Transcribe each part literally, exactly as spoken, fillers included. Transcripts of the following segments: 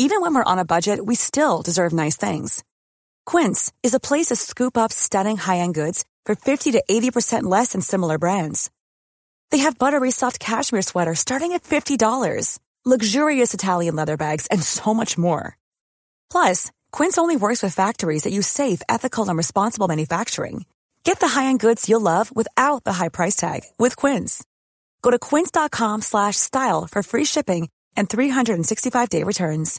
even when we're on a budget, we still deserve nice things. Quince is a place to scoop up stunning high-end goods for fifty to eighty percent less than similar brands. They have buttery soft cashmere sweaters starting at fifty dollars, luxurious Italian leather bags, and so much more. Plus, Quince only works with factories that use safe, ethical, and responsible manufacturing. Get the high-end goods you'll love without the high price tag with Quince. Go to quince.com slash style for free shipping and three sixty-five day returns.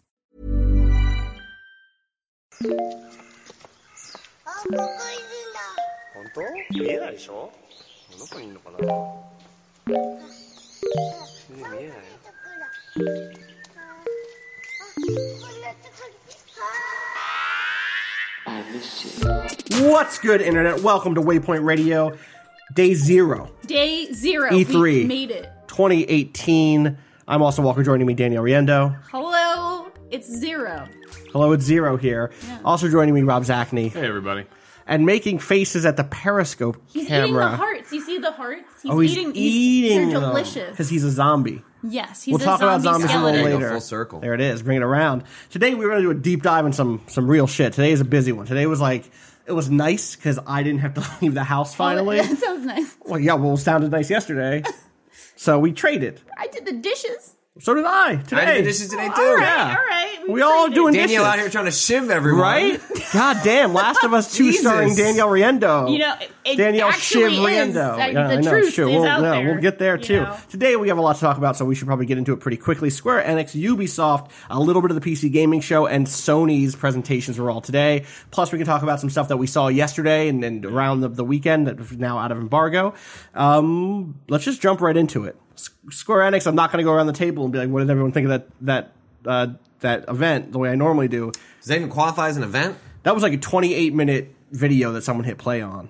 What's good, Internet? Welcome to Waypoint Radio, Day Zero. Day Zero. E three. We made it. twenty eighteen. I'm Austin Walker, joining me, Danielle Riendo. Hello, it's Zero. Hello, it's Zero here. Yeah. Also joining me, Rob Zachney. Hey, everybody. And making faces at the Periscope he's camera. He's eating the hearts. You see the hearts? He's oh, he's eating. eating They're delicious. Because he's a zombie. Yes, he's we'll a talk zombie about zombies skeleton. a little later. Full circle. There it is. Bring it around. Today we're going to do a deep dive in some some real shit. Today is a busy one. Today was like, it was nice because I didn't have to leave the house finally. Oh, that sounds nice. Well, yeah, well, it sounded nice yesterday. So we traded. I did the dishes. So did I today. I did the dishes today, too. All right, Yeah. all right. We, we all doing Danielle dishes. out here trying to shiv everyone. Right? God damn. Last of Us two Jesus. starring Danielle Riendo. You know, it Danielle actually Shiv is. Riendo. Like, Yeah, the I know, truth sure. is we'll, out no, there. We'll get there, you too. know? Today we have a lot to talk about, so we should probably get into it pretty quickly. Square Enix, Ubisoft, a little bit of the P C Gaming Show, and Sony's presentations were all today. Plus, we can talk about some stuff that we saw yesterday and, and around the, the weekend that is now out of embargo. Um, let's just jump right into it. Square Enix, I'm not going to go around the table and be like, what did everyone think of that that uh, that event the way I normally do. Does that even qualify as an event? That was like a twenty-eight minute video that someone hit play on.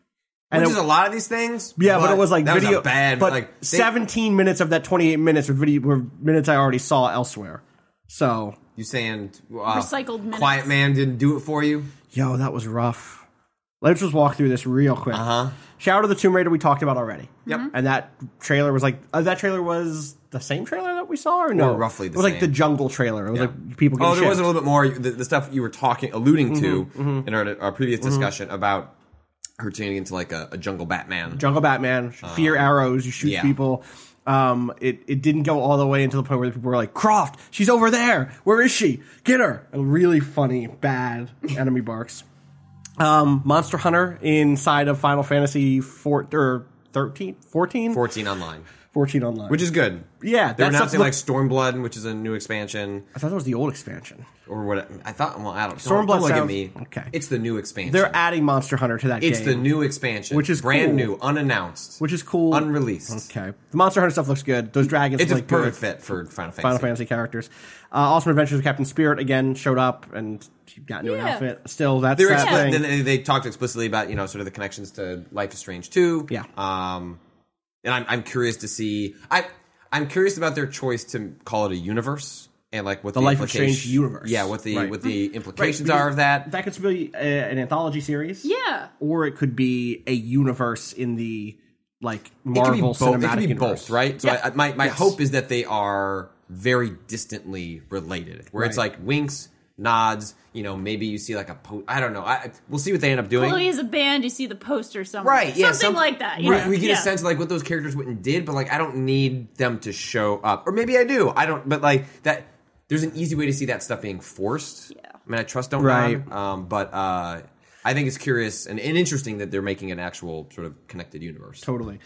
And Which it, is a lot of these things. Yeah, but, but it was like that video. Was a bad, but like, they, seventeen minutes of that twenty-eight minutes were video were minutes I already saw elsewhere. So you saying uh, recycled minutes. Quiet Man didn't do it for you? Yo, that was rough. Let's just walk through this real quick. Uh huh. Shout out to the Tomb Raider we talked about already. Yep. And that trailer was like uh, that trailer was the same trailer that we saw, or no? Or roughly the It was same. like the jungle trailer. It was Yeah. like people. Oh, Getting there was a shipped. little bit more. The, the stuff you were talking, alluding to Mm-hmm, mm-hmm. in our, our previous discussion mm-hmm. about her turning into like a, a jungle Batman. Jungle Batman, fear Um, arrows, you shoot yeah. people. Um, it, it didn't go all the way until the point where people were like, Croft, she's over there. Where is she? Get her. And really funny, bad enemy barks. Um, Monster Hunter inside of Final Fantasy four, or thirteen, fourteen? fourteen online. fourteen online. Which is good. Yeah. They're that's announcing look- like Stormblood, which is a new expansion. I thought that was the old expansion. Or what? I thought, well, I don't know. Stormblood Don't look at sounds- me. okay. It's the new expansion. They're adding Monster Hunter to that It's game. the new expansion. Which is brand cool. new, unannounced. Which is cool. Unreleased. Okay. The Monster Hunter stuff looks good. Those dragons It's a look perfect good. fit for Final Fantasy. Final Fantasy characters. Uh, Awesome Adventures of Captain Spirit again showed up and he got into an Yeah. outfit. Still, that's They're that expli- thing. then they, they talked explicitly about, you know, sort of the connections to Life is Strange two. Yeah. Um, and I'm, I'm curious to see. I, I'm curious about their choice to call it a universe and like what The the, Life of implication- Strange universe. Yeah, what the Right. what the implications Right, are of that. That could be a, an anthology series. Yeah. Or it could be a universe in the like It could be Marvel both. cinematic It could be universe. both, right? So Yeah. I, my my Yes. hope is that they are very distantly related, where it's Right. like winks, nods. You know, maybe you see like a po- I don't know. I, we'll see what they end up doing. Chloe is a band. You see the poster somewhere. Right, yeah, Something some- like that. You we, know? we get yeah. a sense of like what those characters went and did, but like I don't need them to show up, or maybe I do. I don't, but like that. There's an easy way to see that stuff being forced. Yeah. I mean, I trust don't Right. Nod, um, but uh, I think it's curious and, and interesting that they're making an actual sort of connected universe. Totally.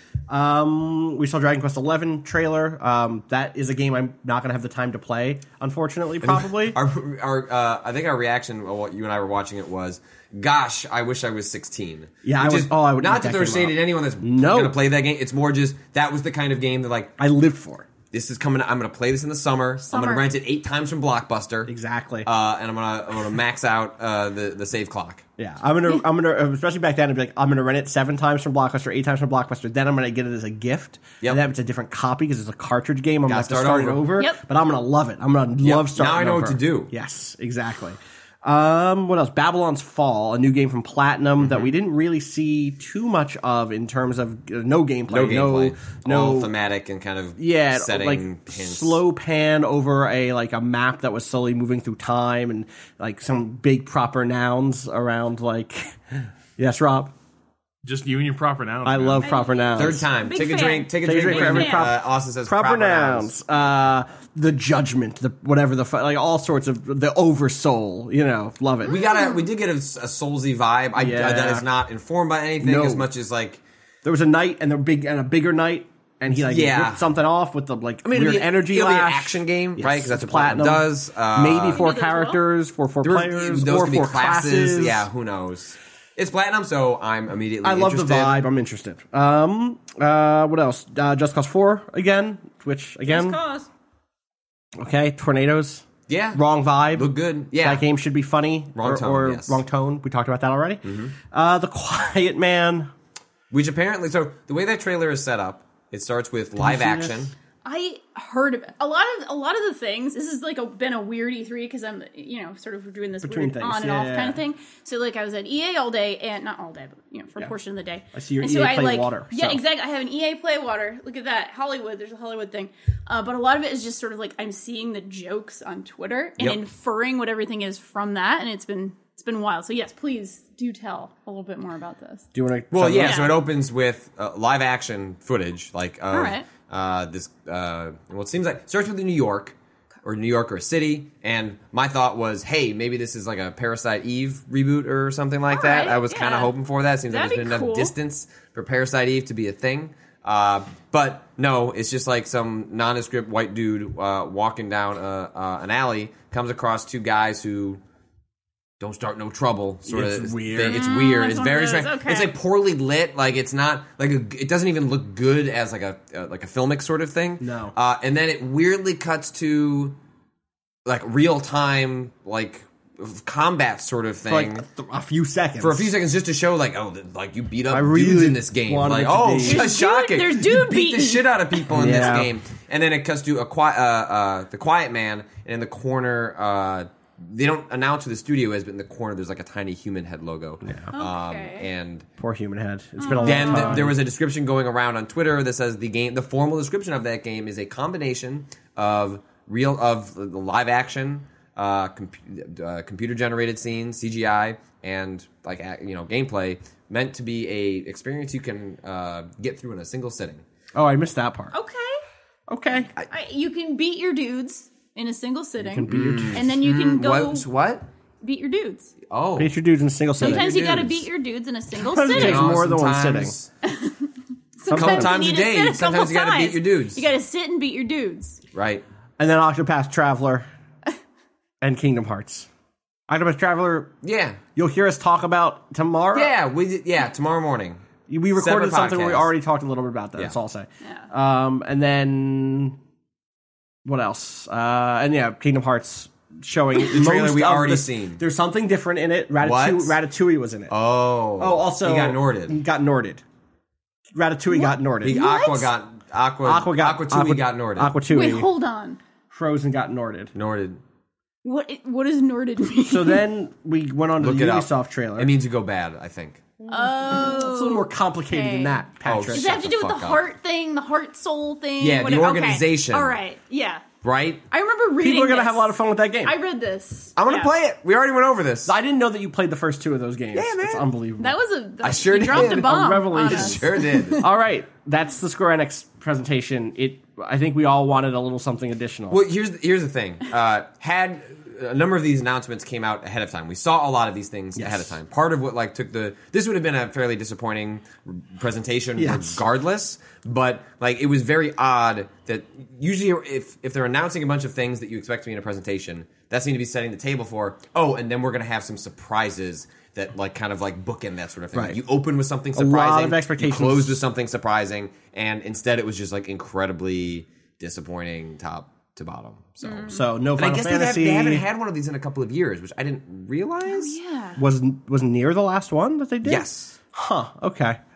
Um, we saw Dragon Quest eleven trailer. Um, that is a game I'm not going to have the time to play, unfortunately, probably. Our, our, uh, I think our reaction, well, what you and I were watching it was, "Gosh, I wish I was sixteen." Yeah, I Which was- is oh, I would not eat to that throw game shade up. at anyone that's No. going to play that game. It's more just that was the kind of game that like I lived for it. this is coming. I'm going to play this in the summer. Summer. I'm going to rent it eight times from Blockbuster. Exactly. Uh, and I'm gonna I'm gonna max out uh, the the save clock. Yeah, I'm gonna, I'm gonna, especially back then, I'd be like, I'm gonna rent it seven times from Blockbuster, eight times from Blockbuster. Then I'm gonna get it as a gift. Yep. And then it's a different copy because it's a cartridge game. I'm gonna have to start start over. it over. Yep. But I'm gonna love it. I'm gonna Yep. love starting Now I know over. what to do. Yes, exactly. Um, what else? Babylon's Fall, a new game from Platinum Mm-hmm. that we didn't really see too much of in terms of uh, no gameplay, No gameplay. no, All no thematic and kind of yeah, setting like hints. slow pan over a like a map that was slowly moving through time and like some big proper nouns around like. Yes, Rob. Just you and your proper nouns. I man. love proper nouns. Third time. Big Take a fan. drink. Take a Take a drink. drink for every fan. prop- uh, Austin says proper, proper, nouns. Uh, the judgment, the whatever the fu- like all sorts of the oversoul. You know, love it. We got a. We did get a, a Soulsy vibe. I, Yeah. uh, that is not informed by anything No. as much as like. There was a knight and a big and a bigger knight, and he like Yeah. ripped something off with the like I mean, weird it'll be, energy. It'll be an lash. action game, Yes, right? Because that's it's what Platinum does. Uh, Maybe four do those well? characters, for four there- players, those or could be four classes. classes. Yeah, who knows? It's Platinum, so I'm immediately. I love interested. the vibe. I'm interested. Um, uh, what else? Uh, Just Cause four again, which again, Just cause. okay, tornadoes. Yeah, Wrong vibe. Look good. Yeah, That game should be funny. Wrong or, tone, or yes. wrong tone. We talked about that already. Uh, the Quiet Man. Which apparently, so the way that trailer is set up, it starts with live see action. this? I heard of it. a lot of a lot of the things. This has like a, been a weird E three because I'm you know sort of doing this Between weird things, on and yeah, off yeah, kind yeah. of thing. So like I was at E A all day and not all day, but you know for a Yeah. portion of the day. I see your and E A so I, Play like, Water, Yeah, so. exactly. I have an E A Play Water. Look at that, Hollywood. There's a Hollywood thing, uh, but a lot of it is just sort of like I'm seeing the jokes on Twitter and Yep. inferring what everything is from that, and it's been it's been wild. So yes, please do tell a little bit more about this. Do you want to? Well, yeah, Yeah. so it opens with uh, live action footage, like of, All right. uh, this. Uh, well, it seems like it starts with New York or New York or a city, and my thought was, hey, maybe this is like a Parasite Eve reboot or something like All that. right, I was kind of yeah. hoping for that. Seems That'd like there's be been cool. enough distance for Parasite Eve to be a thing. Uh, but no, it's just like some nondescript white dude uh, walking down a, uh, an alley, comes across two guys who don't start no trouble. Sort It's of weird. thing. It's weird. that's It's one of very those, strange. okay. It's like poorly lit. Like it's not like a, it doesn't even look good as like a uh, like a filmic sort of thing. No. Uh, and then it weirdly cuts to like real time like combat sort of For thing. like th- a few seconds. For a few seconds, just to show, like, oh, the, like you beat up I dudes really in this game. wanted Like, it to oh, be- There's shocking! dude- there's dude beat the beating. shit out of people in Yeah. this game, and then it cuts to a quiet, uh, uh, the Quiet Man, and in the corner, uh, they don't announce who the studio is, but in the corner, there's like a tiny human head logo. Um, Okay. and Poor human head. It's been a long then time. th- there was a description going around on Twitter that says the game, the formal description of that game is a combination of real, of the live action, uh, compu- uh, computer generated scenes, C G I, and like a- you know gameplay, meant to be a experience you can uh, get through in a single sitting. Oh, I missed that part. Okay. Okay. I, you can beat your dudes in a single sitting, can beat your dudes. and then you can go What? What? beat your dudes. Oh, Beat your dudes in a single sitting. Sometimes your you got to dudes. beat your dudes in a single Sometimes it sitting. takes more than one sometimes- Sometimes you times a need to day, sit a sometimes couple you gotta beat times. your dudes. You got to sit and beat your dudes. Right. And then Octopath Traveler and Kingdom Hearts. Octopath Traveler, Yeah. you'll hear us talk about tomorrow. Yeah. We did, yeah. Tomorrow morning. We recorded Separate something where we podcast. already talked a little bit about that. Yeah. That's all I'll say. Yeah. Um, and then what else? Uh, and yeah, Kingdom Hearts showing the trailer we already seen. There's something different in it. Ratatouille, What? Ratatouille was in it. Oh. Oh, also he got Norded. Got Norded. Ratatouille got Norded. The What? Aqua got Aqua. Aqua got Aqua Tui got Norded. Aquatui. Wait, hold on. Frozen got Norded. Norded. What what does Norded mean? So then we went on to Look the it up. Ubisoft trailer. It means to go bad. I think. oh, it's a little more complicated okay. than that, Patrick. Does it Shut have to the do with the fuck up. heart thing, the heart soul thing? Yeah, the whatever? Okay. organization. All right, yeah. Right. I remember reading. People are gonna this. have a lot of fun with that game. I read this. I'm gonna Yeah. play it. We already went over this. I didn't know that you played the first two of those games. Yeah, man. It's unbelievable. That was a. That, I sure you did. dropped a A bomb. revelation. on us. Sure did. All right, that's the Square Enix presentation. It. I think we all wanted a little something additional. Well, here's the, here's the thing. Uh, had a number of these announcements came out ahead of time. We saw a lot of these things Yes. ahead of time. Part of what like took the this would have been a fairly disappointing presentation Yes. regardless. But like it was very odd that usually if if they're announcing a bunch of things that you expect to be in a presentation, that seemed to be setting the table for oh, and then we're gonna have some surprises that like kind of like bookend that sort of thing. Right. Like, you open with something lot surprising, of expectations. you close with something surprising, and instead it was just like incredibly disappointing top to bottom. So. so no And I Final guess they, have, Fantasy they haven't had one of these in a couple of years, which I didn't realize. Yeah. was was near the last one that they did. Yes. Huh. Okay.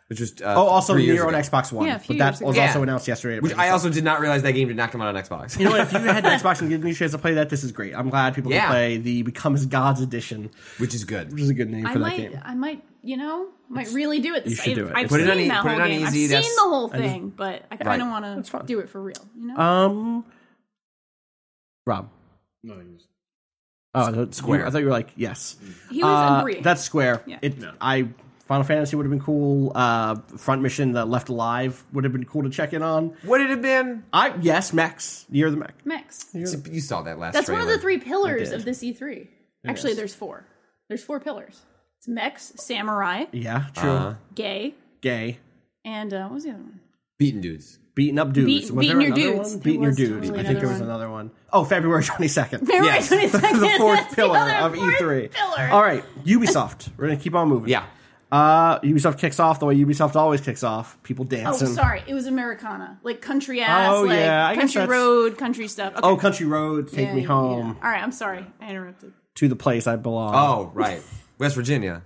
which was uh, Oh, also three years Nier on ago. Xbox One. Yeah, a few but that years was ago. also Yeah. announced yesterday. at Which Bethesda. I also did not realize that game did not come out on Xbox. You know what? If you had the Xbox and given me a chance to play that, this is great. I'm glad people Yeah. can play the Become as Gods edition, Which is good. which is a good name I for that might, game. I might, you know, might really do it. This You should do I've, it. I've Put it seen on e- that put it whole on game. easy, I've that's- seen the whole thing, but I kind of Right. want to do it for real. You know, Um, Rob. No, he was- Oh, the- Square. you- I thought you were like yes. he was Uh, agreeing. that's Square. Yeah. It. I Final Fantasy would have been cool. Uh, front mission, the Left Alive would have been cool to check in on. What did it have been? I yes, mechs. You're the mech. Max. You saw that last That's one of trailer. the three pillars did. of this E three. Actually, there's four. There's four pillars. It's mechs, samurai, Yeah, true. Uh, gay, Gay, and uh, what was the other one? Beaten dudes. beating up dudes. Beat- was beating there your another dudes. one? There Beating your was dudes. totally I think there another was one. another one. Oh, February twenty second. February Yes. twenty-second. the fourth That's the pillar other of E fourth three. Pillar. All right, Ubisoft. We're gonna keep on moving. Yeah. Uh, Ubisoft kicks off the way Ubisoft always kicks off. People Oh, dancing. sorry. It was Americana. Like country ass, Oh, like yeah, I guess country that's- road, country stuff. Okay. Oh, Country Road, take Yeah, me yeah, home yeah. All right, I'm sorry. I interrupted. to the place I belong. Oh, right. West Virginia.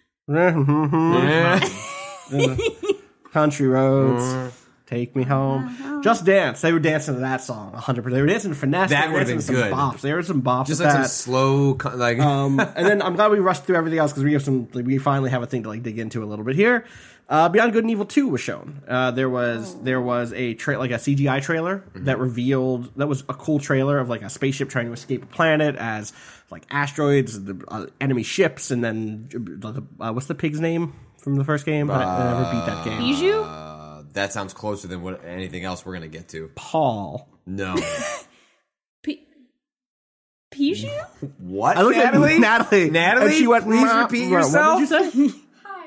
Country roads, take me home. Just Dance. They were dancing to that song one hundred percent. They were dancing to Finesse. That they were would've dancing been to some good. bops. There were some bops. Just with like some that. slow, co- like. Um, and then I'm glad we rushed through everything else because we have some. Like, we finally have a thing to like dig into a little bit here. Uh, Beyond Good and Evil two was shown. Uh, there was there was a tra- like a C G I trailer that revealed that was a cool trailer of like a spaceship trying to escape a planet as like asteroids, the uh, enemy ships, and then the, uh, what's the pig's name from the first game? I, I never beat that game. Bijou? uh, that sounds closer than what anything else we're gonna get to. Paul. No. P- Bijou? What? I looked Natalie? at Natalie. Natalie, and she went, please "Meh, repeat meh." yourself. What did you say?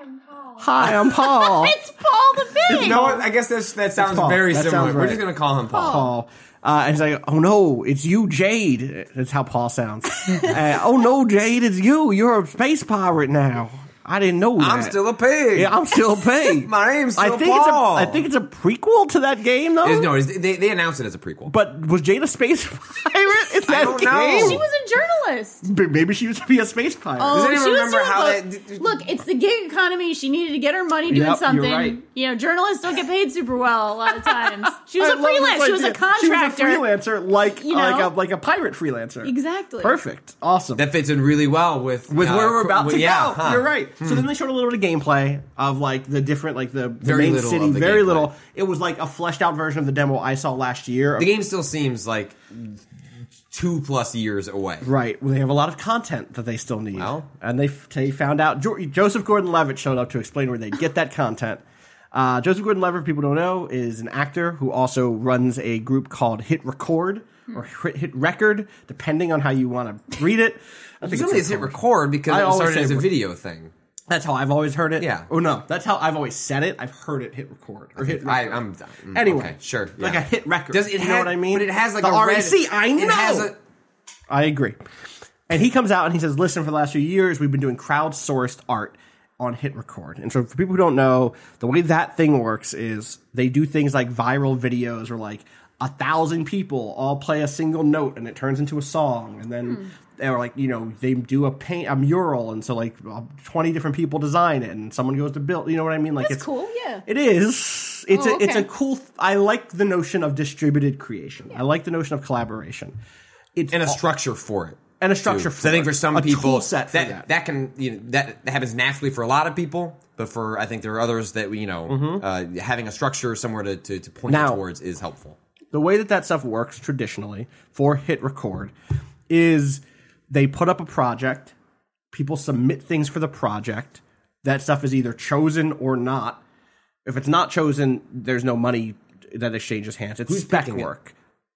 Hi, I'm Paul. It's Paul the Pig! You know what? I guess that's, that sounds Paul. very That similar. sounds We're right. just gonna call him Paul. Paul. Uh, and he's like, oh no, it's you, Jade. That's how Paul sounds. uh, oh no, Jade, it's you. You're a space pirate now. I didn't know that. I'm still a pig. Yeah, I'm still a pig. My name's still I think Paul. It's a, I think it's a prequel to that game, though. It's- no, it's, they, they announced it as a prequel. But was Jade a space pirate in that don't game? know. She was a journalist. B- Maybe she used to be a space pirate. Oh, Does anyone she was remember doing how both. that- Look, it's the gig economy. She needed to get her money doing Yep, you're something. right. You know, journalists don't get paid super well a lot of times. She was I a love this freelance. She was a idea. contractor. She was a freelancer, like You like know? a like a pirate freelancer. Exactly. Perfect. Awesome. that fits in really well with with uh, where we're about with- to yeah, go. huh. You're right. So then they showed a little bit of gameplay of like the different, like the, the Very main little city. of the Very gameplay. little. It was like a fleshed out version of the demo I saw last year. The game still seems like two plus years away. Right. Well, they have a lot of content that they still need. Well. and they they found out jo- Joseph Gordon-Levitt showed up to explain where they'd get that content. Uh, Joseph Gordon-Levitt, people don't know, is an actor who also runs a group called Hit Record or Hit, Hit Record, depending on how you want to read it. I think Presumably it's hit record because I it always started say as a re- video thing. That's how I've always heard it. Yeah. Oh no, that's how I've always said it. I've heard it hit record or hit I, record. I'm mm, Anyway, okay, sure, like yeah. a hit record. Does it you have, know what I mean? But it has like the a R red, E C. I know. It has a, I agree. And he comes out and he says, "Listen, for the last few years, we've been doing crowdsourced art on Hit Record." And so, for people who don't know, the way that thing works is they do things like viral videos, or like a thousand people all play a single note, and it turns into a song, and then. Hmm. Or like, you know, they do a paint a mural, and so like twenty different people design it, and someone goes to build. You know what I mean? Like That's it's cool, yeah. It is. It's Oh, a it's a okay. cool. Th- I like the notion of distributed creation. I like the notion of collaboration. It's and a all- structure for it. and a structure. too. For So I think it. for some a people tool set for that, that. that can you know that, that happens naturally for a lot of people, but for I think there are others that you know uh, having a structure somewhere to, to, to point Now- you towards is helpful. The way that that stuff works traditionally for Hit Record is they put up a project, people submit things for the project, that stuff is either chosen or not. If it's not chosen, there's no money that exchanges hands. It's Who's spec picking it? work.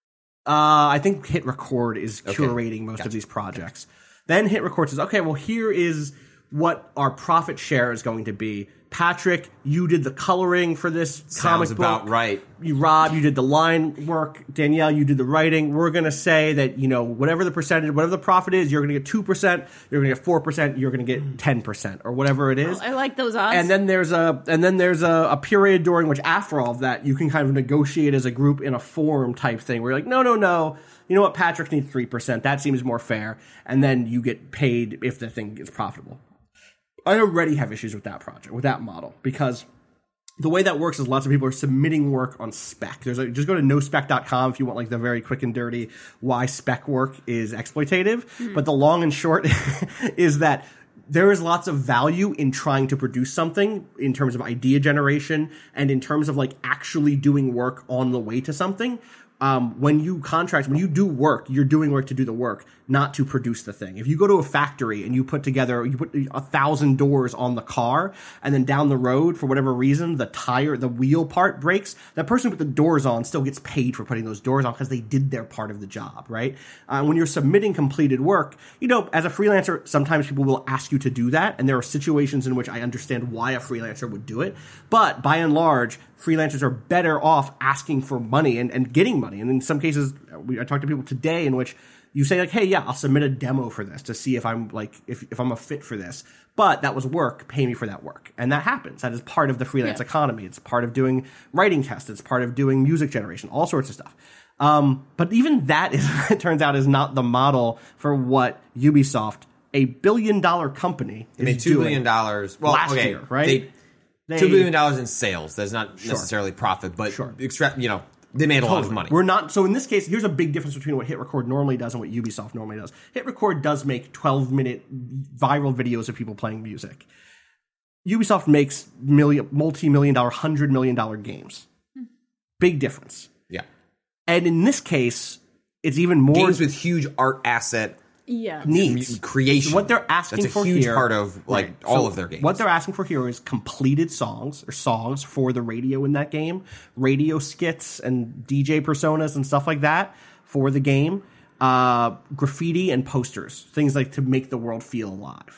Uh, I think Hit Record is curating most of these projects. Then Hit Record says, okay, well, here is what our profit share is going to be. Patrick, you did the coloring for this comic Sounds book. about right. You, Rob, you did the line work. Danielle, you did the writing. We're going to say that, you know, whatever the percentage, whatever the profit is, you're going to get two percent, you're going to get four percent, you're going to get ten percent, or whatever it is. I like those odds. And then there's a and then there's a, a period during which, after all of that, you can kind of negotiate as a group in a forum type thing where you're like, no, no, no. You know what? Patrick needs three percent. That seems more fair. And then you get paid if the thing is profitable. I already have issues with that project, with that model, because the way that works is lots of people are submitting work on spec. There's a, just go to no spec dot com if you want like the very quick and dirty why spec work is exploitative. Mm. But the long and short is that there is lots of value in trying to produce something in terms of idea generation and in terms of like actually doing work on the way to something. Um, when you contract, when you do work, you're doing work to do the work, not to produce the thing. If you go to a factory and you put together, you put a thousand doors on the car, and then down the road, for whatever reason, the tire, the wheel part breaks, that person who put the doors on still gets paid for putting those doors on because they did their part of the job, right? Uh, when you're submitting completed work, you know, as a freelancer, sometimes people will ask you to do that, and there are situations in which I understand why a freelancer would do it. But by and large, freelancers are better off asking for money and, and getting money. And in some cases, we, I talked to people today in which you say like, hey, yeah, I'll submit a demo for this to see if I'm like, if, if I'm a fit for this. But that was work, pay me for that work. And that happens. That is part of the freelance yeah. economy. It's part of doing writing tests. It's part of doing music generation, all sorts of stuff. Um, but even that is, it turns out, is not the model for what Ubisoft, a billion dollar company, is they made two doing billion dollars well, last okay, year, right? They, They, Two billion dollars in sales. That's not sure. necessarily profit, but sure. extra, you know, they made a totally. lot of money. We're not. So in this case, here's a big difference between what HitRecord normally does and what Ubisoft normally does. HitRecord does make twelve minute viral videos of people playing music. Ubisoft makes million, multi-million dollar, hundred million dollar games. Hmm. Big difference. Yeah. And in this case, it's even more games with huge art asset. Yeah, needs creation. So what they're asking That's a for huge here, part of like right. all so of their games. What they're asking for here is completed songs or songs for the radio in that game, radio skits and D J personas and stuff like that for the game, uh, graffiti and posters, things like to make the world feel alive.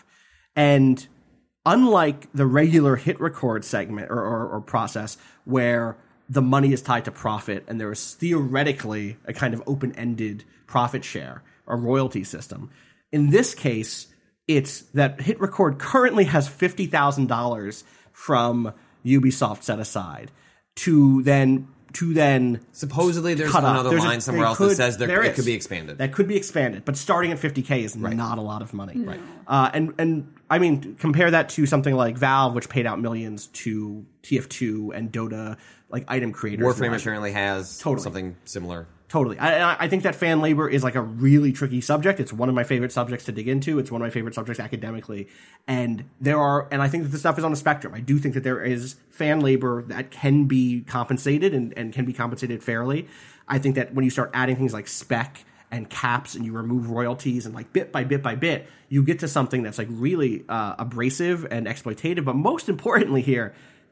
And unlike the regular HitRecord segment or, or, or process where the money is tied to profit and there is theoretically a kind of open-ended profit share, a royalty system. In this case, it's that HitRecord currently has fifty thousand dollars from Ubisoft set aside to then to then supposedly there's cut another there's line a, somewhere else could, that says there, there it is. could be expanded. That could be expanded, but starting at fifty K is right. not a lot of money. Right. Uh, and and I mean, compare that to something like Valve, which paid out millions to T F two and Dota, like item creators. Warframe apparently has totally. something similar. Totally. I, I think that fan labor is like a really tricky subject. It's one of my favorite subjects to dig into. It's one of my favorite subjects academically. And there are, and I think that this stuff is on a spectrum. I do think that there is fan labor that can be compensated and, and can be compensated fairly. I think that when you start adding things like spec and caps and you remove royalties and like bit by bit by bit, you get to something that's like really uh, abrasive and exploitative. But most importantly here,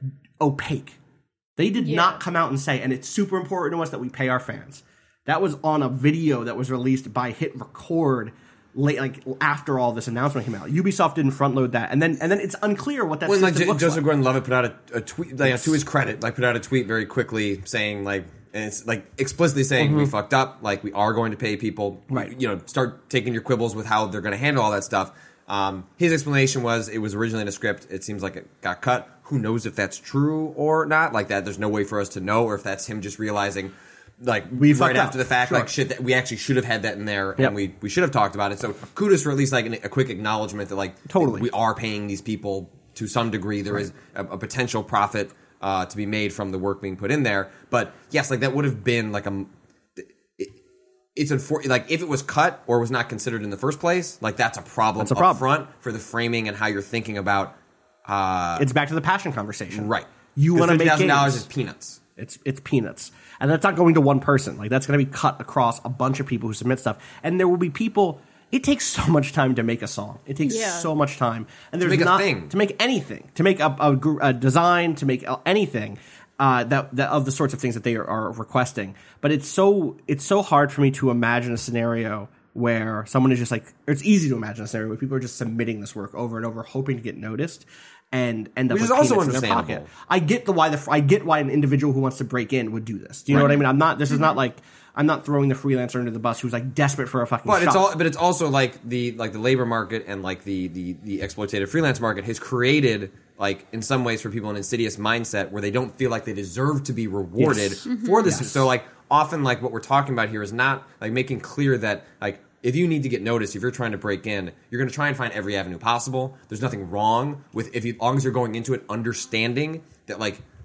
opaque. They did yeah. not come out and say, and it's super important to us that we pay our fans. That was on a video that was released by HitRecord late, like after all this announcement came out. Ubisoft didn't front load that, and then and then it's unclear what that well, system like, looks Joseph like. Gordon-Levitt put out a, a tweet, like, to his credit, like put out a tweet very quickly saying like, and it's like explicitly saying mm-hmm. we fucked up, like we are going to pay people, right? You know, start taking your quibbles with how they're going to handle all that stuff. Um, his explanation was it was originally in a script. It seems like it got cut. Who knows if that's true or not? Like that, there's no way for us to know, or if that's him just realizing. Like we right after up. the fact, sure. like shit that we actually should have had that in there, yep. and we, we should have talked about it. So kudos for at least like an, a quick acknowledgement that like totally we are paying these people to some degree. There right. is a, a potential profit uh, to be made from the work being put in there. But yes, like that would have been like a. It, it's unfortunate. Like if it was cut or was not considered in the first place, like that's a problem. That's a up problem front for the framing and how you're thinking about. Uh, it's back to the passion conversation, right? You want to make fifty thousand dollars games. is peanuts. It's it's peanuts. And that's not going to one person. Like, that's going to be cut across a bunch of people who submit stuff. And there will be people... It takes so much time to make a song. It takes yeah. so much time. And there's to make not, a thing. To make anything. To make a, a, a design, to make anything uh, that, that of the sorts of things that they are, are requesting. But it's so it's so hard for me to imagine a scenario where someone is just like... It's easy to imagine a scenario where people are just submitting this work over and over, hoping to get noticed. And end up Which with is also peanuts in their understandable. pocket. I get the why the I get why an individual who wants to break in would do this. Do you know right. what I mean? I'm not. This is not like I'm not throwing the freelancer under the bus who's like desperate for a fucking. But shot. it's all. But it's also like the like the labor market and like the the the exploitative freelance market has created like in some ways for people an insidious mindset where they don't feel like they deserve to be rewarded yes. for this. Yes. So like often like what we're talking about here is not like making clear that like. If you need to get noticed, if you're trying to break in, you're going to try and find every avenue possible. There's nothing wrong with if you, as long as you're going into it understanding that like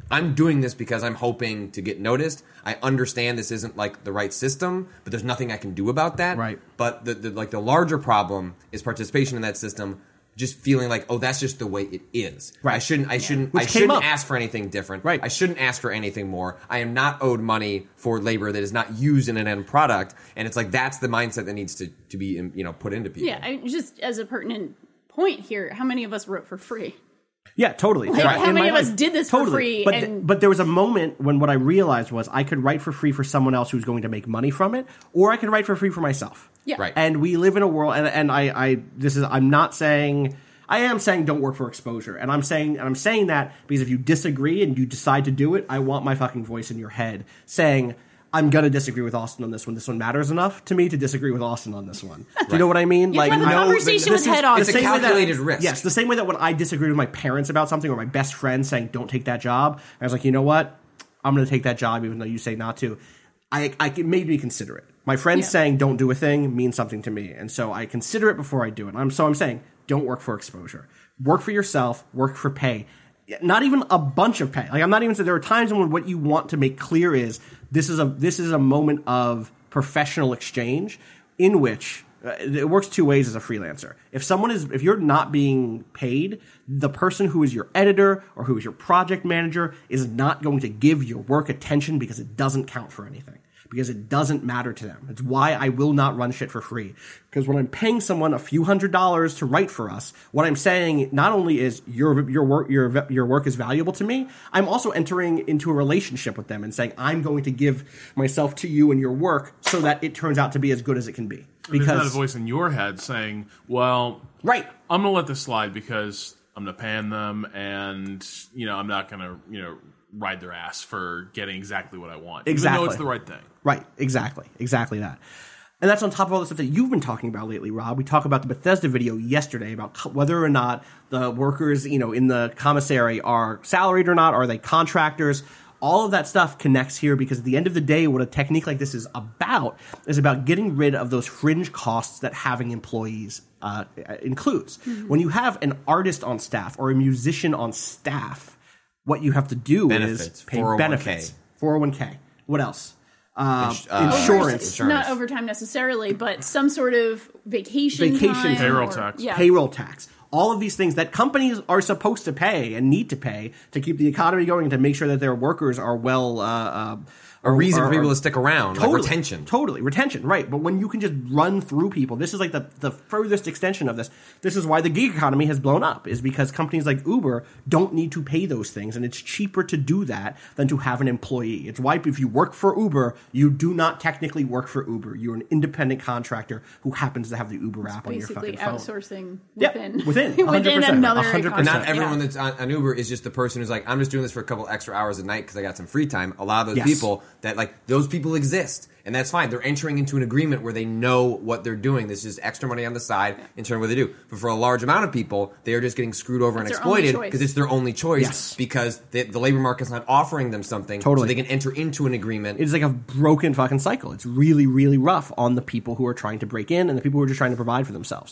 I'm doing this because I'm hoping to get noticed. I understand this isn't like the right system, but there's nothing I can do about that. Right. But the, the like the larger problem is participation in that system. Just feeling like, oh, that's just the way it is. Right. I shouldn't. I shouldn't. Which I came shouldn't up. ask for anything different. Right. I shouldn't ask for anything more. I am not owed money for labor that is not used in an end product. And it's like that's the mindset that needs to, to be you know put into people. Yeah, I, just as a pertinent point here, how many of us wrote for free? Yeah, totally. Like, Right. how In many my of us life. did this for Totally. free? But, and th- but there was a moment when what I realized was I could write for free for someone else who's going to make money from it, or I could write for free for myself. yeah, Right. And we live in a world, and, and I, I, this is, I'm not saying, I am saying don't work for exposure, and I'm saying, and I'm saying that because if you disagree and you decide to do it, I want my fucking voice in your head saying, I'm gonna disagree with Austin on this one. This one matters enough to me to disagree with Austin on this one. Do you know what I mean? You have to have a no, conversation this with is head the on. It's a same way that- calculated risk. Yes, the same way that when I disagreed with my parents about something, or my best friend saying don't take that job, I was like, you know what? I'm gonna take that job even though you say not to. I, I it made me consider it. My friends Yeah. saying don't do a thing means something to me, and so I consider it before I do it. I'm so I'm saying don't work for exposure. Work for yourself. Work for pay. Not even a bunch of pay. Like I'm not even saying there are times when what you want to make clear is this is a this is a moment of professional exchange in which uh, it works two ways as a freelancer. If someone is if you're not being paid, the person who is your editor or who is your project manager is not going to give your work attention because it doesn't count for anything. Because it doesn't matter to them. It's why I will not run shit for free. Because when I'm paying someone a few hundred dollars to write for us, what I'm saying not only is your your work your your work is valuable to me, I'm also entering into a relationship with them and saying I'm going to give myself to you and your work so that it turns out to be as good as it can be. There's not a Because voice in your head saying, well, right, I'm going to let this slide because I'm not paying them and, you know, I'm not going to, you know, ride their ass for getting exactly what I want. Exactly. Even though it's the right thing. Right, exactly, exactly that. And that's on top of all the stuff that you've been talking about lately, Rob. We talked about the Bethesda video yesterday about co- whether or not the workers, you know, in the commissary are salaried or not. Are they contractors? All of that stuff connects here because at the end of the day, what a technique like this is about is about getting rid of those fringe costs that having employees uh, includes. Mm-hmm. When you have an artist on staff or a musician on staff, what you have to do Benefits, is pay four oh one k. benefits. four oh one k. What else? Uh, uh, insurance. It's not overtime necessarily, but some sort of vacation, Vacation time Payroll or- tax. Yeah. Payroll tax. All of these things that companies are supposed to pay and need to pay to keep the economy going and to make sure that their workers are well. Uh, uh, A reason are- for people are- to stick around, Totally, like retention. Totally, retention, right. But when you can just run through people, this is like the, the furthest extension of this. This is why the gig economy has blown up, is because companies like Uber don't need to pay those things, and it's cheaper to do that than to have an employee. It's why if you work for Uber, you do not technically work for Uber. You're an independent contractor who happens to have the Uber app on your Basically fucking phone. outsourcing Yeah, within within, one hundred within percent, another one hundred economy. percent. And not everyone Yeah. that's on, on Uber is just the person who's like, I'm just doing this for a couple extra hours a night because I got some free time. A lot of those Yes. people that like those people exist, and that's fine. They're entering into an agreement where they know what they're doing. This is extra money on the side in terms of what they do. But for a large amount of people, they are just getting screwed over That's and their only exploited choice. because it's their only choice. Yes. Because the, the labor market's not offering them something, Totally. so they can enter into an agreement. It's like a broken fucking cycle. It's really, really rough on the people who are trying to break in and the people who are just trying to provide for themselves.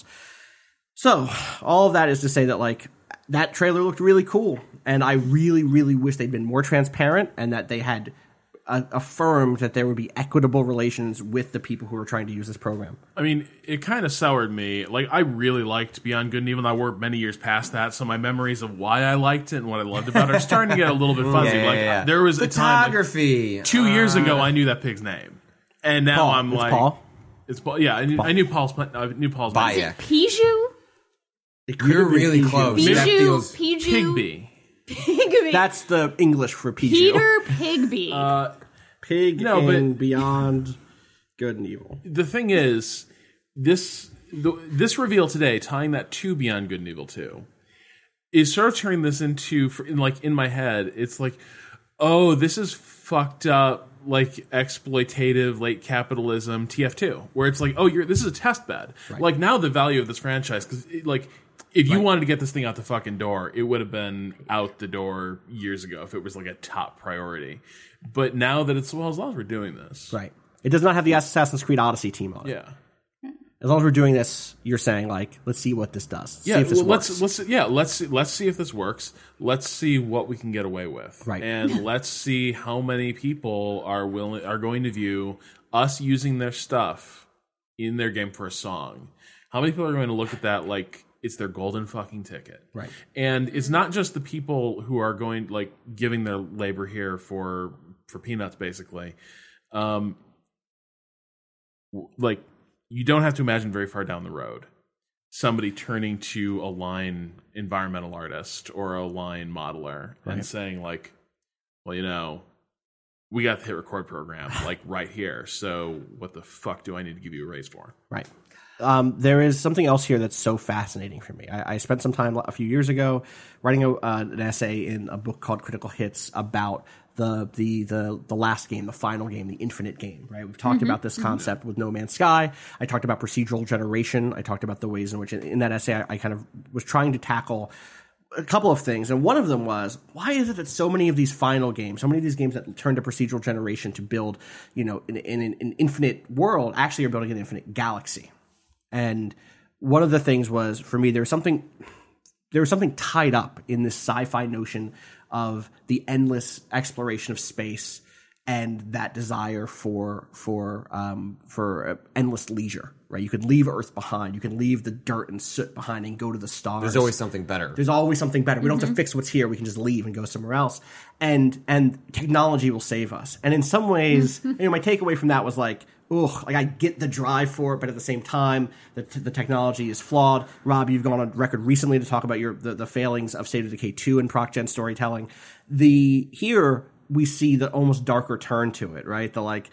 So, all of that is to say that, like, that trailer looked really cool. And I really, really wish they'd been more transparent and that they had uh, affirmed that there would be equitable relations with the people who are trying to use this program. I mean, it kind of soured me. Like, I really liked Beyond Good and Evil, and I worked many years past that, so my memories of why I liked it and what I loved about it are starting to get a little bit fuzzy. Yeah, yeah, like, yeah. there was a time, like, Photography. two uh, years ago, I knew that pig's name, and now Paul. I'm It's like, Paul? It's Paul. Yeah, I knew, I knew Paul's. I knew Paul's name. Bayek. Pijou? It could You're have been really Pijou. close. That Pijou? feels- Pijou? Pigby. Pigby. That's the English for Pijou. Peter Pigby. Uh, Pig No, but- in Beyond Good and Evil. the thing is, this the, this reveal today, tying that to Beyond Good and Evil two, is sort of turning this into, for, in, like, in my head, it's like, oh, this is fucked up, like, exploitative, late capitalism T F two, where it's like, oh, you're this is a test bed. Right. Like, now the value of this franchise, because, like, if you Right. wanted to get this thing out the fucking door, it would have been out the door years ago if it was, like, a top priority. But now that it's, well, as long as we're doing this. Right. It does not have the Assassin's Creed Odyssey team on it. Yeah. As long as we're doing this, you're saying like, let's see what this does. Yeah, see if this well, works. let's let's yeah let's see, let's see if this works. Let's see what we can get away with, Right. And let's see how many people are willing are going to view us using their stuff in their game for a song. How many people are going to look at that like it's their golden fucking ticket? Right. And it's not just the people who are going like giving their labor here for for peanuts, basically. Um, like. You don't have to imagine very far down the road somebody turning to a line environmental artist or a line modeler right. and saying like, well, you know, we got the hit record program like right here. So what the fuck do I need to give you a raise for? Right. Um, there is something else here that's so fascinating for me. I, I spent some time a few years ago writing a, uh, an essay in a book called Critical Hits about the the the the last game, the final game, the infinite game, right? We've talked Mm-hmm. about this concept with No Man's Sky. I talked about procedural generation. I talked about the ways in which, in, in that essay, I, I kind of was trying to tackle a couple of things. And one of them was, why is it that so many of these final games, so many of these games that turn to procedural generation to build, you know, in an infinite world, actually are building an infinite galaxy? And one of the things was, for me, there was something there was something tied up in this sci-fi notion of the endless exploration of space and that desire for for um, for endless leisure, right? You could leave Earth behind. You can leave the dirt and soot behind and go to the stars. There's always something better. There's always something better. We don't have to fix what's here. We can just leave and go somewhere else. And and technology will save us. And in some ways, you know, my takeaway from that was like, ugh, like I get the drive for it, but at the same time, the, the technology is flawed. Rob, you've gone on record recently to talk about your the, the failings of State of Decay two and Proc Gen storytelling. The here we see the almost darker turn to it, right? The like,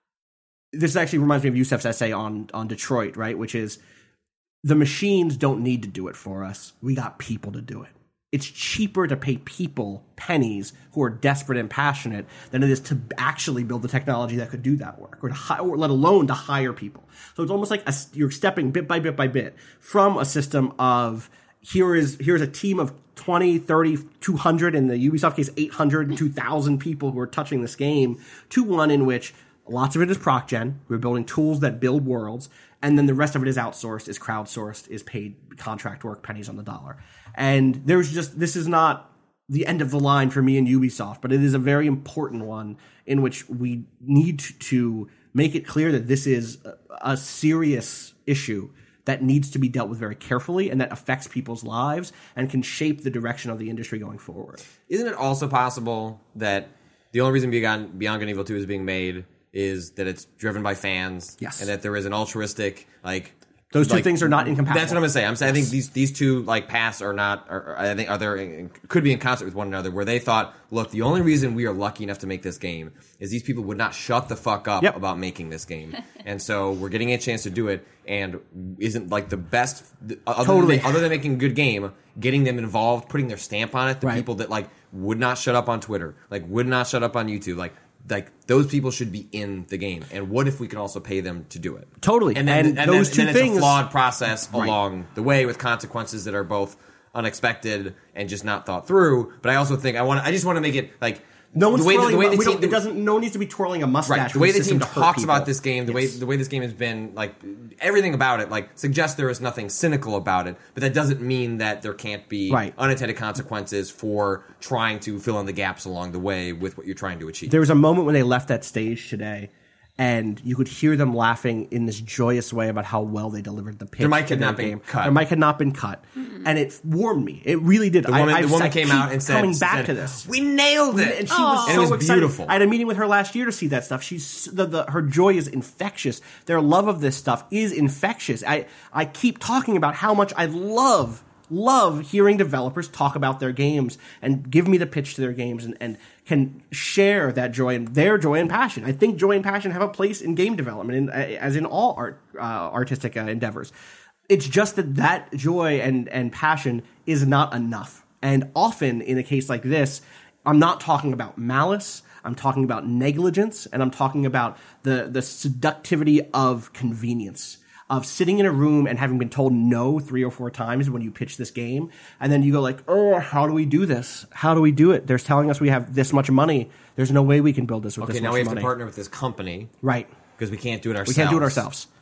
this actually reminds me of Yusef's essay on on Detroit, right? Which is, the machines don't need to do it for us. We got people to do it. It's cheaper to pay people pennies who are desperate and passionate than it is to actually build the technology that could do that work, or to hi- or let alone to hire people. So it's almost like a, you're stepping bit by bit by bit from a system of here is here's a team of twenty, thirty, two hundred, in the Ubisoft case eight hundred, two thousand people who are touching this game, to one in which lots of it is proc gen. We're building tools that build worlds, and then the rest of it is outsourced, is crowdsourced, is paid contract work, pennies on the dollar. And there's just, this is not the end of the line for me and Ubisoft, but it is a very important one in which we need to make it clear that this is a, a serious issue that needs to be dealt with very carefully and that affects people's lives and can shape the direction of the industry going forward. Isn't it also possible that the only reason Beyond, Beyond Good and Evil two is being made is that it's driven by fans? Yes. And that there is an altruistic, like... Those two like, things are not incompatible. That's what I'm going to say. I'm saying, I think these these two like paths are not. Are, I think are there could be in concert with one another. Where they thought, look, the only reason we are lucky enough to make this game is these people would not shut the fuck up yep. about making this game, and so we're getting a chance to do it. And isn't like the best other, totally. than, other than making a good game, getting them involved, putting their stamp on it. The right. people that like would not shut up on Twitter, like would not shut up on YouTube, like. Like, those people should be in the game. And what if we could also pay them to do it? Totally. And then, and and those then, two then things, it's a flawed process right. along the way with consequences that are both unexpected and just not thought through. But I also think I want I just want to make it like no one's the way, twirling, the way the we team don't, it doesn't. No one needs to be twirling a mustache. right, the way the system team to hurt talks people. about this game, the yes. way the way this game has been, like everything about it, like suggests there is nothing cynical about it. But that doesn't mean that there can't be right. unintended consequences for trying to fill in the gaps along the way with what you're trying to achieve. There was a moment when they left that stage today, and you could hear them laughing in this joyous way about how well they delivered the pitch. Their mic to had their not been game. cut. Their mic had not been cut, mm-mm. and it warmed me. It really did. The woman, I, the I've, woman I came keep out and said, coming back said, to this. "We nailed it," and she Aww. was so and it was excited. beautiful. I had a meeting with her last year to see that stuff. She's the, the her joy is infectious. Their love of this stuff is infectious. I I keep talking about how much I love. love hearing developers talk about their games and give me the pitch to their games and, and can share that joy and their joy and passion. I think joy and passion have a place in game development, in, as in all art uh, artistic uh, endeavors. It's just that that joy and, and passion is not enough. And often in a case like this, I'm not talking about malice. I'm talking about negligence, and I'm talking about the, the seductivity of convenience. Of sitting in a room and having been told no three or four times when you pitch this game, and then you go like, oh, how do we do this? How do we do it? They're telling us we have this much money. There's no way we can build this with okay, this now much we have money. to partner with this company. Right. Because we can't do it ourselves. We can't do it ourselves.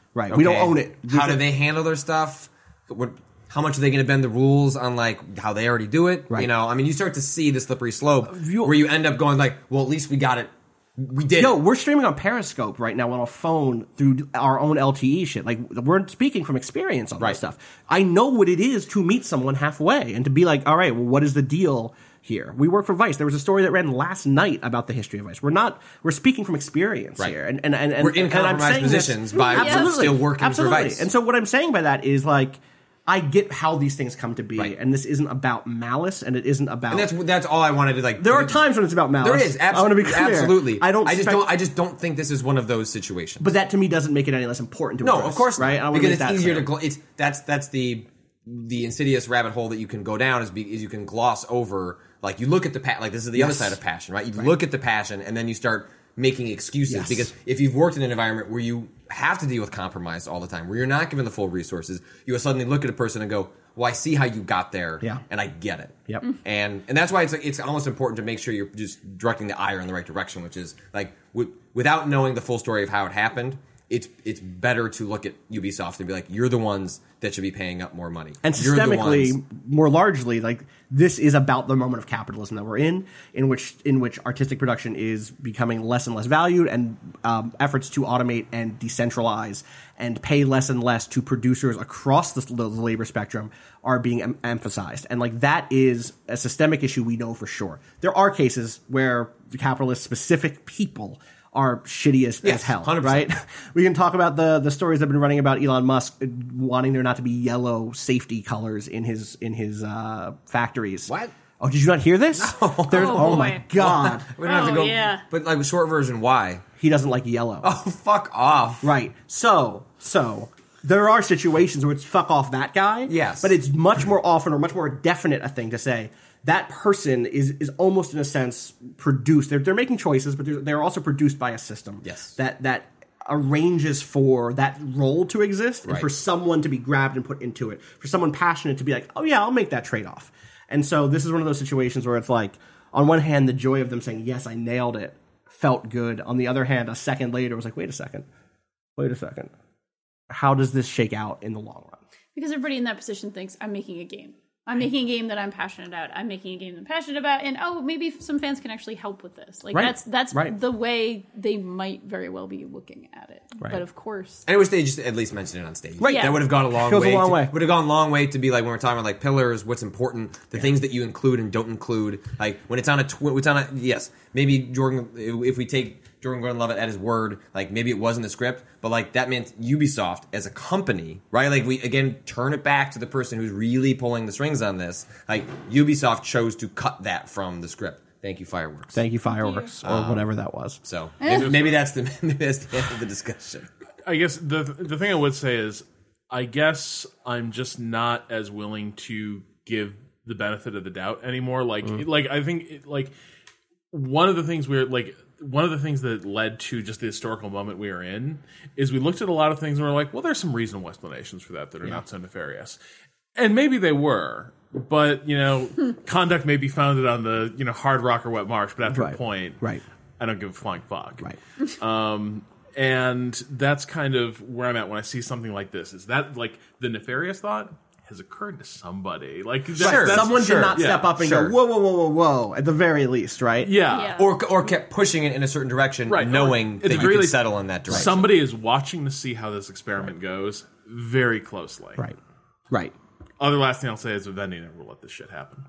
Right. We don't Okay. own it. How do they handle their stuff? What, how much are they going to bend the rules on like how they already do it? Right. You know, I mean, you start to see the slippery slope you- where you end up going like, well, at least we got it. We did. Yo, it. we're streaming on Periscope right now on a phone through our own L T E shit. Like, we're speaking from experience on Right. this stuff. I know what it is to meet someone halfway and to be like, all right, well, what is the deal here? We work for Vice. There was a story that ran last night about the history of Vice. We're not, we're speaking from experience Right. here. And, and, and, and We're in and I'm compromised saying this- positions by Absolutely. still working Absolutely. for Vice. And so what I'm saying by that is like, I get how these things come to be, Right. and this isn't about malice, and it isn't about. And that's that's all I wanted to like. there are times when it's about malice. There is. Absolutely. I want to be clear. Absolutely. I don't. I just expect- don't. I just don't think this is one of those situations. But that to me doesn't make it any less important to No, address, of course not. right? I wanna Because make it's that easier clear. to. Gl- it's that's that's the the insidious rabbit hole that you can go down is, be, is you can gloss over. Like you look at the pa- like this is the Yes. other side of passion, right? You look at the passion and then you start making excuses Yes. because if you've worked in an environment where you have to deal with compromise all the time, where you're not given the full resources, you will suddenly look at a person and go, "Well, I see how you got there, Yeah. and I get it." Yep. And and that's why it's like, it's almost important to make sure you're just directing the ire in the right direction, which is like w- without knowing the full story of how it happened. It's it's better to look at Ubisoft and be like, you're the ones that should be paying up more money. And You're the systemically, ones- more largely, like this is about the moment of capitalism that we're in, in which in which artistic production is becoming less and less valued, and um, efforts to automate and decentralize and pay less and less to producers across the, the labor spectrum are being em- emphasized. And like that is a systemic issue we know for sure. There are cases where the capitalist specific people are shitty as, Yes, as hell, one hundred percent. right? We can talk about the the stories that have been running about Elon Musk wanting there not to be yellow safety colors in his in his uh, factories. What? Oh, did you not hear this? No. There's, Oh, oh my boy. god, we don't have to Oh, go. yeah. But like short version, why? he doesn't like yellow. Oh, fuck off. Right. So, so there are situations where it's fuck off that guy. Yes. But it's much more often or much more definite a thing to say that person is is almost in a sense produced. They're they're making choices, but they're, they're also produced by a system. Yes. That that arranges for that role to exist and Right. for someone to be grabbed and put into it. For someone passionate to be like, oh yeah, I'll make that trade off. And so this is one of those situations where it's like, on one hand, the joy of them saying, yes, I nailed it, felt good. On the other hand, a second later, it was like, wait a second, wait a second. How does this shake out in the long run? Because everybody in that position thinks I'm making a game. I'm making a game that I'm passionate about. I'm making a game that I'm passionate about, and oh, maybe some fans can actually help with this. Like Right. that's that's Right. the way they might very well be looking at it. Right. But of course, And I wish they just at least mentioned it on stage. Right. Yeah. That would have gone a long Goes a way. long to- way. Would have gone a long way to be like when we're talking about like pillars, what's important, the things that you include and don't include. Like when it's on a, tw- it's on a, yes, maybe Jordan, if we take Jordan Gordon-Levitt at his word, like maybe it wasn't the script, but like that meant Ubisoft as a company, right? Like we, again, turn it back to the person who's really pulling the strings on this. Like Ubisoft chose to cut that from the script. Thank you, Fireworks. Thank you, fireworks, or whatever that was. So maybe, maybe that's the maybe that's the end of the discussion. I guess the the thing I would say is, I guess I'm just not as willing to give the benefit of the doubt anymore. Like, like I think, it, like one of the things we're like, one of the things that led to just the historical moment we are in is we looked at a lot of things and we're like, well, there's some reasonable explanations for that that are not so nefarious, and maybe they were, but you know, conduct may be founded on the you know hard rock or wet marsh, but after Right. a point, Right. I don't give a flying fuck, Right. um, and that's kind of where I'm at when I see something like this. Is that like the nefarious thought has occurred to somebody? Like that, Sure. that's, Someone sure, did not yeah, step up and sure. go, whoa, whoa, whoa, whoa, whoa, at the very least, right? yeah. Yeah. Or or kept pushing it in a certain direction, Right. knowing At the that you very could least, settle in that direction. Somebody is watching to see how this experiment goes very closely. Right. Right. Other last thing I'll say is Vivendi never will let this shit happen.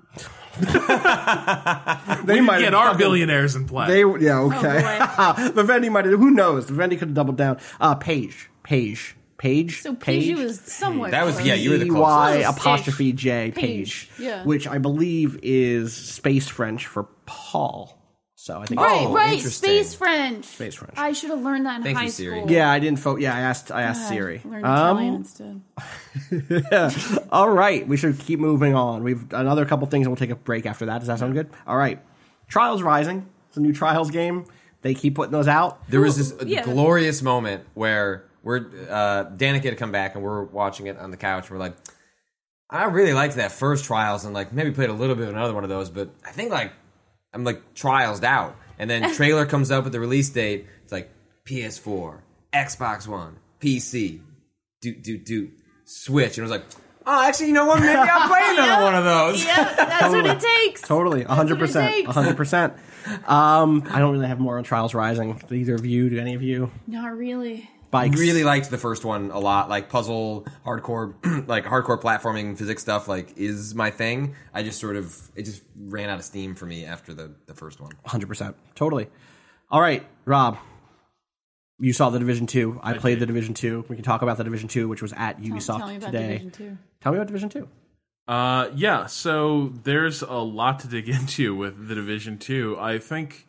They might Get have our fucking- billionaires in play. They yeah okay. Vivendi might have. Who knows? Vivendi could have doubled down. Uh, Page, Page, Page. so Page. Page was somewhere. That was- close. yeah, you were the P closest. Y Close-ish. apostrophe J Page, Page, yeah. which I believe is space French for Paul. So I think Right, Oh, right. interesting. Space French. Space French. I should have learned that in Thank high you, Siri. school. Yeah, I didn't vote. Yeah, I asked. I asked God, Siri. Learned Um, Italian instead. all right, we should keep moving on. We've another couple things, and we'll take a break after that. Does that sound good? All right. Trials Rising. It's a new Trials game. They keep putting those out. There was this Yeah. glorious moment where we're uh, Danica had come back and we're watching it on the couch. And we're like, I really liked that first Trials and like maybe played a little bit of another one of those, but I think like I'm like Trials'd out. And then trailer comes up with the release date. It's like P S four, Xbox One, P C, do do do switch, and it was like, oh, actually, you know what? Maybe I'll play another Yeah. one of those. Yeah, that's what it takes. Totally, one hundred percent. That's what it one hundred percent. Um, I don't really have more on Trials Rising. Do either of you? Do any of you? Not really. Bikes. Really liked the first one a lot. Like puzzle, hardcore, like hardcore platforming, physics stuff. Like is my thing. I just sort of it just ran out of steam for me after the the first one. one hundred percent. Totally. All right, Rob. You saw the Division two. I, I played did. the Division two. We can talk about the Division two, which was at Ubisoft tell, tell me about today. Division two. Tell me about Division two. Uh, yeah, so there's a lot to dig into with the Division two. I think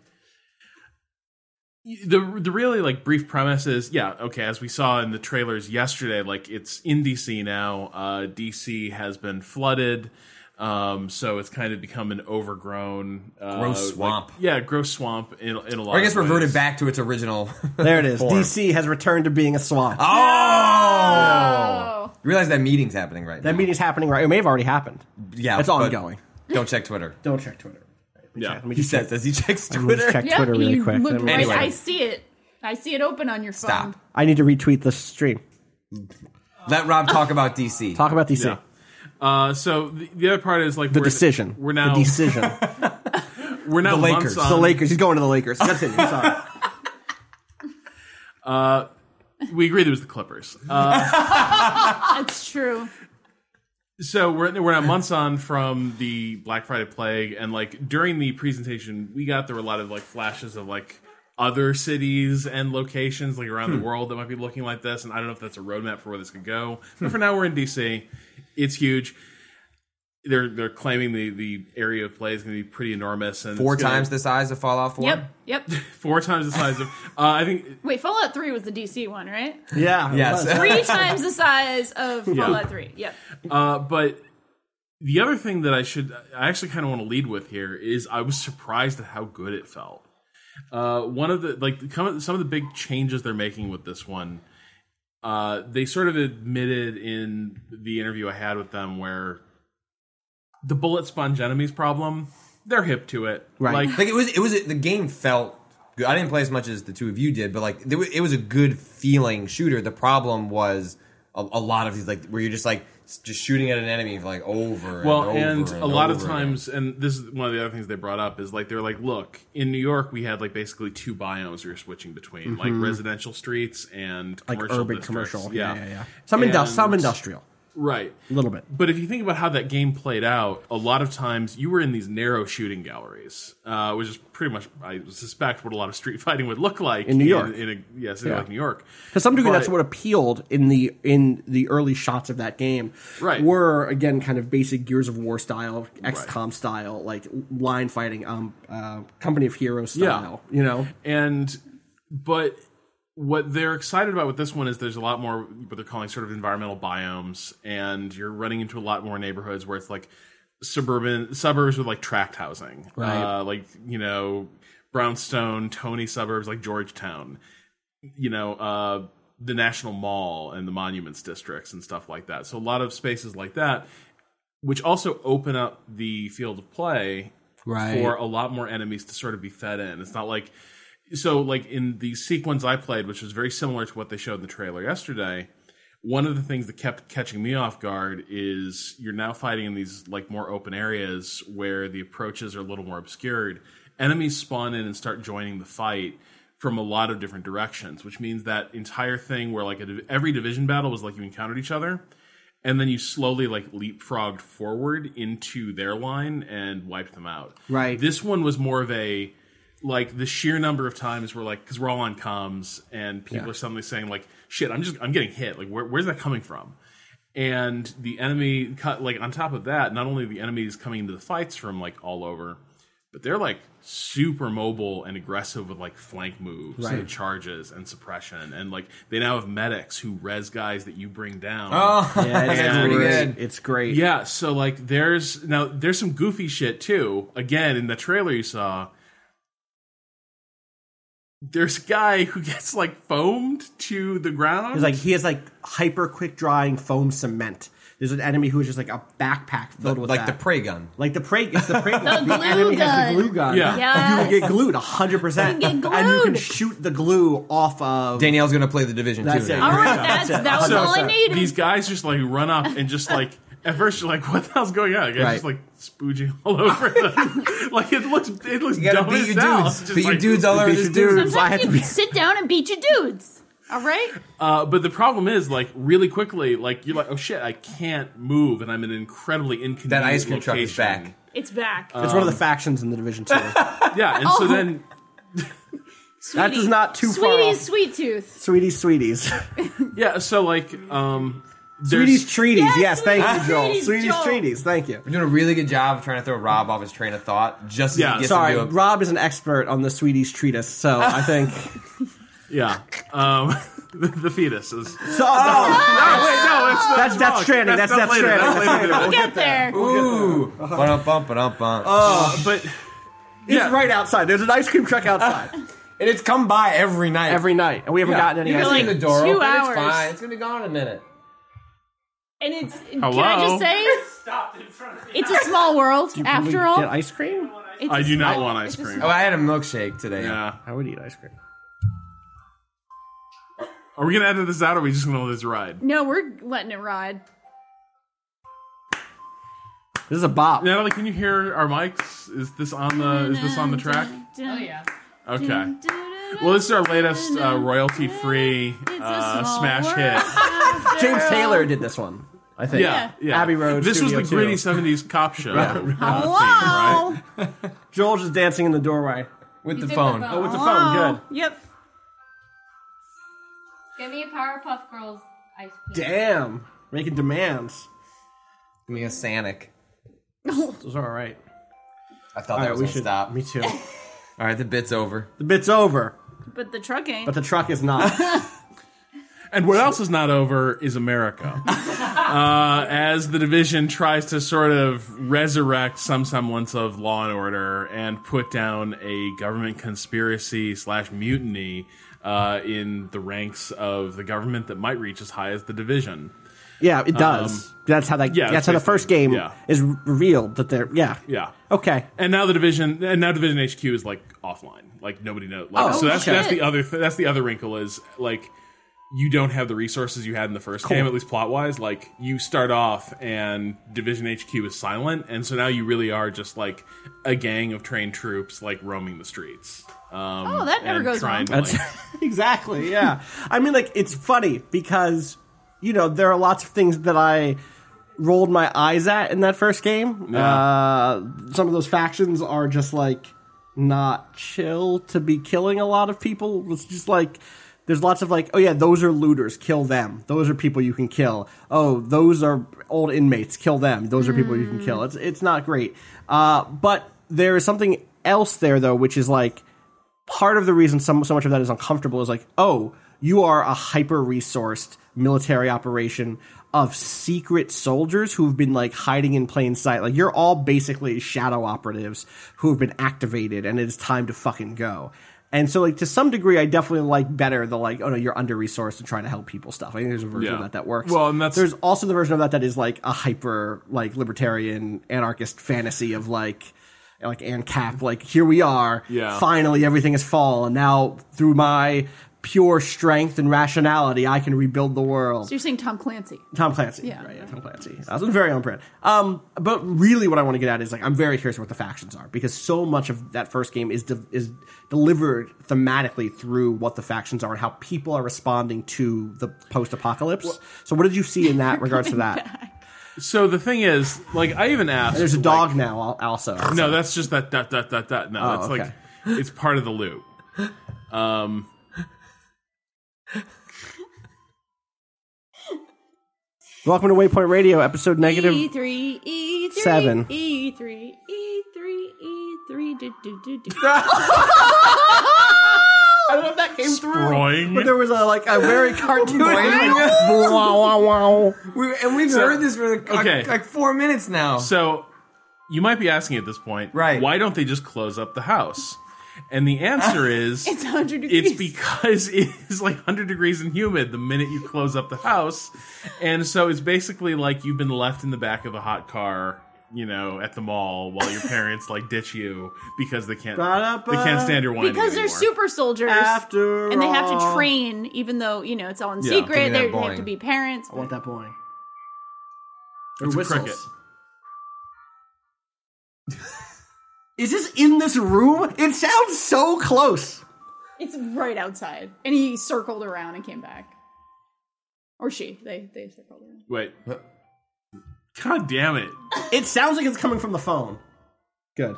the the really like brief premise is, yeah, okay, as we saw in the trailers yesterday, like it's in D C now. Uh, D C has been flooded. Um, so it's kind of become an overgrown, uh, gross swamp. Like, yeah, gross swamp in, in a lot. Or I guess of ways. reverted back to its original. There it is. form. D C has returned to being a swamp. Oh! Oh. You realize that meeting's happening right now. That meeting's happening right. It may have already happened. Yeah, it's but ongoing. Don't check Twitter. Don't check Twitter. Let me Yeah. check. Let me He just says, check. does he checks Let me just Twitter? check Yeah, Twitter really you quick. look Let me- right- Anyway. I see it. I see it open on your phone. Stop. I need to retweet this stream. Let Rob talk about D C. Talk about D C. Yeah. Uh, so the, the other part is like The we're, decision. We're now the decision. we're now The Lakers. months on, the Lakers. He's going to the Lakers. Continue. Sorry. Uh, we agreed it was the Clippers. Uh, That's true. So we're we're now months on from the Black Friday plague, and like during the presentation, we got there were a lot of like flashes of like other cities and locations like around Hmm. the world that might be looking like this, and I don't know if that's a roadmap for where this could go. But for now, we're in D C. It's huge. They're they're claiming the, the area of play is going to be pretty enormous, and Four it's gonna- times the size of Fallout four? Yep. Yep. four times the size of. Uh, I think Wait, Fallout three was the D C one, right? Yeah. it Yes. was. Three times the size of Fallout three. Yep. Uh, but the other thing that I should, I actually kind of want to lead with here is I was surprised at how good it felt. Uh, one of the, like, some of the big changes they're making with this one, uh, they sort of admitted in the interview I had with them where the bullet sponge enemies problem, they're hip to it. Right. Like, Like it was, it was the game felt good. I didn't play as much as the two of you did, but like there, wa- it was a good feeling shooter. The problem was a, a lot of these like where you're just like just shooting at an enemy for like over. well, and, and, over a lot of over times, and this is one of the other things they brought up is like they're like, look, in New York we had like basically two biomes we were switching between, like residential streets and Like commercial urban districts. commercial. Yeah, yeah, yeah. Some, And- indus- some industrial. right? A little bit. But if you think about how that game played out, a lot of times you were in these narrow shooting galleries, uh, which is pretty much, I suspect, what a lot of street fighting would look like In New York. In, in a yeah, city Yeah. like New York. To some degree, But- that's what appealed in the in the early shots of that game. Right. Were again kind of basic Gears of War style, X COM style, like line fighting, um, uh, Company of Heroes style. You know, And but what they're excited about with this one is there's a lot more what they're calling sort of environmental biomes, and you're running into a lot more neighborhoods where it's like suburban suburbs with like tract housing, Right. Uh, like you know brownstone, Tony suburbs like Georgetown, you know uh, the National Mall and the Monuments districts and stuff like that. So a lot of spaces like that, which also open up the field of play Right. for a lot more enemies to sort of be fed in. It's not like so like in the sequence I played, which was very similar to what they showed in the trailer yesterday. One of the things that kept catching me off guard is you're now fighting in these like more open areas where the approaches are a little more obscured. Enemies spawn in and start joining the fight from a lot of different directions, which means that entire thing where like a, every division battle was like you encountered each other, and then you slowly like leapfrogged forward into their line and wiped them out. Right. This one was more of a like the sheer number of times we're like, because we're all on comms and people Yeah. are suddenly saying like, shit, I'm just I'm getting hit. Like where, where's that coming from? And the enemy cut like on top of that, not only the enemies coming into the fights from like all over, but they're like super mobile and aggressive with like flank moves Right. and charges and suppression, and like they now have medics who res guys that you bring down. Oh, yeah, it's That's pretty great. good. It's great. Yeah, so like there's now there's some goofy shit too. Again, in the trailer you saw, there's a guy who gets like foamed to the ground. He's like he has like hyper quick drying foam cement. There's an enemy who is just like a backpack filled with like that. the prey gun. Like the prey, it's the prey gun. The The glue enemy has gun. the glue gun. Yeah. Yes. You can get glued one hundred percent. You can get And you can glued. shoot the glue off of... Danielle's gonna play the Division That's two it. now. All right, That's that's, it. that was So- all I needed. These guys just like run up and just like at first you're like, what the hell's going on? The guy's Right. just like spooging all over them. Like it looks it looks You gotta dumb beat as your hell. dudes. It's just Beat your like- dudes all over beat this your dude. dudes. I had Sometimes to you be- sit down and beat your dudes. All right? Uh, but the problem is, like, really quickly, like you're like, oh shit, I can't move, and I'm in an incredibly inconvenient That ice cream truck is location. back. It's back. It's one of the factions in the Division two. Yeah, and Oh. so then That is not too far Sweetie's off. Sweet Tooth. Sweeties, sweeties. yeah, so like um, there's- Sweeties, treaties. Yes, Yes, thank Sweeties, you, Joel. treaties, Sweeties, Joel. treaties. Thank you. We're doing a really good job of trying to throw Rob off his train of thought. Just as Yeah, he gets Sorry, into a, Rob is an expert on the Sweeties treatise, so I think... yeah, um, the, the fetus is. So, Oh, wait, no, it's not That's- that's wrong. stranding. That's- that's later. stranding. That's later. We'll get there. ooh, ba-dum, bum, ba-dum, bum. Uh, but It's yeah, right outside. There's an ice cream truck outside and it's come by every night. every night, and we haven't Yeah. gotten any You ice can cream. leave the door two open. hours. It's fine. It's gonna be gone in a minute. And it's, can Hello? I just say, it's a small world, Will we after all. get ice cream? It's I a do not small- want ice it's a cream. Oh, I had a milkshake today. yeah. I would eat ice cream. Are we gonna edit this out, or are we just gonna let this ride? No, we're letting it ride. This is a bop. Natalie, can you hear our mics? Is this on the Is this on the track? Oh, yeah. Okay. Well, this is our latest uh, royalty-free uh, smash hit. James Taylor did this one, I think. Yeah, yeah. Abbey Road This was Studio the two. gritty seventies cop show. uh, theme, Wow. right? Joel's just dancing in the doorway. With the did phone. the Oh, with the Wow. phone. Good. Yep. Give me a Powerpuff Girls ice cream. Damn. Making demands. Give me a Sanic. Those are all right. I thought All that right, was we gonna should stop. Me too. All right, the bit's over. The bit's over, But the truck ain't. but the truck is not. And what else is not over is America. uh, as the Division tries to sort of resurrect some semblance of law and order and put down a government conspiracy slash mutiny uh, in the ranks of the government that might reach as high as the Division. Yeah, it does. that's how that. yeah, that's how the first game yeah. is revealed. That they're. Yeah. Yeah. Okay. And now the division, and now Division H Q is like offline. Like nobody knows. Like, Oh, so that's shit. that's the other th- that's the other wrinkle is like you don't have the resources you had in the first game, at least plot wise. Like you start off and Division H Q is silent, and so now you really are just like a gang of trained troops like roaming the streets. Um, Oh, that never and goes trying wrong. to, That's like, exactly. Yeah. I mean, like it's funny because you know there are lots of things that I rolled my eyes at in that first game. Yeah. Uh, some of those factions are just like not chill to be killing a lot of people. It's just like there's lots of like, oh yeah, those are looters, kill them. Those are people you can kill. Oh, those are old inmates, kill them. Those are people you can kill. It's it's not great. Uh, but there is something else there though, which is like part of the reason some so much of that is uncomfortable is like, oh, you are a hyper resourced military operation of secret soldiers who've been like hiding in plain sight. Like you're all basically shadow operatives who have been activated and it is time to fucking go. And so like to some degree I definitely like better the like, oh no, you're under resourced and trying to help people stuff. I think there's a version Yeah. of that that works. Well, and that's- there's also the version of that that is like a hyper like libertarian anarchist fantasy of like like ANCAP, like here we are, Yeah. finally everything has fallen. Now through my pure strength and rationality, I can rebuild the world. So you're saying Tom Clancy. Tom Clancy. Yeah. Right, yeah, Tom Clancy. That was very on brand. Um, but really what I want to get at is like, I'm very curious what the factions are because so much of that first game is, de- is delivered thematically through what the factions are and how people are responding to the post-apocalypse. So what did you see in that regards to that? so the thing is, like I even asked, There's a like- dog now al- also. No, that's just that that that that that. No, Oh, that's okay. like it's part of the loot. Um. Welcome to Waypoint Radio, episode negative. E three, E three, seven. E three, E three, E three, do, do, do, do. I don't know if that came through, Sproing. but there was a like a very cartoon. like, wow, wow, wow. We, and we've So- heard this for like, okay. like four minutes now. So you might be asking at this point, Right. Why don't they just close up the house? And the answer is It's one hundred degrees. It's because it is like one hundred degrees and humid the minute you close up the house. And so it's basically like you've been left in the back of a hot car, you know, at the mall while your parents like ditch you because they can't they can't stand your whining Because they're anymore. super soldiers. After and they have to all. train, even though, you know, it's all in Yeah, secret. give me They that they have boing. to be parents. I want that boing. Or It's a whistles. cricket. Is this in this room? It sounds so close. It's right outside. And he circled around and came back. Or she. They they circled around. Wait. God damn it. It sounds like it's coming from the phone. Good.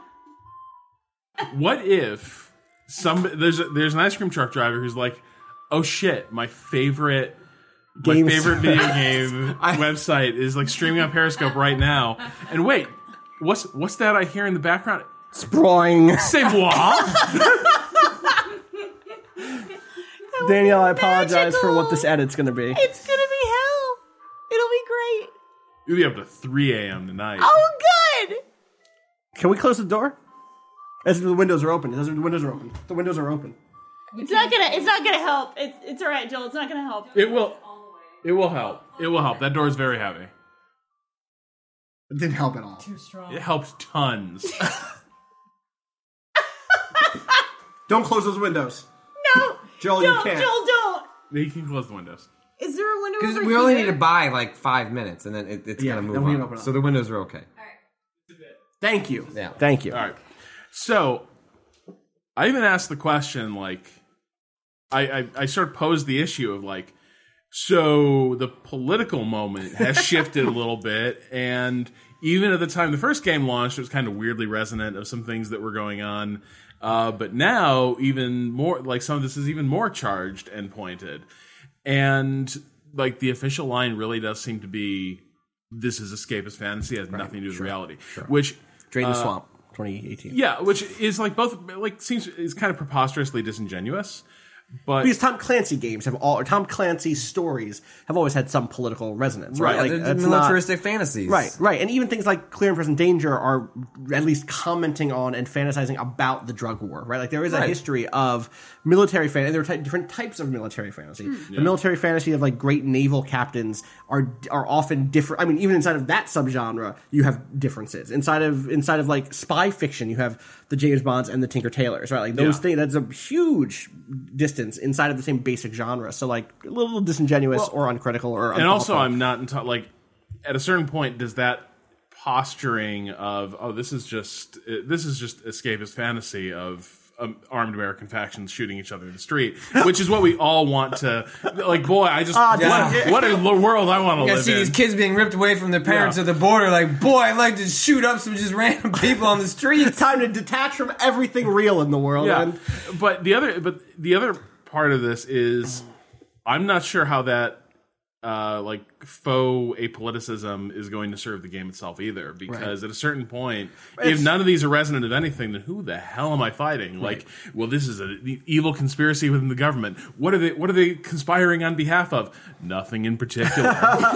What if some there's a, there's an ice cream truck driver who's like, oh shit, my favorite my Games. favorite video game website is like streaming on Periscope right now. And wait, what's what's that I hear in the background? Sproing. C'est moi. Danielle, I apologize for magical. what this edit's going to be. It's gonna be hell. It'll be great. You'll be up to three a.m. tonight. Oh, good. Can we close the door? As the windows are open. As the windows are open. The windows are open. It's not gonna. It's not gonna help. It's it's all right, Joel. It's not gonna help. It will it will help. It will help. That door is very heavy. It didn't help at all. It helps tons. Don't close those windows. No, Joel, you don't, can't. Joel, don't. You can close the windows. Is there a window Because over we only here? need to buy like five minutes, and then it, it's Yeah, gonna move then we can on. open up. So the windows are okay. Thank you. Yeah. Thank you. All right. So I even asked the question, like, I, I, I sort of posed the issue of like, so the political moment has shifted a little bit, and even at the time the first game launched, it was kind of weirdly resonant of some things that were going on. Uh, but now, even more, like some of this is even more charged and pointed, and like the official line really does seem to be, "This is escapist fantasy; it has nothing to do with reality." Which Drain the uh, Swamp, twenty eighteen. yeah, which is like both like seems is kind of preposterously disingenuous, but Because Tom Clancy games have all, or Tom Clancy's stories have always had some political resonance, right? Right, Like, They're that's militaristic fantasies. not, right, right, and even things like Clear and Present Danger are at least commenting on and fantasizing about the drug war, right? Like there is a Right. history of military fantasy, and there are ty- different types of military fantasy. Hmm. The military fantasy of like great naval captains are are often different. I mean, even inside of that subgenre, you have differences. Inside of inside of like spy fiction, you have the James Bonds and the Tinker Tailors, right? Like those Yeah. things. That's a huge distance inside of the same basic genre. So like a little disingenuous or uncritical or and also unthoughtful. I'm not enti- like at a certain point does that posturing of oh this is just this is just escapist fantasy of um, armed American factions shooting each other in the street, which is what we all want to like. Boy, I just Ah, what, what a lo- world I want to You gotta live see in. these kids being ripped away from their parents Yeah. at the border. Like, boy, I'd like to shoot up some just random people on the streets. time to detach from everything real in the world. Yeah, And but the other but the other part of this is I'm not sure how that uh, like faux apoliticism is going to serve the game itself either, because at a certain point, if none of these are resonant of anything, then who the hell am I fighting? Like, well, this is an evil conspiracy within the government. What are they? What are they conspiring on behalf of? Nothing in particular,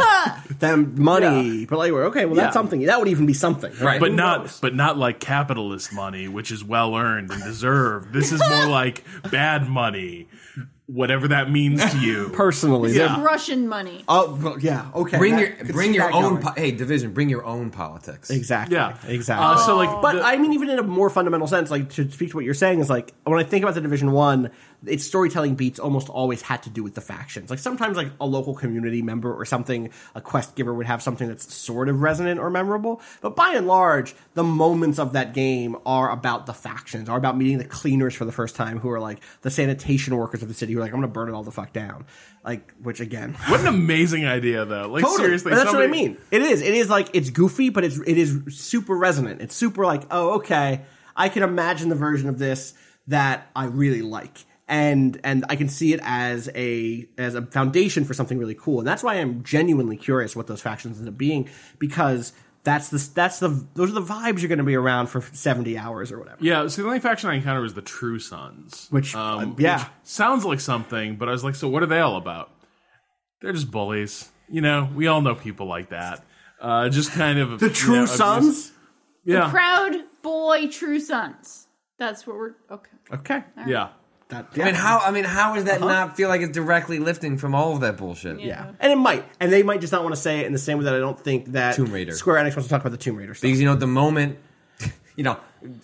them money, but like, okay, well, that's Yeah. something. That would even be something, Right. but Who not knows? but not like capitalist money, which is well earned and deserved. This is more like bad money, whatever that means to you. personally. Yeah. Russian money. Oh, well, yeah. Okay. Bring that- your could bring see your that own going. po- hey division. Bring your own politics. Exactly. Yeah, Exactly. Uh, so like, But the- I mean, even in a more fundamental sense, like to speak to what you're saying, is like when I think about the Division One, its storytelling beats almost always had to do with the factions. Like sometimes, like a local community member or something, a quest giver would have something that's sort of resonant or memorable. But by and large, the moments of that game are about the factions, are about meeting the cleaners for the first time, who are like the sanitation workers of the city, who are like, I'm going to burn it all the fuck down. Like, which again. what an amazing idea, though. Like Totally. seriously, But that's somebody, what I mean. It is. It is like it's goofy, but it's it is super resonant. It's super like, oh, okay, I can imagine the version of this that I really like, and and I can see it as a as a foundation for something really cool. And that's why I'm genuinely curious what those factions end up being, because that's the that's the those are the vibes you're going to be around for seventy hours or whatever. Yeah, so the only faction I encountered was the True Sons, Which, um, uh, yeah. which sounds like something, but I was like, so what are they all about? They're just bullies. You know, we all know people like that. Uh, just kind of The True you know, Sons. Yeah, Proud boy, true sons. That's what we're okay. Okay. Yeah. That, I mean, how? I mean, how does that not feel like it's directly lifting from all of that bullshit? Yeah. Yeah, and it might, and they might just not want to say it in the same way that I don't think that Tomb Raider. Square Enix wants to talk about the Tomb Raider stuff. Because you know, at the moment, you know,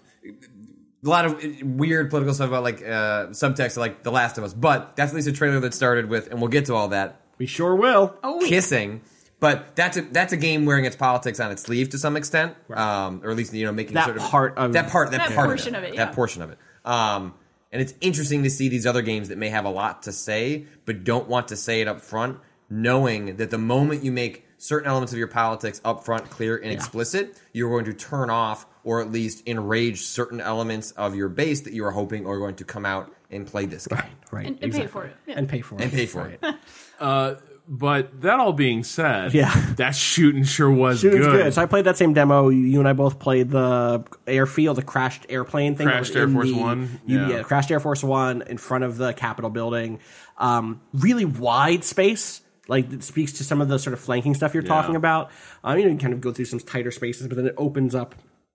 a lot of weird political stuff about like uh, subtext, like The Last of Us. But that's at least a trailer that started with, and we'll get to all that. We sure will. Oh, Kissing. But that's a that's a game wearing its politics on its sleeve to some extent, um, or at least you know making That sort of part of- that part that, That part portion of it, of it, yeah. that portion of it. Um, and it's interesting to see these other games that may have a lot to say, but don't want to say it up front, knowing that the moment you make certain elements of your politics up front, clear, and explicit, you're going to turn off or at least enrage certain elements of your base that you are hoping are going to come out and play this game. Right, right, And, and exactly. pay for it. Yeah. and pay for it, And pay for Right. it. Uh, but that all being said, Yeah. that shooting sure was Shooting's good. good. So I played that same demo. You and I both played the airfield, the crashed airplane thing. that Crashed was Air in Force the- One? You, Yeah. yeah, crashed Air Force One in front of the Capitol building. Um, really wide space. Like, it speaks to some of the sort of flanking stuff you're talking about. Um, you know, you kind of go through some tighter spaces, but then it opens up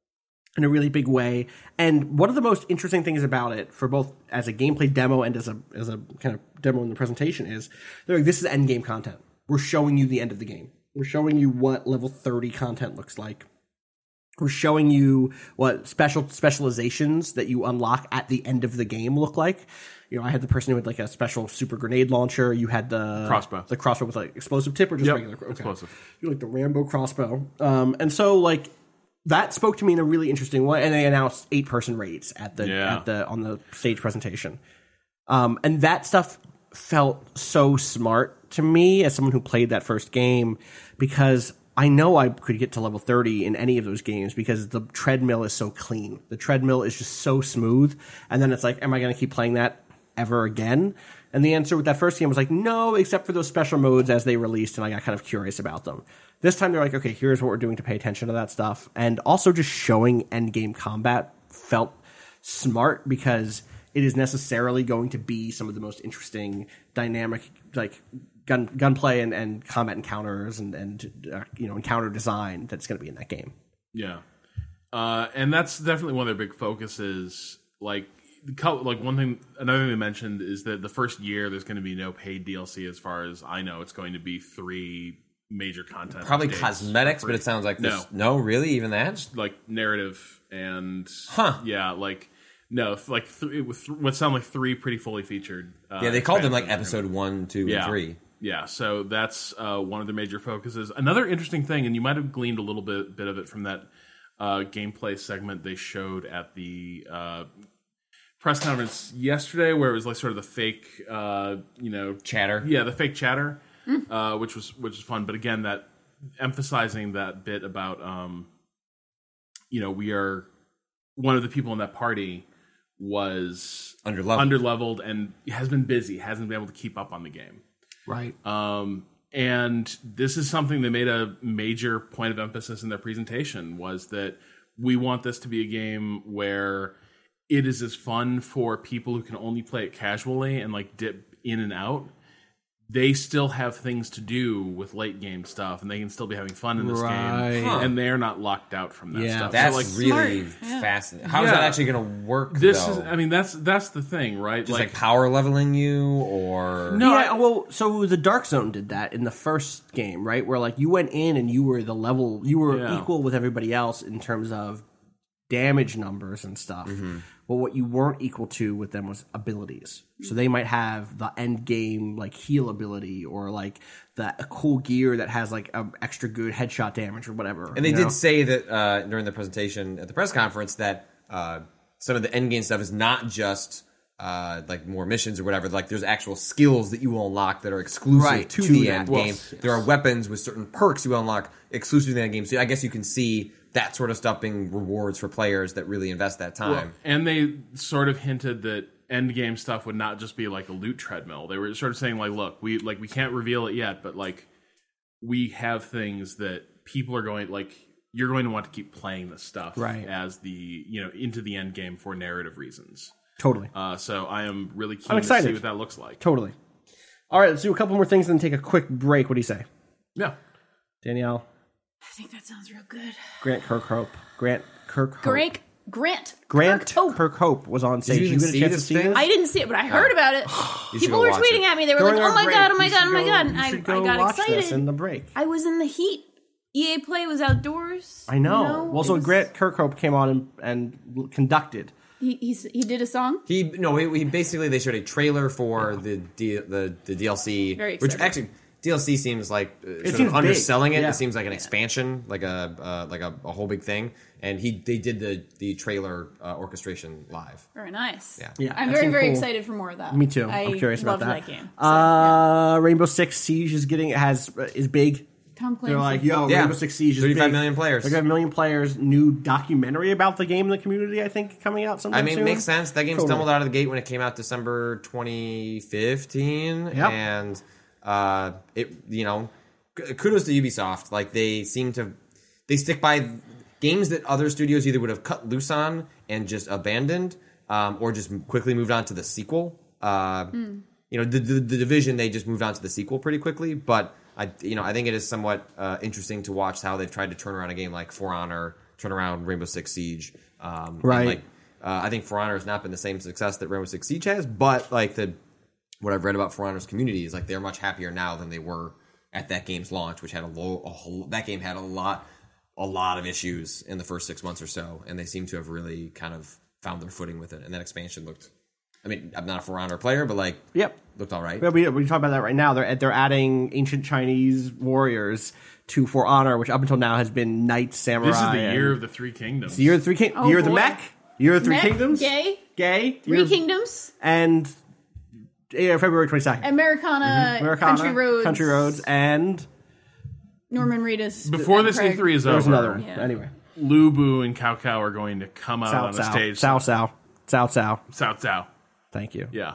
in a really big way. And one of the most interesting things about it, for both as a gameplay demo and as a as a kind of demo in the presentation, is they're like, this is end game content. We're showing you the end of the game. We're showing you what level thirty content looks like. We're showing you what special specializations that you unlock at the end of the game look like. You know, I had the person who had like a special super grenade launcher. You had the Crossbow. the crossbow with like explosive tip or just Yep, regular okay. explosive. You like the Rambo crossbow. Um, and so like that spoke to me in a really interesting way. And they announced eight person raids at the Yeah. at the on the stage presentation. Um, and that stuff felt so smart to me as someone who played that first game, because I know I could get to level thirty in any of those games because the treadmill is so clean. The treadmill is just so smooth. And then it's like, am I going to keep playing that ever again? And the answer with that first game was like, no, except for those special modes as they released, and I got kind of curious about them. This time they're like, okay, here's what we're doing to pay attention to that stuff. And also just showing endgame combat felt smart because it is necessarily going to be some of the most interesting dynamic, like gun gunplay and, and combat encounters and, and uh, you know, encounter design that's going to be in that game. Yeah, uh, and that's definitely one of their big focuses. Like, the co- like one thing, another thing they mentioned is that the first year there's going to be no paid D L C. As far as I know, it's going to be three major content, Probably updates cosmetics, for but free. it sounds like no, this. No, really, even that? like narrative and Huh. yeah, like no, th- like th- with th- what sound like three pretty fully featured. Uh, Yeah, they called them like expansions are episode one, two, yeah. and three. Yeah, so that's uh, one of the major focuses. Another interesting thing, and you might have gleaned a little bit bit of it from that uh, gameplay segment they showed at the uh, press conference yesterday, where it was like sort of the fake, uh, you know, Chatter. Yeah, the fake chatter, uh, which was which was fun. But again, that emphasizing that bit about, um, you know, we are one of the people in that party was Underleveled. underleveled and has been busy, hasn't been able to keep up on the game. Right. Um, and this is something they made a major point of emphasis in their presentation, was that we want this to be a game where it is as fun for people who can only play it casually and like dip in and out. They still have things to do with late game stuff, and they can still be having fun in this Right. game, Huh. and they're not locked out from that Yeah. stuff. That's so, like, really Smart, yeah. fascinating. How is Yeah. that actually going to work, this though? is. I mean, that's that's the thing, right? Just like, power leveling you, or... No, yeah, I- well, so the Dark Zone did that in the first game, right? Where like you went in and you were the level, you were Yeah. equal with everybody else in terms of damage numbers and stuff. Mm-hmm. But what you weren't equal to with them was abilities. So they might have the end game like heal ability, or like the a cool gear that has like a extra good headshot damage or whatever. And they you did know? say that uh, during the presentation at the press conference that uh, some of the endgame stuff is not just uh, like more missions or whatever. Like there's actual skills that you will unlock that are exclusive Right, to, to the that. end Well, game. yes. There are weapons with certain perks you will unlock exclusive to the end game. So I guess you can see that sort of stuff being rewards for players that really invest that time. Well, and they sort of hinted that end game stuff would not just be like a loot treadmill. They were sort of saying like, look, we like we can't reveal it yet, but like we have things that people are going like you're going to want to keep playing this stuff Right. as the you know into the end game for narrative reasons. Totally. Uh, so I am really keen I'm to excited. see what that looks like. Totally. All right, let's do a couple more things and then take a quick break. What do you say? Yeah. Danielle, I think that sounds real good. Grant Kirkhope, Grant Kirkhope. Greg Grant. Grant Kirkhope. Kirkhope was on stage. you even get a see chance this to see thing? this? I didn't see it, but I heard about it. You should People go were watch tweeting it. at me. They were During like, our "Oh my break, god! Oh my you god! should Oh my go- god!" you And I, should go I got watch excited. this in the break. I was in the heat. E A Play was outdoors. I know. You know? Well, It so was- Grant Kirkhope came on and, and conducted. he he's, he did a song. He no, he, he basically they showed a trailer for the D, the the D L C, Very which excited. actually D L C seems like uh, sort seems of big. underselling it. Yeah. It seems like an expansion, like a uh, like a, a whole big thing. And he they did the the trailer uh, orchestration live. Very nice. Yeah. Yeah, I'm that very seemed very cool. excited for more of that. Me too. I I'm curious about loved that. game. So, uh, Rainbow Six Siege is getting has is big. Tom Clancy. They're like, yo, Yeah. Rainbow Six Siege is thirty-five big. million players. They're gonna have a million players. New documentary about the game in the community, I think, coming out sometime I mean, soon. it makes sense. That game Totally. stumbled out of the gate when it came out December twenty fifteen, Yep. and uh, it you know, k- kudos to Ubisoft. Like they seem to they stick by games that other studios either would have cut loose on and just abandoned, um, or just quickly moved on to the sequel. Uh, Hmm. You know, the, the the Division, they just moved on to the sequel pretty quickly, but I you know I think it is somewhat uh, interesting to watch how they've tried to turn around a game like For Honor, turn around Rainbow Six Siege, um, Right. And like, uh, I think For Honor has not been the same success that Rainbow Six Siege has, but like the what I've read about For Honor's community is like they're much happier now than they were at that game's launch, which had a low a whole, that game had a lot a lot of issues in the first six months or so, and they seem to have really kind of found their footing with it. And that expansion looked. I mean, I'm not a For Honor player, but like, Yep. looked all right. Yeah, we we talk about that right now. They're they're adding ancient Chinese warriors to For Honor, which up until now has been knights, samurai. This is the and- year of the Three Kingdoms. the year of the three king, Oh, year of the boy. mech, year of the three Mech, kingdoms, Gay, gay, Three year of- Kingdoms, and yeah, February twenty second. Americana, Americana, Country Roads, Country Roads, and Norman Reedus. Before and this Craig. E three is there's over, another one. Yeah. Anyway, Lu Bu and Cao Cao are going to come out Cao on the Cao, stage. Cao Cao, Cao Cao. Cao Cao. Thank you, Yeah.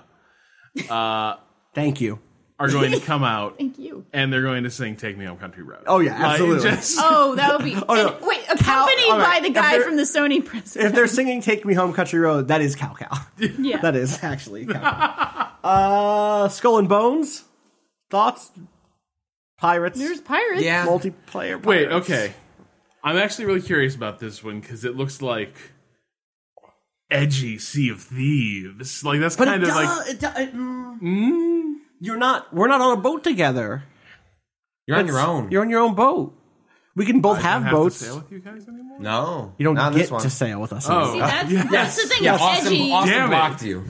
thank you. Are going to come out Thank you. and they're going to sing Take Me Home Country Road. Oh, yeah, Like, absolutely. just- Oh, that would be. no. and, wait, accompanied all right, by the if guy they're- from the Sony president. If they're singing "Take Me Home, Country Road," that is Cao Cao. yeah. That is actually Cao Cao. uh, Skull and Bones. Thoughts? Pirates. There's pirates. Yeah. multiplayer. Pirates. Wait, okay. I'm actually really curious about this one because it looks like edgy Sea of Thieves. Like that's But kind it of does, like it do- it, mm, you're not. We're not on a boat together. You're on your own. You're on your own boat. We can both I have don't have boats. to sail with you guys anymore. no, You don't not on get this one. to sail with us. Oh. anymore. See, that's, Yes. that's the thing. Yeah, it's Austin, edgy. Austin Damn it. blocked you.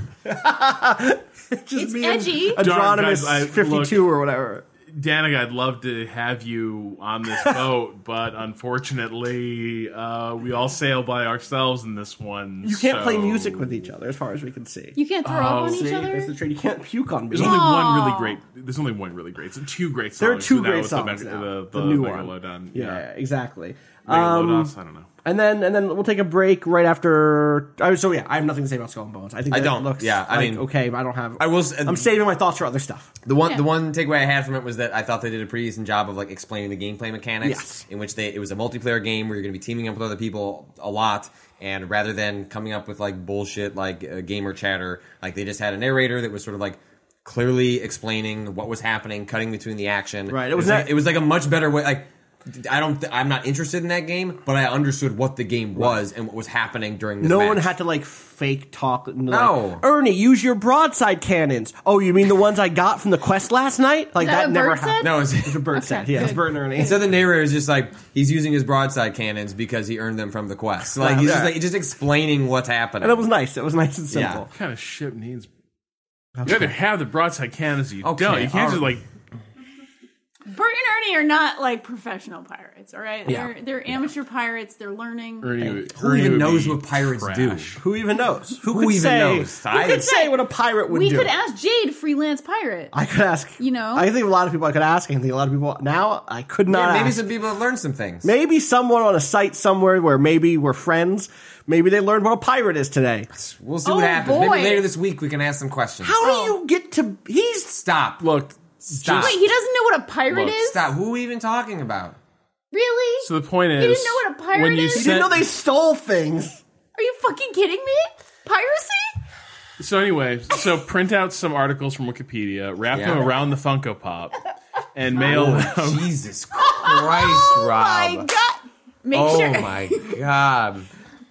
Just It's being edgy. Adronimus Darn, guys, I- fifty-two or whatever. Danica, I'd love to have you on this boat, but unfortunately, uh, we all sail by ourselves in this one. You can't play so- music with each other, as far as we can see. You can't throw up on See, each other. that's the trade. You can't puke on me. There's only one Aw. really great. There's only one really great. So two great songs. There are two now great with songs The, now. the, The the new Megalodon. one. Yeah. Yeah, exactly. Um, Megalodos? I don't know. And then and then we'll take a break right after. Oh, so yeah, I have nothing to say about Skull and Bones. I think I that don't. Looks Yeah, I like, mean, okay, but I don't have. I will. s- I'm saving my thoughts for other stuff. The one, Yeah. the one takeaway I had from it was that I thought they did a pretty decent job of like explaining the gameplay mechanics. Yes. In which they, it was a multiplayer game where you're going to be teaming up with other people a lot, and rather than coming up with like bullshit like uh, gamer chatter, like they just had a narrator that was sort of like clearly explaining what was happening, cutting between the action. Right, it It was was, like, that- it was like a much better way. Like I don't, th- I'm not interested in that game, but I understood what the game was and what was happening during. This No match. one had to like fake talk. and, like, No. Ernie, use your broadside cannons. Oh, you mean the ones I got from the quest last night? Like Is that that, a never bird set? happened. No, it's. It's a bird set. Yeah, it's good. Bert and Ernie. So the narrator is just like he's using his broadside cannons because he earned them from the quest. Like he's just Yeah. like just explaining what's happening. And it was nice. It was nice and Yeah. simple. What kind of ship needs? You either have the broadside cannons or you Okay, don't. You can't all just right. like. Bert and Ernie are not like professional pirates, all right? Yeah. They're they're amateur pirates. They're learning. Ernie, Who Ernie even would knows be what pirates trash. do? Who even knows? Who, Who could even say? knows? Who I- could say what a pirate would We do? could ask Jade, freelance pirate. I could ask. You know? I think a lot of people I could ask. I think a lot of people now I could not. Yeah, maybe ask. some people have learned some things. Maybe someone on a site somewhere where maybe we're friends. Maybe they learned what a pirate is today. We'll see Oh, what happens. boy. Maybe later this week we can ask some questions. How Oh. do you get to? He's Stop. Look, Stop. Wait, he doesn't know what a pirate Look, is? Stop. Who are we even talking about? Really? so the point is, You didn't know what a pirate when you is? he sent, didn't know they stole things. Are you fucking kidding me? Piracy? So anyway, so print out some articles from Wikipedia, wrap Yeah. them around the Funko Pop, and mail them. Jesus Christ, Oh Rob. my god! Make Oh sure my God. get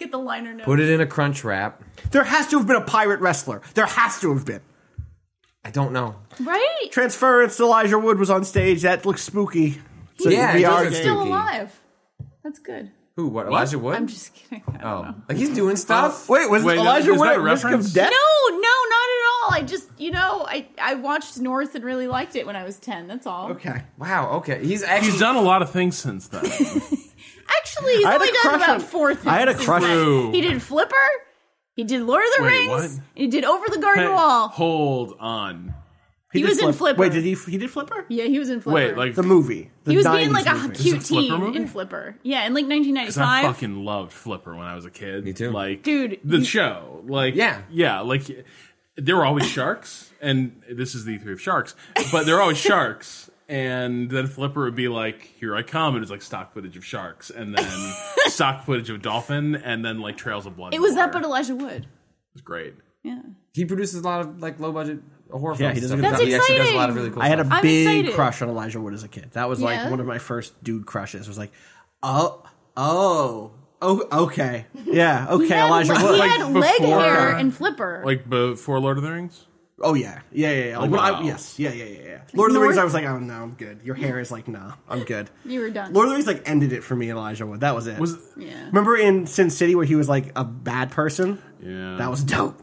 get the liner notes. Put it in a crunch wrap. There has to have been a pirate wrestler. There has to have been. I don't know. Right? Transference. Elijah Wood was on stage. That looks spooky. It's a Yeah, it V R does He's game. still spooky. alive. That's good. Who? What? Elijah Wood? I'm just kidding. I don't oh, know. like he's doing stuff. Wait, was Wait, Elijah is Wood that at risk reference? of death? No, no, not at all. I just, you know, I, I watched North and really liked it when I was ten. That's all. Okay. Wow. Okay. He's actually. He's done a lot of things since then. Actually, he's I had only a done crush about on- four things. I had a since crush- then. True. He did Flipper. He did Lord of the Wait, Rings. what? He did Over the Garden Hey, Wall. hold on. He did was in Flip- Flipper. Wait, did he? He did Flipper? Yeah, he was in Flipper. Wait, like The movie. The he was being nineties like a movie. cute Is it Flipper teen movie? in Flipper. Yeah, in like nineteen Because I ninety-five. fucking loved Flipper when I was a kid. Me too. Like, Dude, the you- show. Like, Yeah. yeah. Like, there were always sharks, and this is the E three of sharks. But there were always sharks, and then Flipper would be like, "Here I come," and it's like stock footage of sharks, and then stock footage of dolphin, and then like trails of blood. It in was the that, water. but Elijah Wood. It was great. Yeah. He produces a lot of like low budget horror Yeah, films. he does a stuff. good job. He actually does a lot exciting. of really cool I had a stuff. I'm big excited. crush on Elijah Wood as a kid. That was like Yeah? one of my first dude crushes. Was like, oh, oh, oh, okay, yeah, okay, He had, Elijah he Wood. like, had leg before- hair in Flipper. Like before Lord of the Rings. Oh yeah, yeah, yeah, yeah. Like, when wow. I, yes, yeah, yeah, yeah, yeah. Lord of the North- Rings, I was like, oh no, I'm good. Your hair is like, no, I'm good. You were done. Lord of the Rings like ended it for me, and Elijah Wood. That was it. Was yeah. Remember in Sin City where he was like a bad person? yeah. That was dope.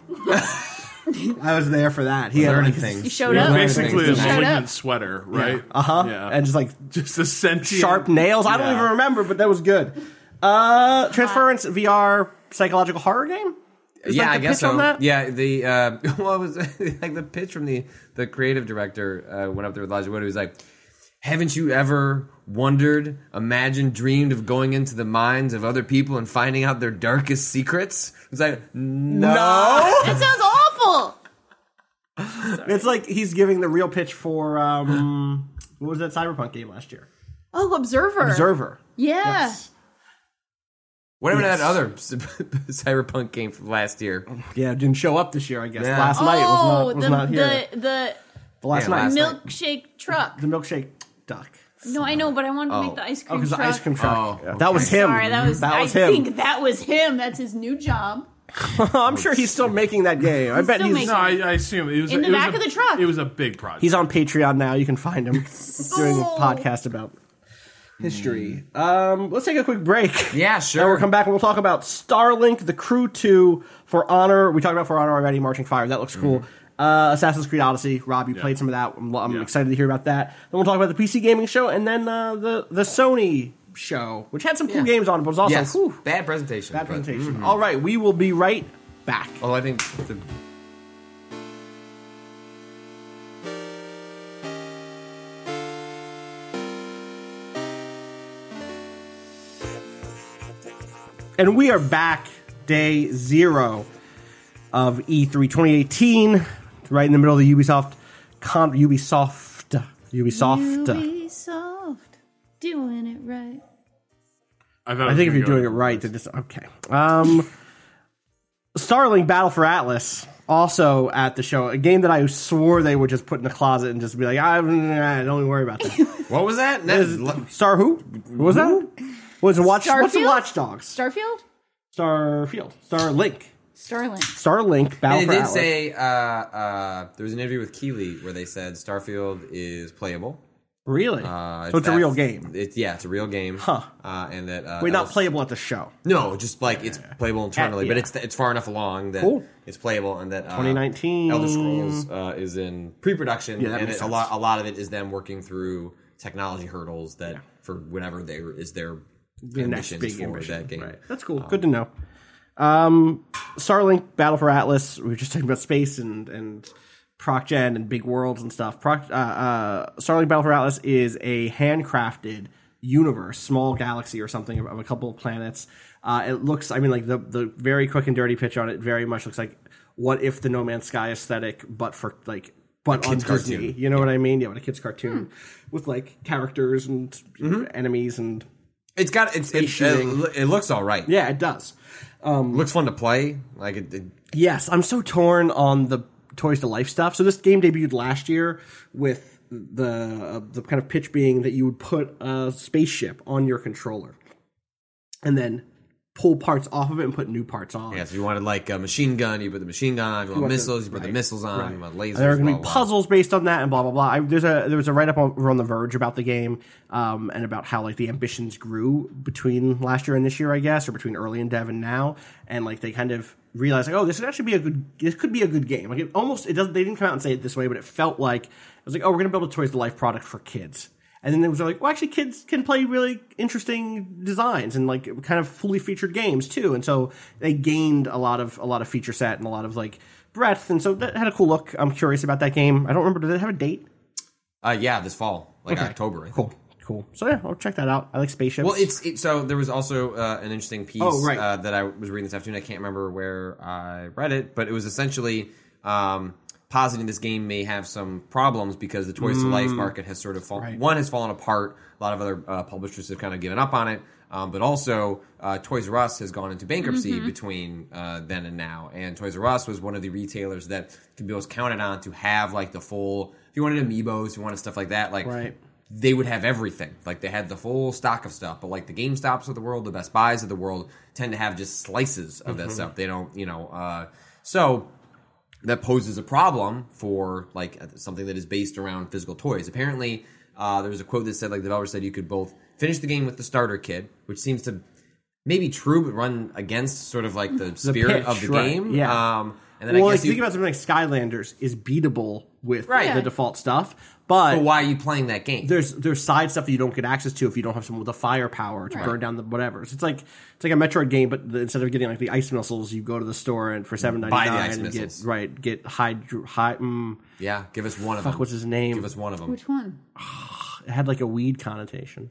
I was there for that. He had Learning like, things. He showed Yeah, up. learning basically a things. Shut malignant up. sweater, right? Uh huh. Yeah. And just like Just a sentient sharp nails. I don't Yeah. even remember, but that was good. Uh, Transference V R psychological horror game. Is Yeah, that the I guess pitch so. on that? Yeah, the uh, what was like the pitch from the the creative director uh, went up there with Elijah Wood. He was like, "Haven't you ever wondered, imagined, dreamed of going into the minds of other people and finding out their darkest secrets?" It's like, no. That sounds awful. It's like he's giving the real pitch for um, what was that Cyberpunk game last year? Oh, Observer. Observer. Yeah. Yes. Whatever Yes. that other cyberpunk game from last year. Yeah, it didn't show up this year. I guess Yeah. last night was Oh, not was the, not here. the the The last Yeah, night, last night. milkshake truck. the milkshake duck. No, I know, but I wanted to Oh. make the ice Oh, cream because the truck. ice cream truck. Oh, Yeah, That was him. Sorry, that was, that was I him. think that was him. That's his new job. I'm sure he's still making that game. I bet still he's making No, I, I assume it was In the it was back a- of the truck. It was a big project. he's on Patreon now. You can find him doing a Oh. podcast about history. Um, let's take a quick break. Yeah, And sure. we'll come back and we'll talk about Starlink, The Crew two, For Honor. We talked about For Honor already, Marching Fire. That looks cool. Uh, Assassin's Creed Odyssey. Rob, you played some of that. I'm, I'm Yeah. excited to hear about that. Then we'll talk about the P C gaming show and then uh, the, the Sony show, which had some cool Yeah. games on it, but was also Yes, whew, bad presentation. bad but- presentation. All right, we will be right back. Oh, I think the, And we are back, day zero of E three twenty eighteen, right in the middle of the Ubisoft, con- Ubisoft, Ubisoft. Ubisoft, doing it right. I, thought I think if you're doing it right, then just okay. Um, Starlink Battle for Atlas also at the show, a game that I swore they would just put in the closet and just be like, I don't even worry about that. what was that? That- Star who? What was that? Was it Watch? What's the Starfield? Watch Dogs? Starfield? Starfield. Starlink. Starlink. Starlink Battle And for it did Atlas. say uh, uh, there was an interview with Keeley where they said Starfield is playable. Really? Uh, so it's a that- real game. It's yeah, it's a real game. Huh. Uh, and that uh, Wait, not else- playable at the show. No, just like it's playable internally, Uh, but yeah. it's it's far enough along that Cool. it's playable, and that uh, twenty nineteen Elder Scrolls uh, is in pre-production, Yeah, that and makes it, a sense. lot a lot of it is them working through technology hurdles that for whenever there is their The next ambitions big for ambition. that game. Right. That's cool. Good to know. Um, Starlink Battle for Atlas. We were just talking about space and and ProcGen and big worlds and stuff. Proc, uh, uh, Starlink Battle for Atlas is a handcrafted universe, small galaxy or something of, of a couple of planets. Uh, it looks, I mean, like the the very quick and dirty pitch on it very much looks like what if the No Man's Sky aesthetic, but for like. But on kid's Disney, cartoon. you know what I mean? Yeah, with a kid's cartoon with like characters and enemies and It's got it's it, shooting. it, it looks all right. yeah, it does. looks fun to play. Like it, it Yes, I'm so torn on the Toys to Life stuff. So this game debuted last year with the uh, the kind of pitch being that you would put a spaceship on your controller, and then pull parts off of it and put new parts on. Yeah, so you wanted like a machine gun, you put the machine gun on. You want, want missiles, the- you put right, the missiles on. right. You want lasers. And there are going to blah, be blah, puzzles based on that and blah blah blah. I, there's a there was a write up over on The Verge about the game um, and about how like the ambitions grew between last year and this year, I guess, or between early in dev and now, and like they kind of realized like, oh, this would actually be a good this could be a good game. Like it almost it doesn't they didn't come out and say it this way, but it felt like it was like, oh, we're going to build a Toys to Life product for kids. And then it was like, well, actually, kids can play really interesting designs and like kind of fully featured games too. And so they gained a lot of a lot of feature set and a lot of like breadth. And so that had a cool look. I'm curious about that game. I don't remember. Did it have a date? Uh, yeah, this fall, like Okay. October. I think. Cool, cool. So yeah, I'll check that out. I like spaceships. Well, it's it, so there was also uh, an interesting piece Oh, right. uh, that I was reading this afternoon. I can't remember where I read it, but it was essentially um, positing this game may have some problems because the Toys to Life market has sort of fallen. Right. One has fallen apart. A lot of other uh, publishers have kind of given up on it. Um, but also, uh, Toys R Us has gone into bankruptcy Mm-hmm. between uh, then and now. And Toys R Us was one of the retailers that could be most counted on to have like the full. If you wanted amiibos, if you wanted stuff like that, like Right. they would have everything. Like they had the full stock of stuff. But like the GameStops of the world, the Best Buys of the world tend to have just slices of that stuff. They don't, you know. Uh, so that poses a problem for like something that is based around physical toys. Apparently, uh, there was a quote that said like the developer said you could both finish the game with the starter kit, which seems to maybe true, but run against sort of like the spirit pitch, of the right, game. yeah. Um, and then well, I like guess you, think about something like Skylanders is beatable with Right. the default stuff, but but why are you playing that game? there's there's side stuff that you don't get access to if you don't have someone with the firepower to burn down the whatever. So it's like it's like a Metroid game, but the, instead of getting like the ice missiles, you go to the store and for seven ninety Buy the nine ice and get missiles. right get hydro high. Mm, Yeah, give us one of fuck, them. what's his name? Give us one of them. Which one? It had like a weed connotation.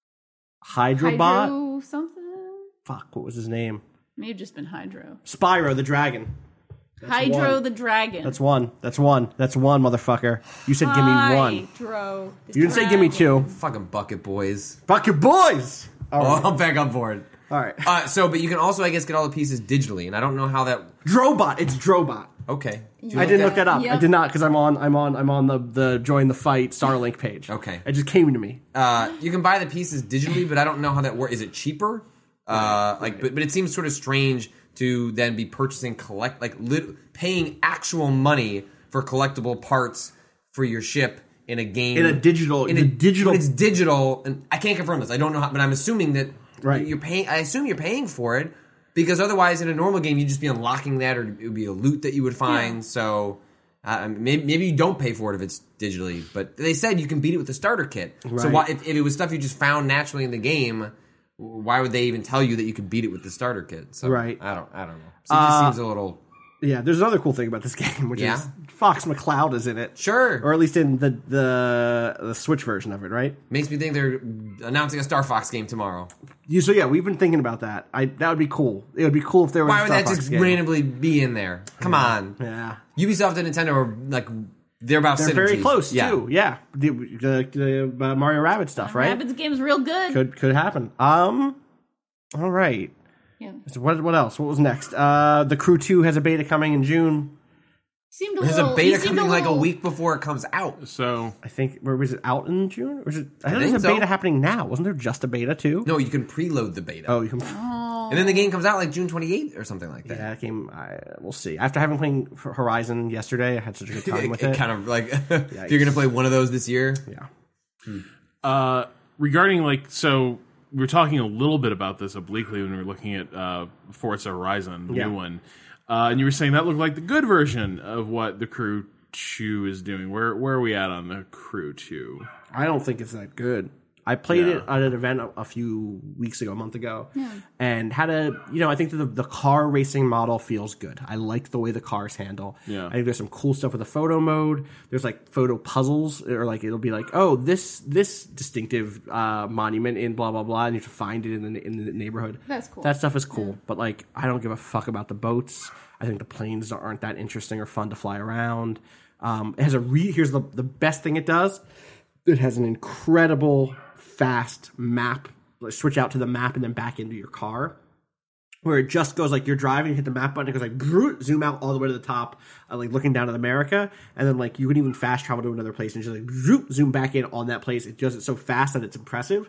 Hydrobot. Hydro something? Fuck, what was his name? May have just been Hydro. Spyro the Dragon. Hydro one. the Dragon. That's one. That's one. That's one, motherfucker. You said give me one. Hydro. the You didn't say give me Dragon. two. Fucking bucket boys. Fuck your boys. All Oh, right. I'm back on board. All right. Uh, so, but you can also, I guess, get all the pieces digitally, and I don't know how that. Drobot. It's Drobot. Okay. Did you I didn't look that up. I Yep. did not because I'm on. I'm on. I'm on the the join the fight Starlink page. Okay. It just came to me. Uh, you can buy the pieces digitally, but I don't know how that works. Is it cheaper? Uh, like, but, but it seems sort of strange to then be purchasing collect, like, lit, paying actual money for collectible parts for your ship in a game In a digital- In the a digital- when it's digital, and I can't confirm this. I don't know how, but I'm assuming that Right. you're paying. I assume you're paying for it because otherwise, in a normal game, you'd just be unlocking that, or it would be a loot that you would find. Yeah. So. Uh, maybe, maybe you don't pay for it if it's digitally, but they said you can beat it with the starter kit. So Right. why, if, if it was stuff you just found naturally in the game, why would they even tell you that you could beat it with the starter kit? So Right. I don't. I don't know. So it just Uh, seems a little. Yeah. There's another cool thing about this game, which Yeah? is Fox McCloud is in it. Sure. Or at least in the the the Switch version of it, right? Makes me think they're announcing a Star Fox game tomorrow. You, so yeah, we've been thinking about that. I that would be cool. It would be cool if there was. Why a would Star that Fox just game. randomly be in there? Come on. Yeah. Ubisoft and Nintendo are like they're about They're synergy. very close yeah. too. Yeah. The, the, the uh, Mario Rabbit stuff, right? Rabbids game's real good. Could could happen. Um. All right. Yeah. So what what else? What was next? Uh, the Crew two has a beta coming in June. Seemed a There's little, a beta he seemed coming like a little- week before it comes out. So I think where was it out in June? Or was it? I, I thought think there's a so. beta happening now. Wasn't there just a beta too? No, you can preload the beta. Oh, you can. And then the game comes out like June twenty-eighth or something like that. Yeah, that game. I, we'll see. After having playing Horizon yesterday, I had such a good time it, with it it. kind of like if you're gonna play one of those this year. Yeah. uh, regarding like so we were talking a little bit about this obliquely when we were looking at uh, Forza Horizon, the Yeah. new one, uh, and you were saying that looked like the good version of what the Crew two is doing. Where where are we at on the Crew two? I don't think it's that good. I played Yeah. it at an event a, a few weeks ago, a month ago, and had a, you know, I think that the, the car racing model feels good. I like the way the cars handle. Yeah. I think there's some cool stuff with the photo mode. There's like photo puzzles, or like it'll be like, oh, this this distinctive uh, monument in blah blah blah, and you have to find it in the in the neighborhood. That's cool. That stuff is cool, but like I don't give a fuck about the boats. I think the planes aren't that interesting or fun to fly around. Um, it has a re. Here's the the best thing it does. It has an incredible fast map. Like switch out to the map and then back into your car, where it just goes like you're driving, hit the map button, it goes like brrrt, zoom out all the way to the top, uh, like looking down at America, and then like you can even fast travel to another place and just like brrrt, zoom back in on that place. It does it so fast that it's impressive.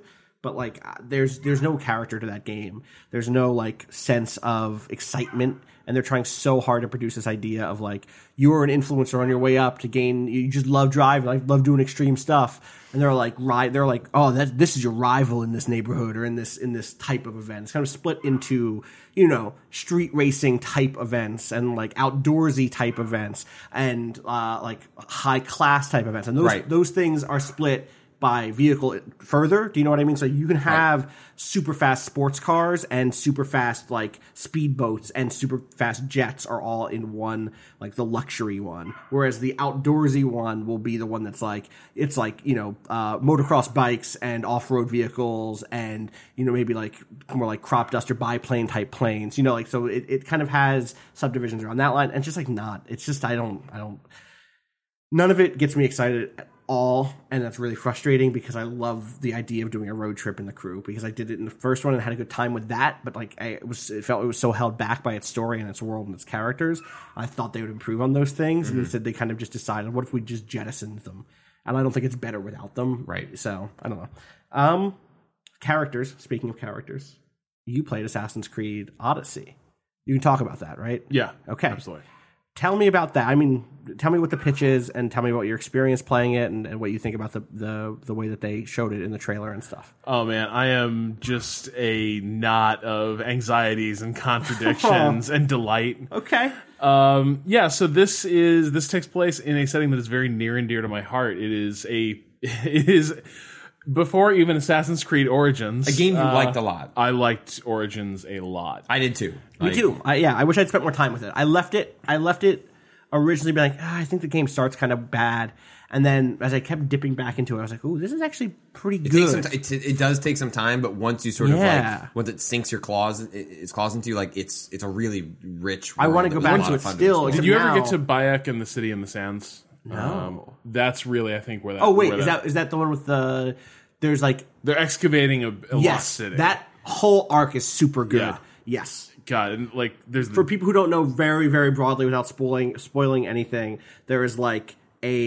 but like uh, there's there's no character to that game. There's no like sense of excitement, and they're trying so hard to produce this idea of like you're an influencer on your way up to gain. You just love driving, like love doing extreme stuff, and they're like right. They're like, oh, that this is your rival in this neighborhood or in this in this type of event. It's kind of split into you know street racing type events and like outdoorsy type events and uh, like high class type events, and those Right. those things are split by vehicle further. Do you know what I mean? So you can have right. super fast sports cars and super fast like speedboats and super fast jets are all in one, like the luxury one. Whereas the outdoorsy one will be the one that's like, it's like, you know, uh, motocross bikes and off-road vehicles and, you know, maybe like more like crop duster biplane type planes, you know, like, so it, it kind of has subdivisions around that line and it's just like not, it's just, I don't, I don't, none of it gets me excited at all, and that's really frustrating because I love the idea of doing a road trip in the crew because I did it in the first one and had a good time with that, but like I it was it felt it was so held back by its story and its world and its characters. I thought they would improve on those things, mm-hmm. and instead they kind of just decided, what if we just jettisoned them? And I don't think it's better without them. Right. So I don't know. Um, characters. Speaking of characters, you played Assassin's Creed Odyssey. You can talk about that, right? Yeah. Okay. Absolutely. Tell me about that. I mean, tell me what the pitch is and tell me about your experience playing it and, and what you think about the, the the way that they showed it in the trailer and stuff. Oh, man. I am just a knot of anxieties and contradictions and delight. Okay. Um, yeah, so this is this takes place in a setting that is very near and dear to my heart. It is a... It is... Before even Assassin's Creed Origins. A game you uh, liked a lot. I liked Origins a lot. I did too. Me Like, too. I, yeah, I wish I'd spent more time with it. I left it. I left it originally being like, ah, I think the game starts kind of bad, and then as I kept dipping back into it, I was like, ooh, this is actually pretty It, good. takes some t- it, it does take some time, but once you sort of Yeah. like once it sinks your claws, it, its claws into you, like it's it's a really rich. I world wanna that go was back a lot to of it fun still, explore. except Did you ever now- get to Bayek and the City in the Sands? No. Um, that's really, I think, where that. oh wait, where is that is that the one with the? There's like they're excavating a, a lost yes, city. that whole arc is super good. Yeah. Yes. God, and like there's For people who don't know very, very broadly without spoiling spoiling anything, there is like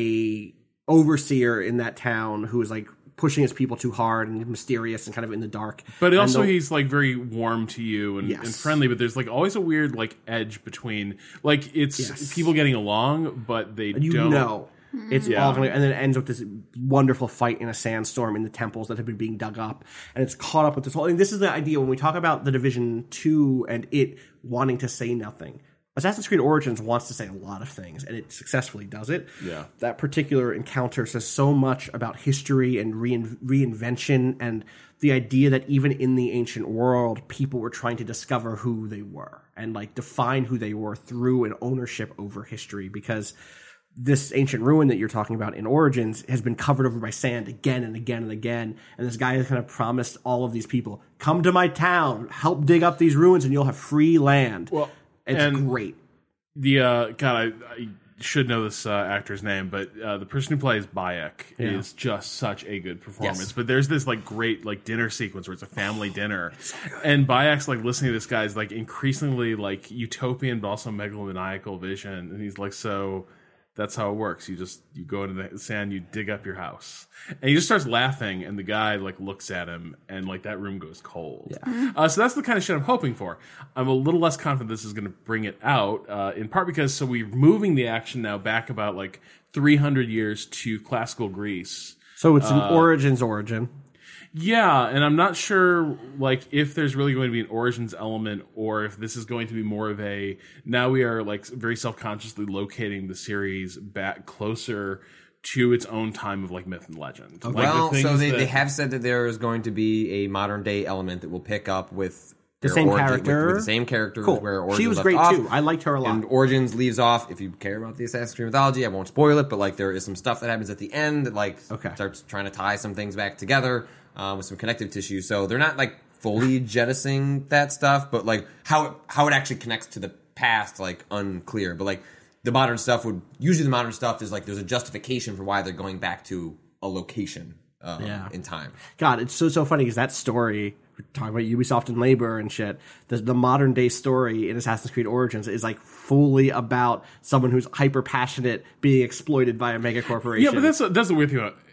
a overseer in that town who is like pushing his people too hard and mysterious and kind of in the dark. But And also the- he's like very warm to you and, Yes. and friendly, but there's like always a weird like edge between like it's Yes. people getting along, but they you don't know it's Yeah. all gonna, and then it ends with this wonderful fight in a sandstorm in the temples that have been being dug up, and it's caught up with this whole. And this is the idea when we talk about the Division Two and it wanting to say nothing. Assassin's Creed Origins wants to say a lot of things, and it successfully does it. Yeah. That particular encounter says so much about history and rein, reinvention, and the idea that even in the ancient world, people were trying to discover who they were and like define who they were through an ownership over history, because this ancient ruin that you're talking about in Origins has been covered over by sand again and again and again. And this guy has kind of promised all of these people, come to my town, help dig up these ruins, and you'll have free land. Well, it's and great. the uh God, I, I should know this uh, actor's name, but uh, the person who plays Bayek Yeah. is just such a good performance. Yes. But there's this like great like dinner sequence where it's a family dinner, and Bayek's like listening to this guy's like increasingly like utopian but also megalomaniacal vision, and he's like, so that's how it works. You just you go into the sand, you dig up your house, and he just starts laughing, and the guy like looks at him, and like that room goes cold. Yeah. Uh, so that's the kind of shit I'm hoping for. I'm a little less confident this is going to bring it out, uh, in part because so we're moving the action now back about like three hundred years to classical Greece. So it's an Uh, Origins origin. Yeah, and I'm not sure like if there's really going to be an Origins element or if this is going to be more of a now we are like very self-consciously locating the series back closer to its own time of like myth and legend. Like, the Well, so things they, that- they have said that there is going to be a modern day element that will pick up with The their same origin- character? with, with the same character. Cool. Where Origins She was left great off. too. I liked her a lot. And Origins leaves off. If you care about the Assassin's Creed mythology, I won't spoil it, but like there is some stuff that happens at the end that like Okay. starts trying to tie some things back together uh, with some connective tissue. So they're not like fully jettisoning that stuff, but like how it, how it actually connects to the past, like unclear. But like the modern stuff would usually the modern stuff is like there's a justification for why they're going back to a location um, Yeah. in time. God, it's so so funny because that story, we're talking about Ubisoft and labor and shit. The, the modern day story in Assassin's Creed Origins is like fully about someone who's hyper passionate being exploited by a mega corporation. Yeah, but that's that's the weird thing about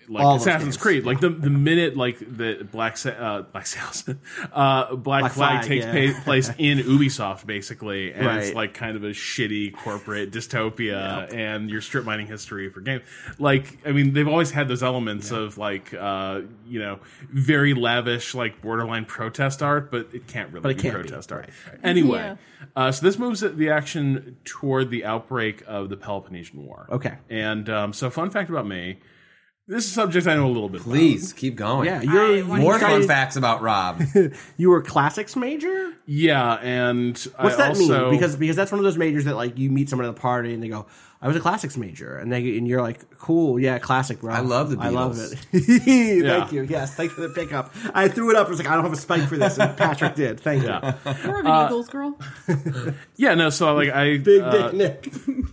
like All those Assassin's games, Creed. yeah. Like the the minute like the Black Sa- uh, Black Sails, uh, Black, Black Flag, Flag, takes yeah. pa- place in Ubisoft basically, and Right. it's like kind of a shitty corporate dystopia, and your strip mining history for game. Like I mean, they've always had those elements of like uh, you know very lavish like borderline protest art, but it can't really But it be can't be. protest art. Right, right. Anyway, Yeah. uh, so this moves the action toward the outbreak of the Peloponnesian War. Okay. And um, so, fun fact about me: this is a subject I know a little bit. Please keep going. Yeah, you're, I- you More guys- fun facts about Rob. You were a classics major? About. Yeah, and What's I that also, mean? Because because that's one of those majors that like you meet someone at a party and they go, "I was a classics major," and they and you're like, "Cool, yeah, classic, bro." I love the I love Beatles. it. Yeah. Thank you. Yes, thanks for the pickup. I threw it up. I was like, I don't have a spike for this, and Patrick did. Thank you. yeah, More of an Eagles girl. yeah, no. So like I Big uh, Dick Nick.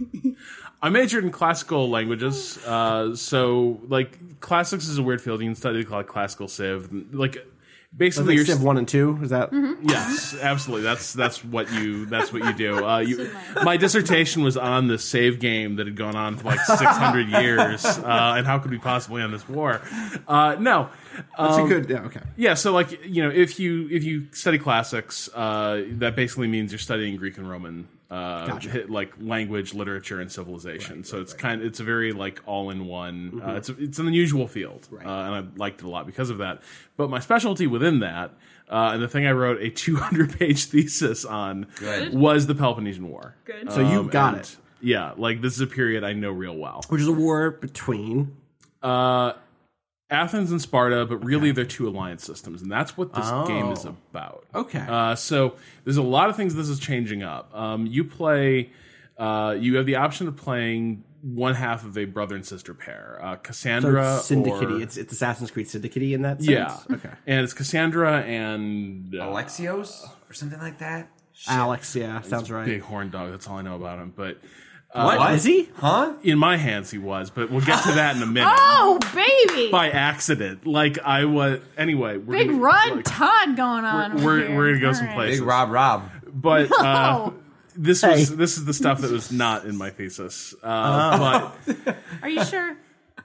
I majored in classical languages. Uh, so like classics is a weird field. You can study like classical civ, like. Basically, Like you're Civ one and two. Is that? Yes, absolutely. That's that's what you that's what you do. Uh, you, my dissertation was on the save game that had gone on for like six hundred years, uh, and how could we possibly end this war? Uh, no, That's um, a good. Yeah. Okay. yeah. So like you know, if you if you study classics, uh, that basically means you're studying Greek and Roman. Uh, Gotcha. hit, like language, literature, and civilization. so it's kind, it's a very like all in one. Uh, it's a, it's an unusual field, uh, and I liked it a lot because of that. But my specialty within that, uh, and the thing I wrote a two hundred page thesis on, Good. was the Peloponnesian War. Good. So you Um, got and, it. Yeah, like this is a period I know real well. Which is a war between. Uh, Athens and Sparta, but really they're two alliance systems, and that's what this Oh. game is about. Okay. Uh, so there's a lot of things this is changing up. Um, you play, uh, you have the option of playing one half of a brother and sister pair, uh, So Cassandra it's syndicate. or It's it's Assassin's Creed syndicate in that sense. yeah, Okay. and it's Cassandra and uh, Alexios or something like that. Alex. Yeah. Sounds right. big horn dog. That's all I know about him. But uh, What? What? Is he? Huh? in my hands he was, but we'll get to that in a minute. Oh, baby! By accident, like I was. Anyway, we're Big gonna, Rod like, Todd going on. we're- over here. we're gonna go All some right. places. Big Rob Rob. But uh, No. this Hey. was this is the stuff that was not in my thesis. Uh, But Are you sure?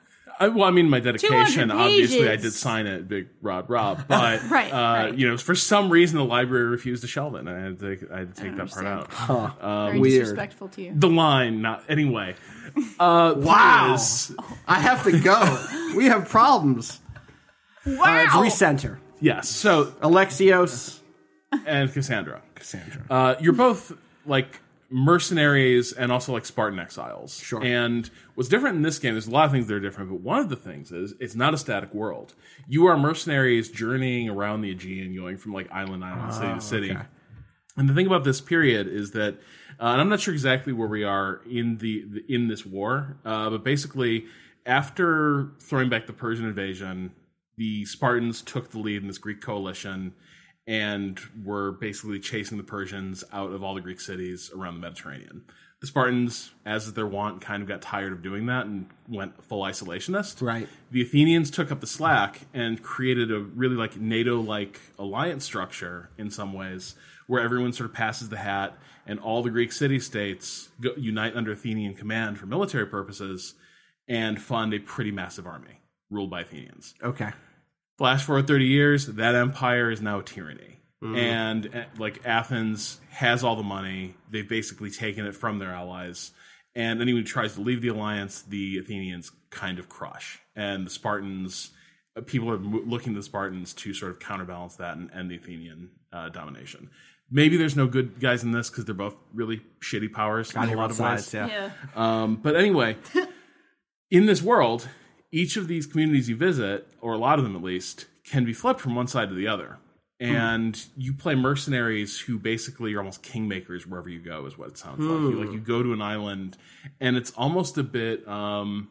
I, well, I mean, my dedication. 200 Obviously, I pages. did sign it, Big Rod Rob. But Right, uh, right. you know, for some reason, the library refused to shelve it, and I had to take, I had to take I that part understand. out. Very weird. disrespectful to you. The line, not anyway. Uh, Wow. is- I have to go. We have problems. Wow! Uh, it's recenter. yes. So Alexios. and Cassandra. Cassandra. Uh, you're both like mercenaries and also like Spartan exiles. Sure. And what's different in this game, there's a lot of things that are different, but one of the things is it's not a static world. You are mercenaries journeying around the Aegean, going from like island to island, city to city. okay. And the thing about this period is that, uh, and I'm not sure exactly where we are in the, the in this war, uh, but basically after throwing back the Persian invasion, the Spartans took the lead in this Greek coalition and were basically chasing the Persians out of all the Greek cities around the Mediterranean. The Spartans, as is their wont, kind of got tired of doing that and went full isolationist. Right. The Athenians took up the slack and created a really like NATO-like alliance structure in some ways, where everyone sort of passes the hat and all the Greek city-states go, unite under Athenian command for military purposes and fund a pretty massive army ruled by Athenians. Okay. Flash forward thirty years, that empire is now a tyranny. And uh, like Athens has all the money. They've basically taken it from their allies. And anyone who tries to leave the alliance, the Athenians kind of crush. And the Spartans, uh, people are mo- looking to the Spartans to sort of counterbalance that and end the Athenian uh, domination. Maybe there's no good guys in this because they're both really shitty powers in a lot of ways. Sides, yeah. Yeah. Um, but anyway, in this world, each of these communities you visit, or a lot of them at least, can be flipped from one side to the other. And you play mercenaries who basically are almost kingmakers wherever you go, is what it sounds like. You, like you go to an island, and it's almost a bit um,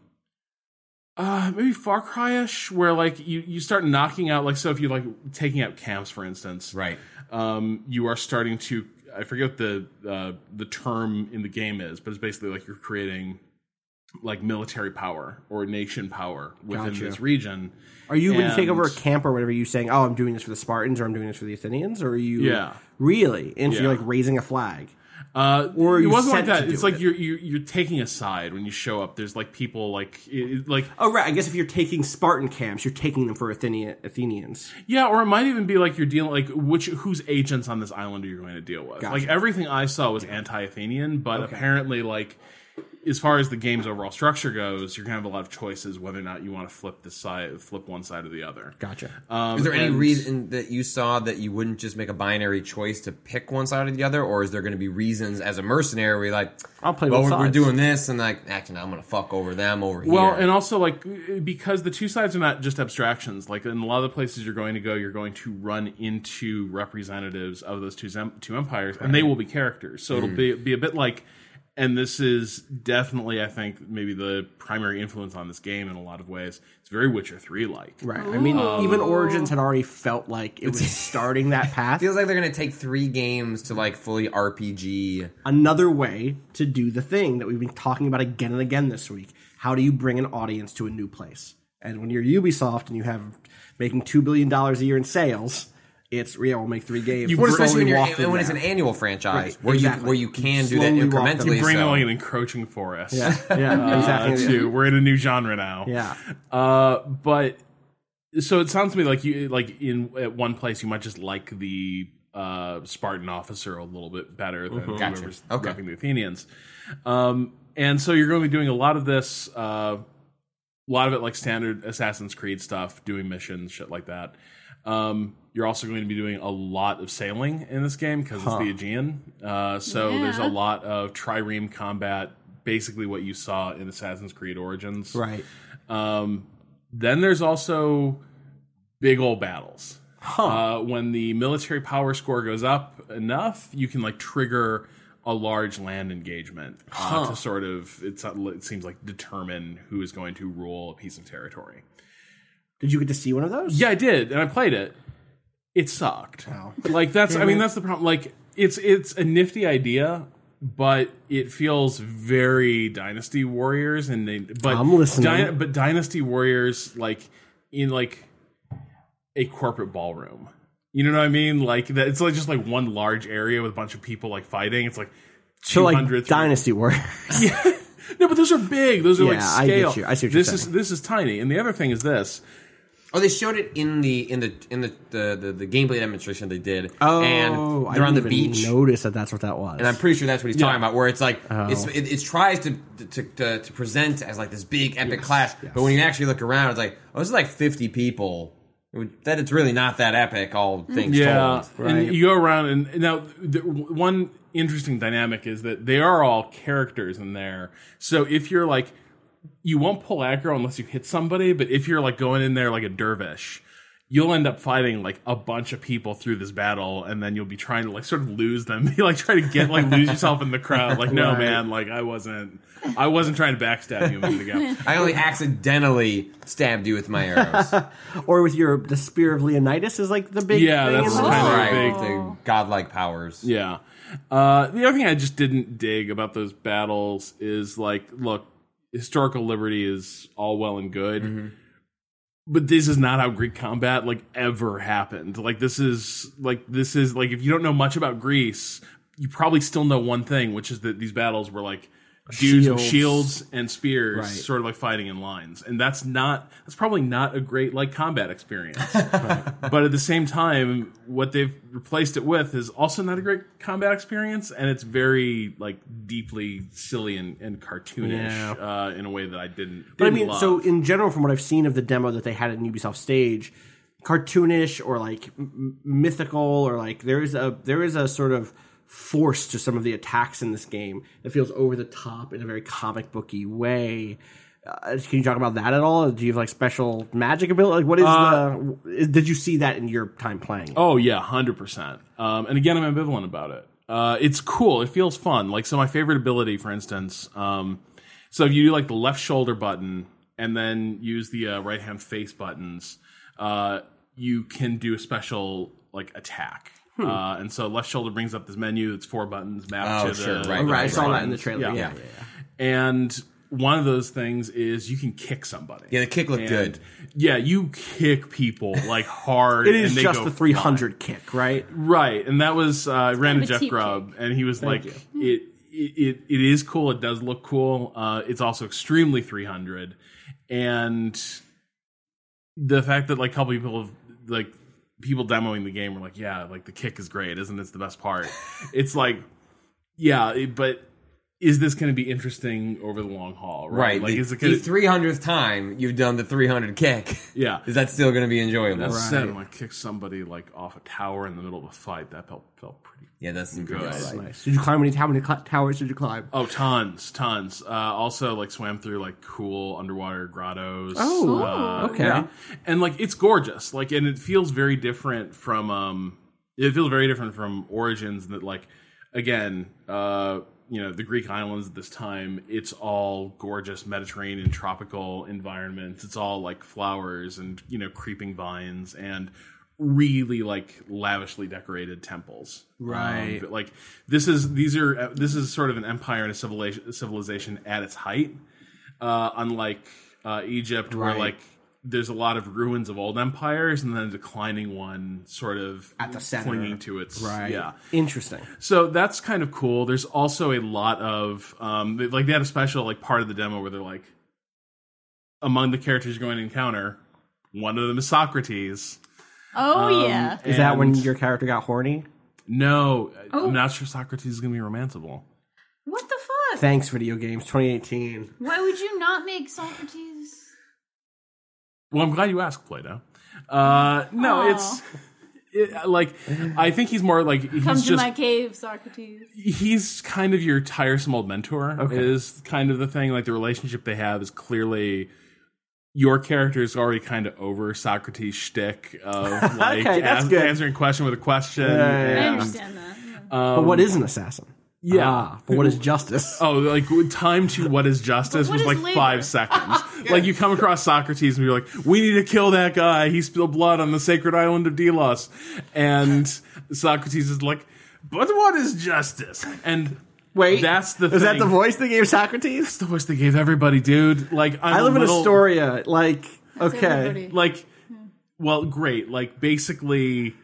uh, maybe Far Cry-ish, where like you, you start knocking out, like so if you're like taking out camps, for instance, Right. um, you are starting to, I forget what the uh, the term in the game is, but it's basically like you're creating like military power or nation power within Gotcha. this region. Are you, when you take over a And- camp or whatever, are you saying, oh, I'm doing this for the Spartans or I'm doing this for the Athenians? Or are you Yeah. really? And so Yeah. you're like raising a flag. Uh, Or it you wasn't like sent to that. do It's like it. you're, you're you're taking a side when you show up. There's like people like it, like Oh, right. I guess if you're taking Spartan camps, you're taking them for Athenia, Athenians. yeah, or it might even be like you're dealing like which whose agents on this island are you going to deal with? Gotcha. Like everything I saw was anti-Athenian, but Okay. apparently like as far as the game's overall structure goes, you're gonna have a lot of choices whether or not you want to flip this side, flip one side or the other. Gotcha. Um, Is there any and- reason that you saw that you wouldn't just make a binary choice to pick one side or the other, or is there going to be reasons as a mercenary where you're like, I'll play well, both we're, we're sides. doing this, and like, actually, I'm going to fuck over them over here. Well, and also like because the two sides are not just abstractions. Like in a lot of the places you're going to go, you're going to run into representatives of those two zem- two empires, and they will be characters. So it'll be be a bit like. And this is definitely, I think, maybe the primary influence on this game in a lot of ways. It's very Witcher three like. Right. I mean, even Origins had already felt like it was starting that path. feels like they're going to take three games to like fully R P G. Another way to do the thing that we've been talking about again and again this week. How do you bring an audience to a new place? And when you're Ubisoft and you have making two billion dollars a year in sales, it's, yeah, we'll make three games. Well, especially Slowly when, you're, walk them when it's an down. annual franchise Right, where exactly. you where you can You do that slowly walk them incrementally. down. Bring so. like an encroaching forest. Yeah, yeah, Uh, exactly. too. We're in a new genre now. Yeah. Uh, but so it sounds to me like you like in at one place you might just like the uh, Spartan officer a little bit better than Gotcha. whoever's Okay. repping the Athenians. Um, and so you're going to be doing a lot of this, uh, a lot of it like standard Assassin's Creed stuff, doing missions, shit like that. Um, you're also going to be doing a lot of sailing in this game because it's the Aegean. Uh, so Yeah. there's a lot of trireme combat, basically what you saw in Assassin's Creed Origins. Right. Um, then there's also big old battles. Uh, when the military power score goes up enough, you can like trigger a large land engagement uh, to sort of it's, it seems like determine who is going to rule a piece of territory. Did you get to see one of those? Yeah, I did, and I played it. It sucked. Oh. Like that's I mean that's the problem. Like it's it's a nifty idea, but it feels very Dynasty Warriors and they but I'm listening. Dy- but Dynasty Warriors like in like a corporate ballroom. You know what I mean? Like that it's like just like one large area with a bunch of people like fighting. It's like So two like hundred Dynasty Warriors. No, but those are big. Those are like Yeah, I get scale. you. I see what you're this is saying. this is tiny. And the other thing is this. Oh, they showed it in the in the in the the, the, the gameplay demonstration they did. Oh, and I they're on the didn't even beach. Notice that that's what that was. And I'm pretty sure that's what he's talking about. Where it's like Oh. it's it, it tries to to, to to present as like this big epic clash, but when you actually look around, it's like oh, this is like fifty people. It would- That it's really not that epic. All things Yeah, told. and Right. you go around and now the, one interesting dynamic is that they are all characters in there. So if you're like, you won't pull aggro unless you hit somebody, but if you're like going in there like a dervish, you'll end up fighting like a bunch of people through this battle, and then you'll be trying to like sort of lose them. You like try to get like lose yourself in the crowd. Like no Right. man, like I wasn't, I wasn't trying to backstab you a minute ago. I only accidentally stabbed you with my arrows. or with your the spear of Leonidas is like the big Yeah, thing that's in the kind of right, big. the godlike powers. Yeah. Uh, the other thing I just didn't dig about those battles is like, look, historical liberty is all well and good, Mm-hmm. but this is not how Greek combat like ever happened. Like this is like this is like if you don't know much about Greece, you probably still know one thing, which is that these battles were like dudes with Shields. shields and spears, Right. sort of like fighting in lines, and that's not that's probably not a great like combat experience. But at the same time, what they've replaced it with is also not a great combat experience, and it's very like deeply silly and, and cartoonish Yeah. uh, in a way that I didn't. didn't But I mean, love. so in general, from what I've seen of the demo that they had at Ubisoft stage, cartoonish or like m- mythical or like there is a there is a sort of force to some of the attacks in this game that feels over the top in a very comic booky way. Uh, can you talk about that at all? Do you have like special magic ability? Like, what is Uh, the? Is, did you see that in your time playing it? Oh yeah, hundred percent. Um, and again, I'm ambivalent about it. Uh, it's cool. It feels fun. Like so, my favorite ability, for instance. Um, so if you do like the left shoulder button and then use the uh, right hand face buttons, uh, you can do a special like attack. Hmm. Uh, and so left shoulder brings up this menu that's four buttons mapped Oh, to sure, the right, Oh, right, I right, saw right. that in the trailer. Yeah. Yeah, yeah, yeah. And one of those things is you can kick somebody. Yeah, the kick looked And, good. Yeah, you kick people like hard. It is and they just go the three hundred flying. kick, right? Right, and that was uh, I ran kind to of a Jeff cheap Grubb, and he was Thank like, it, it it is cool. It does look cool. Uh, it's also extremely three hundred, and the fact that like a couple people have like people demoing the game were like, yeah, like the kick is great, isn't it? The best part. It's like, yeah, it, but. Is this going to be interesting over the long haul? Right. Right. Like, the, is it gonna, the three hundredth time you've done the three hundred kick. Yeah. Is that still going to be enjoyable? That Right. said, when I kicked somebody like off a tower in the middle of a fight, that felt felt pretty. Yeah, that's super Good. good. That's Nice. Did you climb any? How many cl- towers did you climb? Oh, tons, tons. Uh, also, like swam through like cool underwater grottos. Oh, uh, okay. yeah. And like it's gorgeous. Like, and it feels very different from. Um, it feels very different from Origins. That like, again, uh, you know, the Greek islands at this time. It's all gorgeous Mediterranean tropical environments. It's all like flowers and you know creeping vines and really like lavishly decorated temples. Right. Um, but, like this is these are this is sort of an empire and a civilization civilization at its height. Uh, unlike uh, Egypt, where Right. like there's a lot of ruins of old empires and then a declining one sort of At the center. clinging to its Right. yeah. Interesting. So that's kind of cool. There's also a lot of um, they- like they had a special like part of the demo where they're like, among the characters you're going to encounter, one of them is Socrates. Oh Um, yeah. Is that when and- your character got horny? No, Oh. I'm not sure Socrates is going to be romanceable. What the fuck? Thanks, video games, twenty eighteen. Why would you not make Socrates? Well, I'm glad you asked, Plato. Uh, no, Aw. it's it, like I think he's more like he's Come to just my cave, Socrates. he's kind of your tiresome old mentor. Okay. Is kind of the thing. Like the relationship they have is clearly your character is already kind of over Socrates' shtick of like Okay, that's as- good. answering question with a question. Yeah, yeah, I yeah. and- understand that. Yeah. But what is an assassin? Yeah. Ah, but what is justice? Oh, like time to what is justice But what was is like labor? five seconds. Like you come across Socrates and you're like, we need to kill that guy. He spilled blood on the sacred island of Delos. And Socrates is like, but what is justice? And Wait, that's the is thing. that the voice they gave Socrates? That's the voice they gave everybody, dude. Like I'm I live a in little, Astoria. Like, okay. everybody. Like, well, great. Like basically.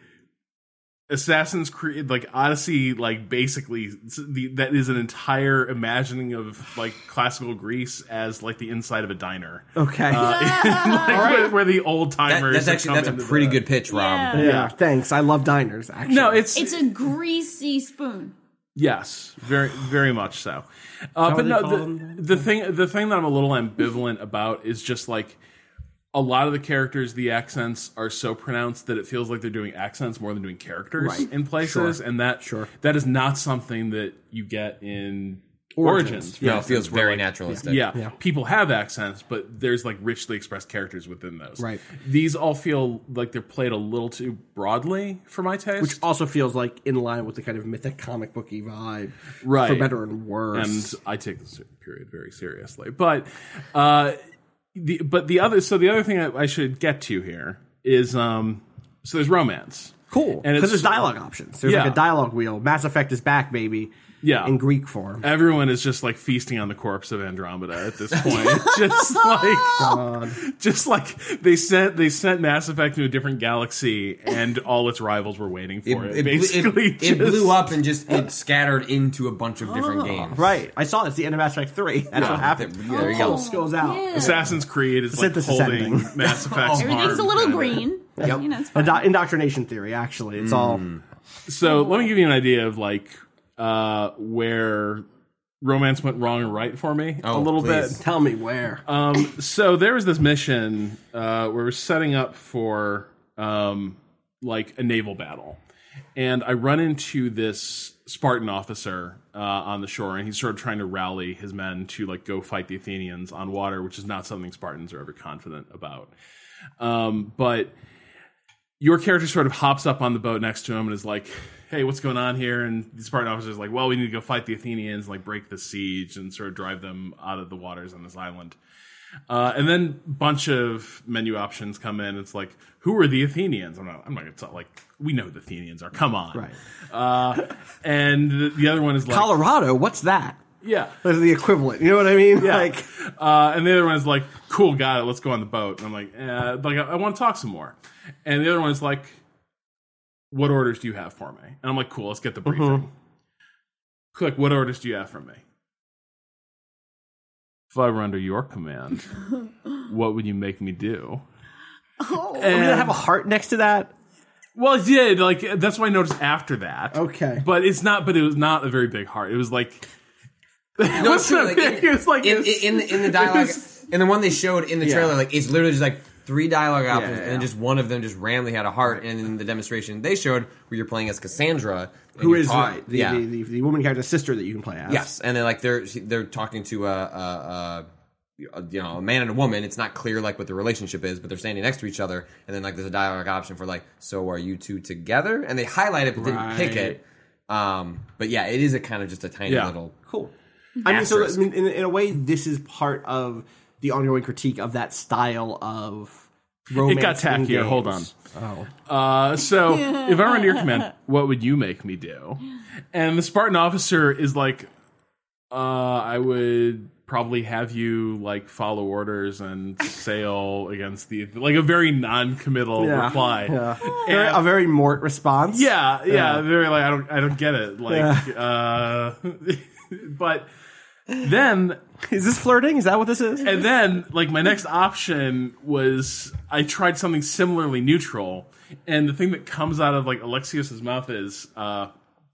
Assassin's Creed, like Odyssey, like basically the, that is an entire imagining of like classical Greece as like the inside of a diner. Okay. Like, where, where the old That, timers. that's have actually come that's a into pretty the- good pitch, Rob. Yeah. yeah, thanks. I love diners, actually. No, it's, It's a greasy spoon. yes, very very much so. Uh, what but they no, call the, them? the thing the thing that I'm a little ambivalent about is just like a lot of the characters, the accents are so pronounced that it feels like they're doing accents more than doing characters Right. in places, Sure. and that Sure. that is not something that you get in Origins. Origins. for No, it instance, feels where, very like, naturalistic. Yeah, Yeah. people have accents, but there's like richly expressed characters within those. Right. These all feel like they're played a little too broadly for my taste. Which also feels like in line with the kind of mythic comic booky vibe, Right. For better and worse. and I take this period very seriously. But uh, the but the other so the other thing I, I should get to here is um so there's romance. cool, and because it's- there's dialogue options. There's Yeah. like a dialogue wheel. Mass Effect is back, baby. Yeah. in Greek form. Everyone is just like feasting on the corpse of Andromeda at this point. just like God. just like they sent they sent Mass Effect to a different galaxy and all its rivals were waiting for it. It, it, Basically it, just- it blew up and just it scattered into a bunch of different games. Right, I saw it. It's the end of Mass Effect three. That's what happened. Yeah, there you go. Pulse goes out. Yeah. Assassin's Creed is like synthesis holding ending. Mass Effect's Everything's a arm little kinda. green. Yep. You know, it's fine. Indo- indoctrination theory. Actually, it's all So let me give you an idea of like uh, where romance went wrong or right for me a Oh, little please. bit. tell me where. Um, so there was this mission uh, where we're setting up for um, like a naval battle, and I run into this Spartan officer uh, on the shore, and he's sort of trying to rally his men to like go fight the Athenians on water, which is not something Spartans are ever confident about. Um, but your character sort of hops up on the boat next to him and is like, hey, what's going on here? And the Spartan officer is like, well, we need to go fight the Athenians, like break the siege and sort of drive them out of the waters on this island. Uh, and then a bunch of menu options come in. It's like, who are the Athenians? I'm not, I'm not going to talk, like, we know who the Athenians are. Come on. Right. Uh, and the, the other one is like, Colorado. What's that? Yeah. That's the equivalent. You know what I mean? Yeah. Like, Uh, and the other one's like, cool, got it. Let's go on the boat. And I'm like, eh, like I, I want to talk some more. And the other one's like, what orders do you have for me? And I'm like, cool, let's get the briefing. Mm-hmm. Like, what orders do you have for me? If I were under your command, what would you make me do? oh, And- we're gonna have a heart next to that. Well, it did. Like, that's what I noticed after that. Okay. But it's not, but it was not a very big heart. It was like, No, it's true. Like, in, it was like, in, it's- in, the, in the dialogue, was- in the one they showed in the Yeah. trailer, like it's literally just like three dialogue options, yeah, and then yeah. just one of them just randomly had a heart. And in the demonstration they showed, where you're playing as Cassandra, and Who you're is ta- the, the, yeah. the, the, the woman character's sister that you can play as. Yes, and then like they're they're talking to a, a, a you know a man and a woman. It's not clear like what the relationship is, but they're standing next to each other, and then like there's a dialogue option for like, so are you two together? And they highlight it but didn't pick Right. it. Um, but yeah, it is a kind of just a tiny Yeah. little. Cool. I mean, so I Asterisk. mean, in, in a way, this is part of the ongoing critique of that style of romance. it got in tackier. Hold on. games. Oh. Uh, so if I were under your command, what would you make me do? And the Spartan officer is like, uh, I would probably have you like follow orders and sail against the like a very non-committal Yeah. reply. Yeah. And- Very- a very Mort response. Yeah, yeah, Yeah. very like I don't I don't get it. Like uh but then Is this flirting? Is that what this is? and then like my next option was I tried something similarly neutral, and the thing that comes out of like Alexios's mouth is uh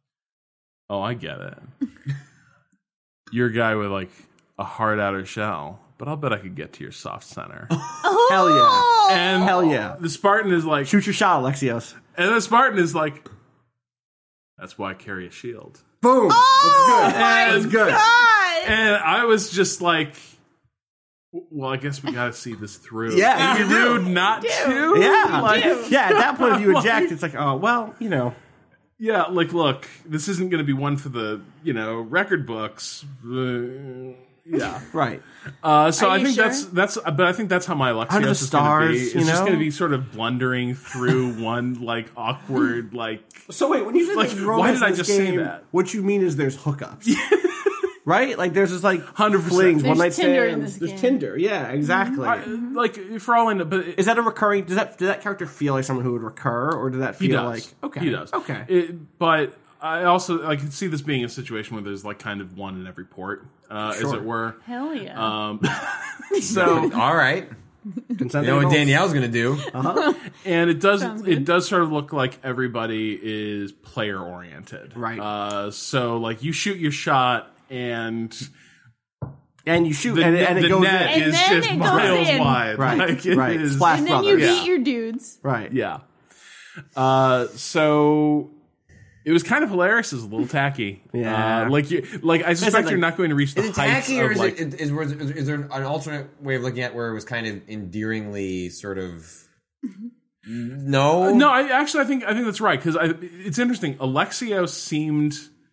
oh, I get it. You're a guy with like a hard outer shell, but I'll bet I could get to your soft center. Hell yeah. And Hell yeah. the Spartan is like Shoot your shot, Alexios. and the Spartan is like, that's why I carry a shield. Boom. Oh That's good. That's good. God! And I was just like, well, I guess we got to see this through. Yeah, It'd you be do. rude not to. Yeah. Like, yeah, at that point, if you Like- eject, it's like, oh, well, you know. yeah, like, look, this isn't going to be one for the, you know, record books. Uh, yeah. Right. Uh, so Are I you think sure? that's, that's, but I think that's how my Alexios Under the is going to be. stars, It's you just know? going to be sort of blundering through one, like, awkward, like, So wait, when you say Like, there's why romance did I in this just say game, that? what you mean is there's hookups. Right? Like there's just like one hundred percent. flings, There's one night Tinder in stands. this There's game. Tinder. Yeah, exactly. I, like, for all I know, but it, Is that a recurring? Does that does that character feel like someone who would recur, or does that He feel does. like okay? He does. Okay. It, but I also I can see this being a situation where there's like kind of one in every port, uh, as Sure. it were. Hell yeah! Um, so All right, Consent you know what adults. Danielle's gonna do? and it does Sounds good. it does sort of look like everybody is player oriented, Right. Uh, so like you shoot your shot and and you shoot, the, and, net, and it the goes net in. And is then just it goes miles in. wide. Right, Like, it right. is- Splash and then you Brothers. beat your dudes. Right. Yeah. Uh, so it was kind of hilarious. It was a little tacky. Yeah. Uh, like you, like I suspect like- you're not going to reach the Is it heights tacky, or of is, like. it, is, is, is there an alternate way of looking at where it was kind of endearingly sort of? No, No, I actually I think I think that's right because it's interesting. Alexios seemed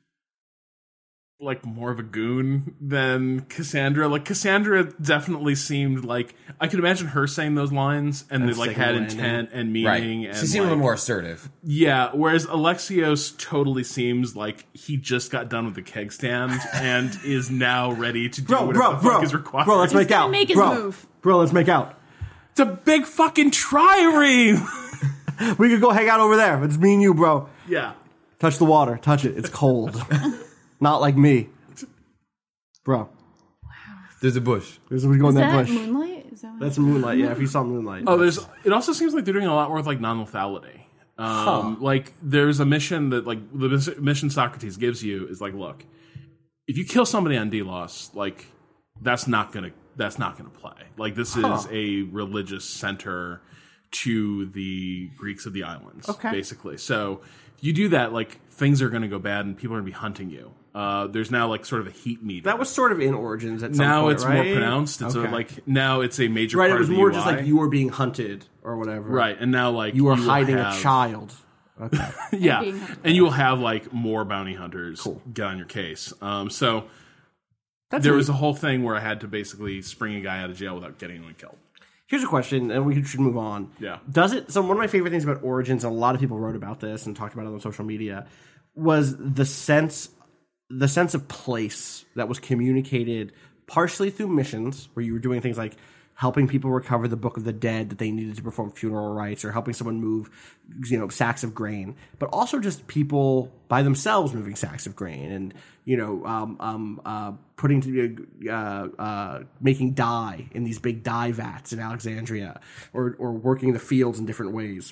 like more of a goon than Cassandra. Like Cassandra definitely seemed like I could imagine her saying those lines and they And like sticking had the landing. intent and meaning. right. And She seemed a like, little more assertive. Yeah, whereas Alexios totally seems like he just got done with the keg stand and is now ready to do Bro, whatever bro, the fuck bro, is required. bro. Let's make gonna out. make his bro, move. bro. Let's make out. It's a big fucking trireme. We could go hang out over there. It's me and you, bro. Yeah. Touch the water. Touch it. It's cold. Not like me, bro. There's a bush. This is we go in Is that, that bush. Moonlight? Is that what That's Moonlight. Yeah, if you saw Moonlight. Oh, there's. It also seems like they're doing a lot more with like non-lethality. Um, Like there's a mission that like the mis- mission Socrates gives you is like, look, if you kill somebody on Delos, like that's not gonna that's not gonna play. Like this is a religious center to the Greeks of the islands, Okay. basically. So if you do that, like things are gonna go bad and people are gonna be hunting you. Uh, there's now like sort of a heat meter. that was sort of in Origins at some now point, it's right? more pronounced. It's Okay. a, like now it's a major right. part It was of the more U I. just like you were being hunted or whatever. Right, and now like You were will hiding have- a child. Okay. yeah, being hunted. and you will have like more bounty hunters get on your case. Um, so That's there neat. was a whole thing where I had to basically spring a guy out of jail without getting anyone killed. Here's a question, and we should move on. Yeah. Does it? So one of my favorite things about Origins, and a lot of people wrote about this and talked about it on social media, was the sense the sense of place that was communicated partially through missions, where you were doing things like helping people recover the Book of the Dead that they needed to perform funeral rites, or helping someone move, you know, sacks of grain, but also just people by themselves moving sacks of grain, and you know, um, um, uh, putting to, uh, uh, making dye in these big dye vats in Alexandria, or or working the fields in different ways.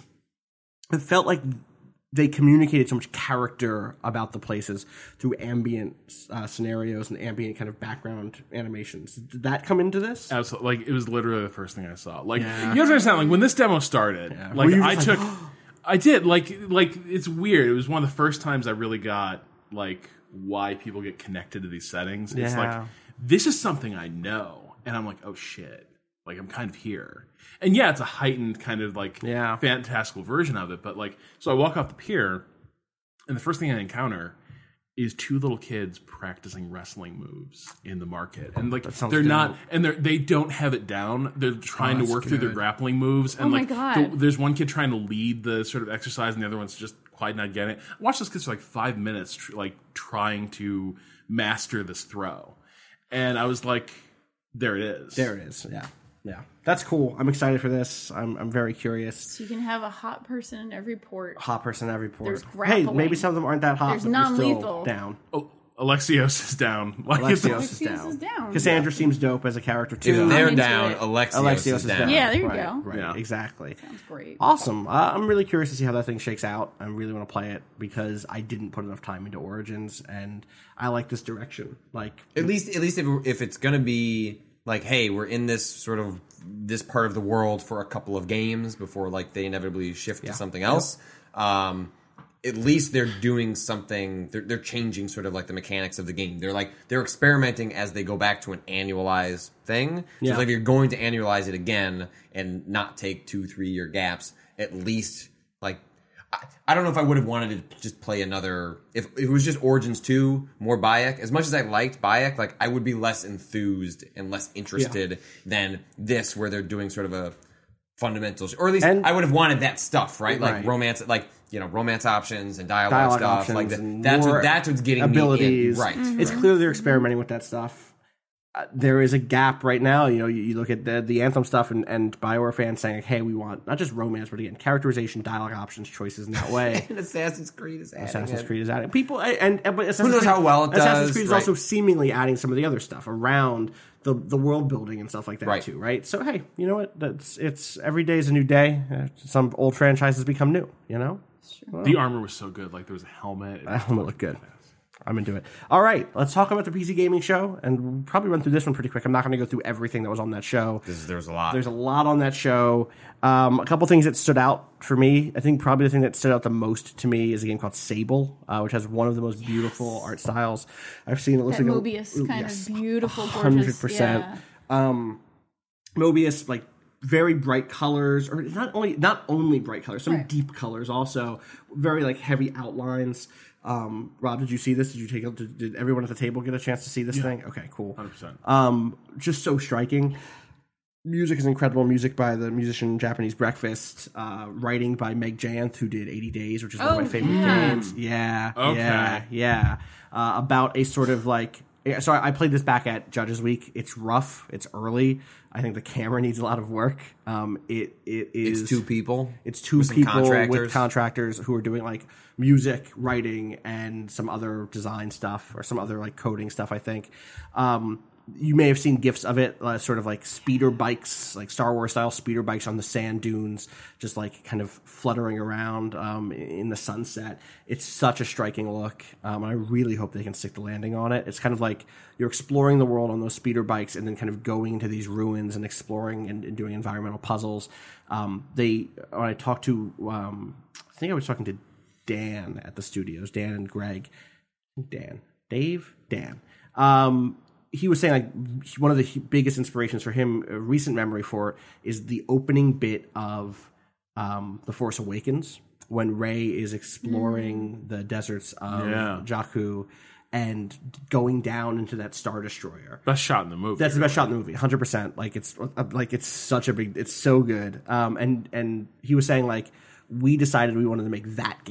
It felt like they communicated so much character about the places through ambient uh, scenarios and ambient kind of background animations. Did that come into this? Absolutely. Like, it was literally the first thing I saw. Like, Yeah. you have to understand, like, when this demo started, Yeah. like, Were you I just took, like, I did, like, like, it's weird. It was one of the first times I really got, like, why people get connected to these settings. It's Yeah. like, this is something I know. And I'm like, oh, shit. Like, I'm kind of here. And yeah, it's a heightened kind of, like, Yeah. fantastical version of it. But, like, so I walk off the pier, and the first thing I encounter is two little kids practicing wrestling moves in the market. And, like, sounds they're good. not, and they're, they don't have it down. They're trying Oh, to that's work through their good. grappling moves. And, Oh my like, God. the- there's one kid trying to lead the sort of exercise, and the other one's just quite not getting it. I watched this kid for, like, five minutes, tr- like, trying to master this throw. And I was like, there it is. There it is. Yeah. Yeah. That's cool. I'm excited for this. I'm I'm very curious. So you can have a hot person in every port. Hot person every port. There's Hey, grappling. maybe some of them aren't that hot, There's but they're still non-lethal. down. Oh, Alexios is down. Like, it's- Alexios is Alexios down. is down. Cassandra seems dope as a character too. If they're into down, it. Alexios, Alexios is down. Yeah, there you right, go. Right, Yeah. exactly. Sounds great. Awesome. Uh, I'm really curious to see how that thing shakes out. I really want to play it because I didn't put enough time into Origins, and I like this direction. Like, At least, at least if if it's gonna be like, hey, we're in this sort of this part of the world for a couple of games before like they inevitably shift Yeah. to something else. Um, at least they're doing something. They're they're changing sort of like the mechanics of the game. They're like they're experimenting as they go back to an annualized thing. So Yeah. it's like if you're going to annualize it again and not take two, three year gaps, at least like. I- I don't know if I would have wanted to just play another. If, if it was just Origins two, more Bayek. As much as I liked Bayek, like I would be less enthused and less interested than this, where they're doing sort of a fundamental, or at least And- I would have wanted that stuff, right? Like Right. romance, like you know, romance options and dialogue, dialogue stuff, options like that. and That's more what that's what's getting abilities. me in. Right? It's clear they're experimenting with that stuff. Uh, there is a gap right now. You know, you, you look at the the Anthem stuff, and, and BioWare fans saying, like, "Hey, we want not just romance, but again, characterization, dialogue options, choices in that way." And Assassin's Creed is adding Assassin's it. Creed is adding people, and, and but Assassin's knows Creed, how well it Assassin's does, Creed is right. also seemingly adding some of the other stuff around the the world building and stuff like that Right. too, right? So hey, you know what? That's it's every day is a new day. Uh, some old franchises become new. You know, The armor was so good. Like, there was a helmet. that helmet looked good. I'm into it. All right, let's talk about the P C gaming show, and we'll probably run through this one pretty quick. I'm not going to go through everything that was on that show. There's, there's a lot. There's a lot on that show. Um, a couple things that stood out for me. I think probably the thing that stood out the most to me is a game called Sable, uh, which has one of the most beautiful art styles I've seen. It looks That like Mobius a, kind yes, of beautiful, gorgeous. hundred percent. Yeah. Um, Mobius, like very bright colors, or not only not only bright colors, some Right. deep colors also. Very like heavy outlines. Um, Rob, did you see this? Did you take? Did, did everyone at the table get a chance to see this thing? Okay, cool. one hundred percent. Um, just so striking. Music is incredible. Music by the musician Japanese Breakfast. Uh, writing by Meg Janth, who did eighty days, which is one of Oh, my favorite yeah. games. Yeah, Okay. yeah, yeah. Uh, about a sort of like. yeah, So I I played this back at Judges Week. It's rough. It's early. I think the camera needs a lot of work. Um, it it is it's two people. It's two with some people contractors. with contractors who are doing like music, writing, and some other design stuff or some other like coding stuff. I think um, you may have seen gifs of it, uh, sort of like speeder bikes, like Star Wars style speeder bikes on the sand dunes, just like kind of fluttering around um, in the sunset. It's such a striking look. Um, I really hope they can stick the landing on it. It's kind of like you're exploring the world on those speeder bikes and then kind of going into these ruins and exploring and, and doing environmental puzzles. Um, they when I talked to, um, I think I was talking to Dan at the studios, Dan and Greg, Dan, Dave, Dan. Um, he was saying like one of the biggest inspirations for him, a recent memory for it, is the opening bit of um, The Force Awakens when Rey is exploring the deserts of Yeah. Jakku and going down into that Star Destroyer. Best shot in the movie. That's the best shot in the movie, one hundred percent. Like it's like it's such a big, it's so good. Um, and and he was saying like we decided we wanted to make that game.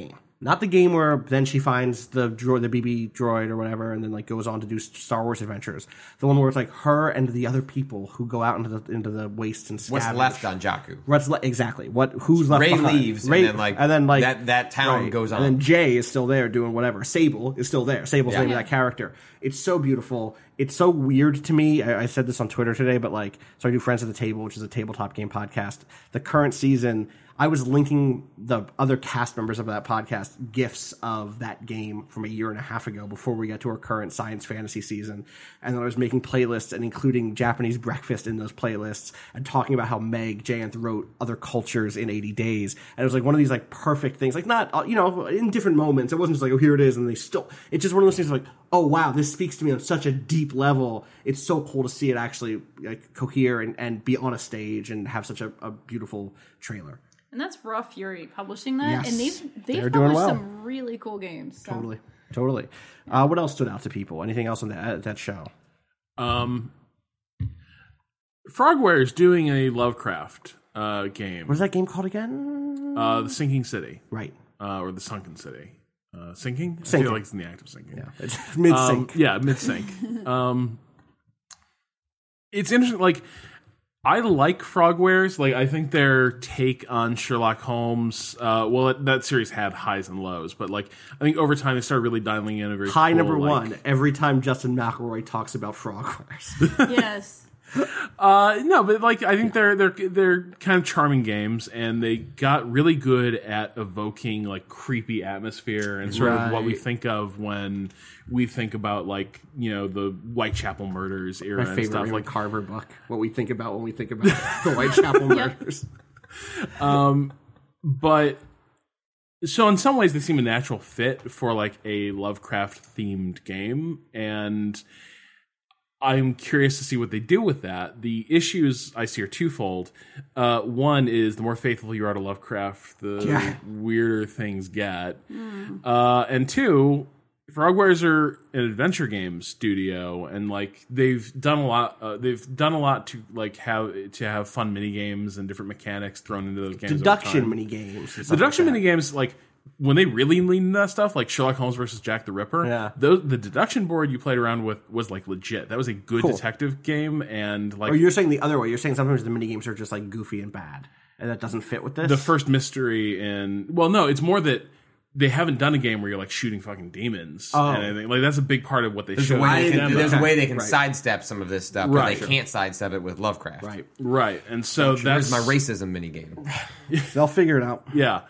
Not the game where then she finds the droid, the B B droid or whatever, and then like goes on to do Star Wars adventures. The one where it's like her and the other people who go out into the into the wastes and scavenge. What's left on Jakku? What's le- exactly what? Who's left? Rey behind. leaves, Rey, and then like and then like that that town right. goes on, and then Jay is still there doing whatever. Sable is still there. Sable's Yeah. the name Yeah. of that character. It's so beautiful. It's so weird to me. I, I said this on Twitter today, but like, so I do Friends at the Table, which is a tabletop game podcast. The current season, I was linking the other cast members of that podcast gifs of that game from a year and a half ago before we got to our current science fantasy season. And then I was making playlists and including Japanese breakfast in those playlists and talking about how Meg Janth wrote other cultures in eighty days. And it was like one of these like perfect things, like not, uh, you know, in different moments. It wasn't just like, oh, here it is. And they still, it's just one of those things like, oh, wow, this speaks to me on such a deep level. It's so cool to see it actually like cohere and, and be on a stage and have such a, a beautiful trailer. And that's Raw Fury publishing that, Yes. and they've they've They're doing published well. some really cool games. So. Totally, totally. Uh, what else stood out to people? Anything else on that that show? Um, Frogware is doing a Lovecraft uh, game. What was that game called again? Uh, the Sinking City, Right. uh, or the Sunken City. Uh, sinking? I Sinking. feel like it's in the act of sinking. Yeah, it's mid Um, sync. yeah, mid sync. um, it's interesting. Like, I like Frogwares. Like, I think their take on Sherlock Holmes. Uh, well, it, that series had highs and lows, but like, I think over time they started really dialing in a very High cool, number like- one. Every time Justin McElroy talks about Frogwares. Yes. Uh, no, but like, I think they're they're they're kind of charming games, and they got really good at evoking like creepy atmosphere and sort of what we Right. think of when we think about like you know the Whitechapel murders era My and favorite stuff. Raymond Like, Carver book. What we think about when we think about the Whitechapel murders. but so in some ways they seem a natural fit for like a Lovecraft themed game, and I'm curious to see what they do with that. The issues I see are twofold. Uh, one is the more faithful you are to Lovecraft, the Yeah. weirder things get. Uh, and two, Frogwares are an adventure game studio, and like they've done a lot. Uh, they've done a lot to like have to have fun mini games and different mechanics thrown into those games. over Deduction time. mini games. Deduction mini games, like when they really lean into that stuff, like Sherlock Holmes versus Jack the Ripper. Yeah. those, the deduction board you played around with was like legit. That was a good Cool. detective game, and like Or you're saying the other way. You're saying sometimes the mini games are just like goofy and bad, and that doesn't fit with this. the first mystery in. Well, no, it's more that they haven't done a game where you're like shooting fucking demons. Oh. and everything. Like that's a big part of what they There's a showed. way they in can, the there's a demo. way they can Right. sidestep some of this stuff, but Right. they can't sidestep it with Lovecraft. right. Right, and so There's that's my racism minigame. They'll figure it out. Yeah.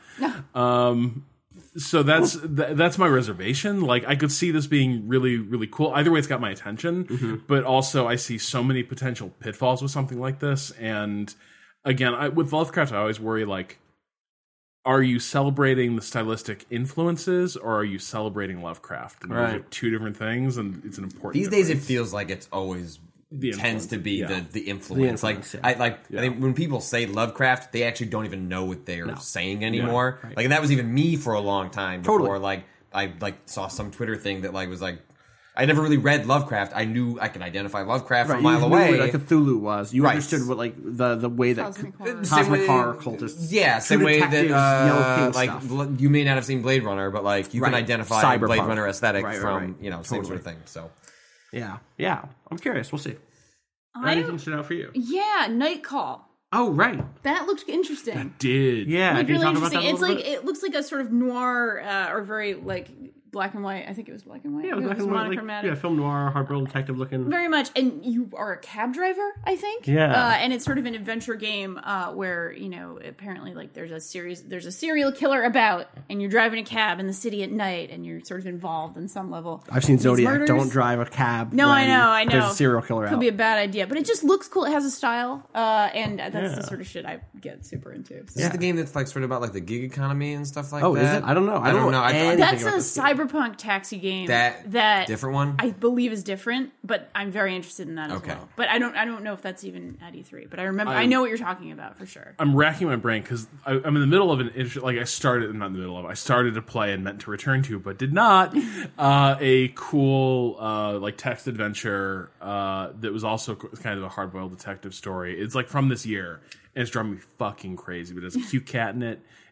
Um, so that's th- that's my reservation. Like I could see this being really really cool. Either way, it's got my attention. Mm-hmm. But also, I see so many potential pitfalls with something like this. And again, I, with Lovecraft, I always worry like, are you celebrating the stylistic influences or are you celebrating Lovecraft? And those are Right. two different things, and it's an important. These days, it difference. feels like it's always The tends influence, to be yeah. the, the influence. The influence, like yeah. I like I think when people say Lovecraft, they actually don't even know what they're saying anymore. right. Like and that was even me for a long time before. Totally. Like I like saw some Twitter thing that like was like I never really read Lovecraft. I knew I could identify Lovecraft Right. from a mile you knew away. what a Cthulhu was. You Right. understood what like the the way that Cosmic co- horror. Same cosmic way- horror cultists. Yeah, same True way that Detectives, Yellow uh, King like stuff. l- you may not have seen Blade Runner, but like you can Right. identify Cyberpunk. Blade Runner aesthetic Right, right, from right. you know same Totally. sort of thing. So Yeah, yeah. I'm curious. We'll see. I, Anything stood out for you? yeah, Night Call. Oh, right. That looked interesting. did. Yeah. Like Can you really talk about interesting. that a It's little like bit? it looks like a sort of noir uh, or very like black and white. I think it was black and white. Yeah, it was black and white, like, monochromatic. yeah, film noir, hard-boiled detective looking. Very much, and you are a cab driver, I think. Yeah. uh, and it's sort of an adventure game uh, where you know apparently like there's a series, there's a serial killer about, and you're driving a cab in the city at night, and you're sort of involved in some level. I've seen These Zodiac. murders- Don't drive a cab. No, I when know, I know. There's a serial killer Could out. be a bad idea, but it just looks cool. It has a style, uh, and that's Yeah. the sort of shit I get super into. this is the game that's like sort of about like the gig economy and stuff like Oh, that. is it? I don't know. I don't know I, anything That's about a this game. cyberpunk taxi game That- that different one? I believe is different, but I'm very interested in that as Okay. well. But I don't I don't know if that's even at E three. But I remember I know what you're talking about for sure. I'm racking my brain because I'm in the middle of an inter- like I started I'm not in the middle of I started to play and meant to return to but did not uh, a cool uh, like text adventure uh, that was also kind of a hard boiled detective story. It's like from this year and it's driving me fucking crazy. But there's a cute cat in it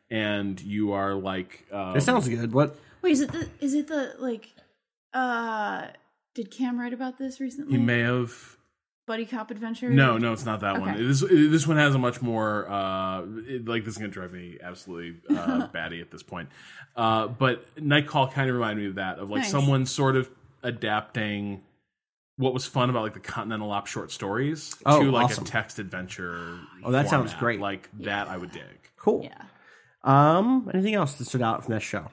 and you are like. Um, It sounds good. What? Wait, is it the is it the like uh did Cam write about this recently? He may have. Buddy Cop Adventure? No, no, it's not that Okay. one. This this one has a much more uh, it, like this is gonna drive me absolutely uh, batty at this point. Uh, but Nightcall kind of reminded me of that, of like Nice. someone sort of adapting what was fun about like the Continental Op short stories Oh, to like awesome. a text adventure. Oh, that sounds format. great. Like that, I would dig. Cool. Yeah. Um, anything else that stood out from this show?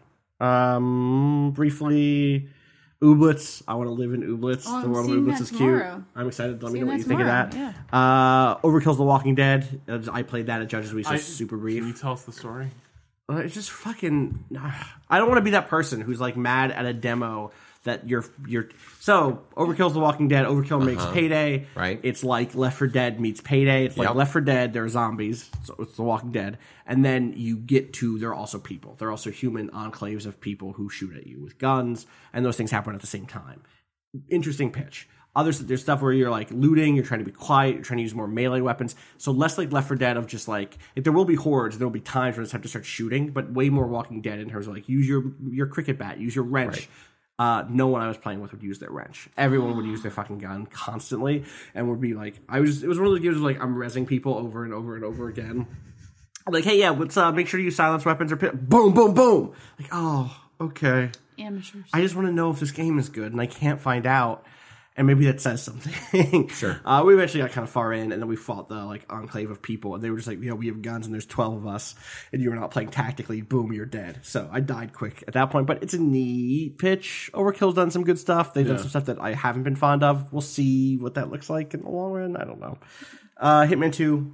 Um, briefly, Ooblets. I want to live in Ooblets. Oh, the I'm world of seeing Ooblets that is tomorrow. cute. I'm excited. Let me Seeing know what that you think of that. tomorrow, Uh, Overkill's The Walking Dead. Uh, I played that at Judges Week, so I- it's super Can you brief. tell us the story? Uh, it's just fucking. I don't want to be that person who's like mad at a demo that you're you're. So Overkill's The Walking Dead. Overkill makes Payday. Right. It's like Left four Dead meets Payday. It's like Yep. Left four Dead. There are zombies. So it's The Walking Dead, and then you get to there are also people. There are also human enclaves of people who shoot at you with guns, and those things happen at the same time. Interesting pitch. Others, there's stuff where you're like looting, you're trying to be quiet, you're trying to use more melee weapons. So less like Left four Dead of just like, if there will be hordes, there will be times where you just have to start shooting, but way more Walking Dead in terms of like, use your your cricket bat, use your wrench. Uh, no one I was playing with would use their wrench. Everyone would use their fucking gun constantly, and would be like, I was. It was one of those games where like I'm rezzing people over and over and over again. Like, hey, yeah, let's uh, make sure you use silence weapons or pit. Boom, boom, boom. Like, oh, okay. Amateurs. I just want to know if this game is good, and I can't find out. And maybe that says something. Sure. Uh, we eventually got kind of far in, and then we fought the like enclave of people, and they were just like, you know, we have guns, and there's twelve of us, and you were not playing tactically. Boom, you're dead. So I died quick at that point, but it's a neat pitch. Overkill's done some good stuff. They've done Yeah. some stuff that I haven't been fond of. We'll see what that looks like in the long run. I don't know. Uh, Hitman two.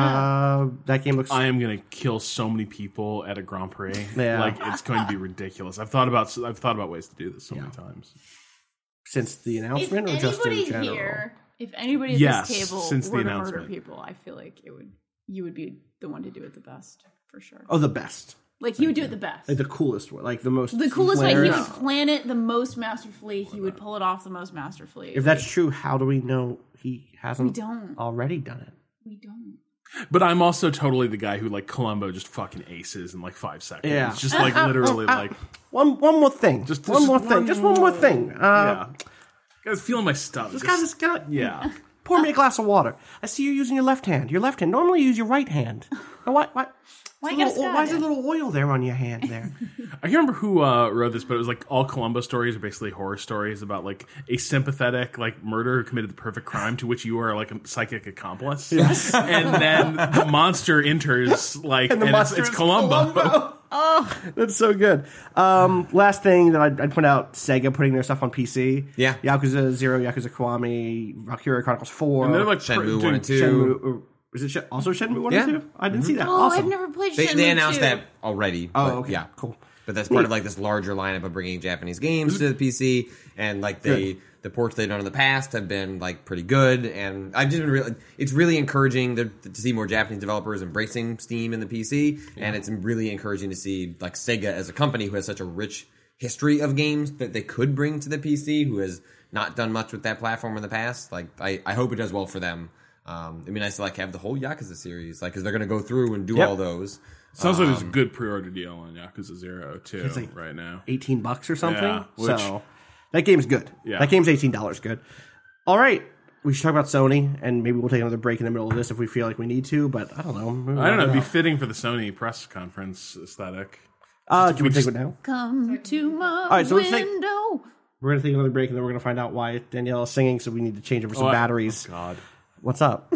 Uh, that game looks. I am gonna kill so many people at a Grand Prix. Yeah. Like it's going to be ridiculous. I've thought about I've thought about ways to do this so many times. since the If announcement, or just in anybody general. here, if anybody at Yes, this table since the were to murder announcement. people, I feel like it would you would be the one to do it the best for sure. Oh, the best, Like he would do it the best. like the coolest way, like the most. The coolest way he would hilarious. plan it the most masterfully. He would pull it off the most masterfully. If that's true, how do we know he hasn't We don't. already done it? we don't. But I'm also totally the guy who like Columbo just fucking aces in like five seconds. Yeah. It's just like literally like One, one more thing. Just- Just one just more thing. one Just one more thing. Uh, yeah. Guys feeling my stomach. Just Just- gotta, just gotta, yeah. pour me a glass of water. I see you're using your left hand. Your left hand. Normally you use your right hand. Now, why? Why? Why Why, you gotta little, why is there a stab it? little oil there on your hand there? I can't remember who uh, wrote this, but it was like all Columbo stories are basically horror stories about like a sympathetic like murderer who committed the perfect crime to which you are like a psychic accomplice. Yes. And then the monster enters like and, the it's, monster it's is Columbo. Columbo. Oh, that's so good. Um, last thing that I'd, I'd point out: Sega putting their stuff on P C. Yeah. Yakuza Zero, Yakuza Kiwami, Valkyria Chronicles Four, And they're like Shenmue doing- one and two. Shenmue. Or, is it Shen- also Shenmue One Yeah. and Two? I didn't see that. Oh, awesome. I've never played. They, Shenmue they announced two. that already. Oh, but okay. Yeah. Cool. But that's part Neat. of like this larger lineup of bringing Japanese games to the P C, and like they Good. the ports they've done in the past have been like pretty good, and I've just been really it's really encouraging to, to see more Japanese developers embracing Steam in the P C, and it's really encouraging to see like Sega as a company who has such a rich history of games that they could bring to the P C, who has not done much with that platform in the past. Like I, I hope it does well for them. Um, it'd be nice to like have the whole Yakuza series, like because they're going to go through and do Yep. all those. Sounds like there's a good pre-order deal on Yakuza Zero too like- right now. eighteen bucks or something. Yeah, which- so that game's good. Yeah. That game's eighteen dollars good. All right. We should talk about Sony, and maybe we'll take another break in the middle of this if we feel like we need to, but I don't know. I don't know. It'd be fitting for the Sony press conference aesthetic. Uh, do we we take just- it now? Come to my right, so let's take- window. We're going to take another break, and then we're going to find out why Danielle is singing, so we need to change over some Oh, I- batteries. oh, God. What's up?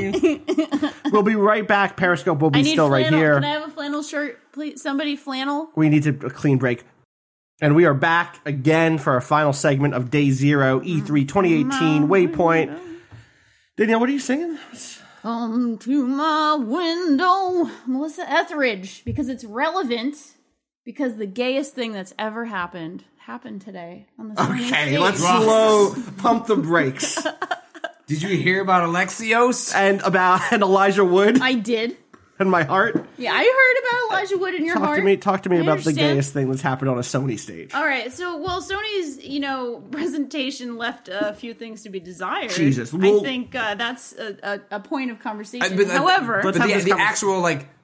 We'll be right back. Periscope will be I need still right flannel. here. Can I have a flannel shirt, please? Somebody flannel. We need to a clean break. And we are back again for our final segment of Day Zero, E three twenty eighteen, Waypoint. Danielle, what are you singing? Come to my window, Melissa Etheridge, because it's relevant. Because the gayest thing that's ever happened happened today on the Sony Okay, stage. let's slow pump the brakes. Did you hear about Alexios? And about and Elijah Wood I did. and my heart. Yeah, I heard about Elijah Wood in your Talk heart. to me. Talk to me I about the understand. gayest thing that's happened on a Sony stage. All right, so well, Sony's you know presentation left a few things to be desired. Jesus, well- I think uh, that's a, a, a point of conversation. I- but, uh, However, but have the, this the conversation. actual like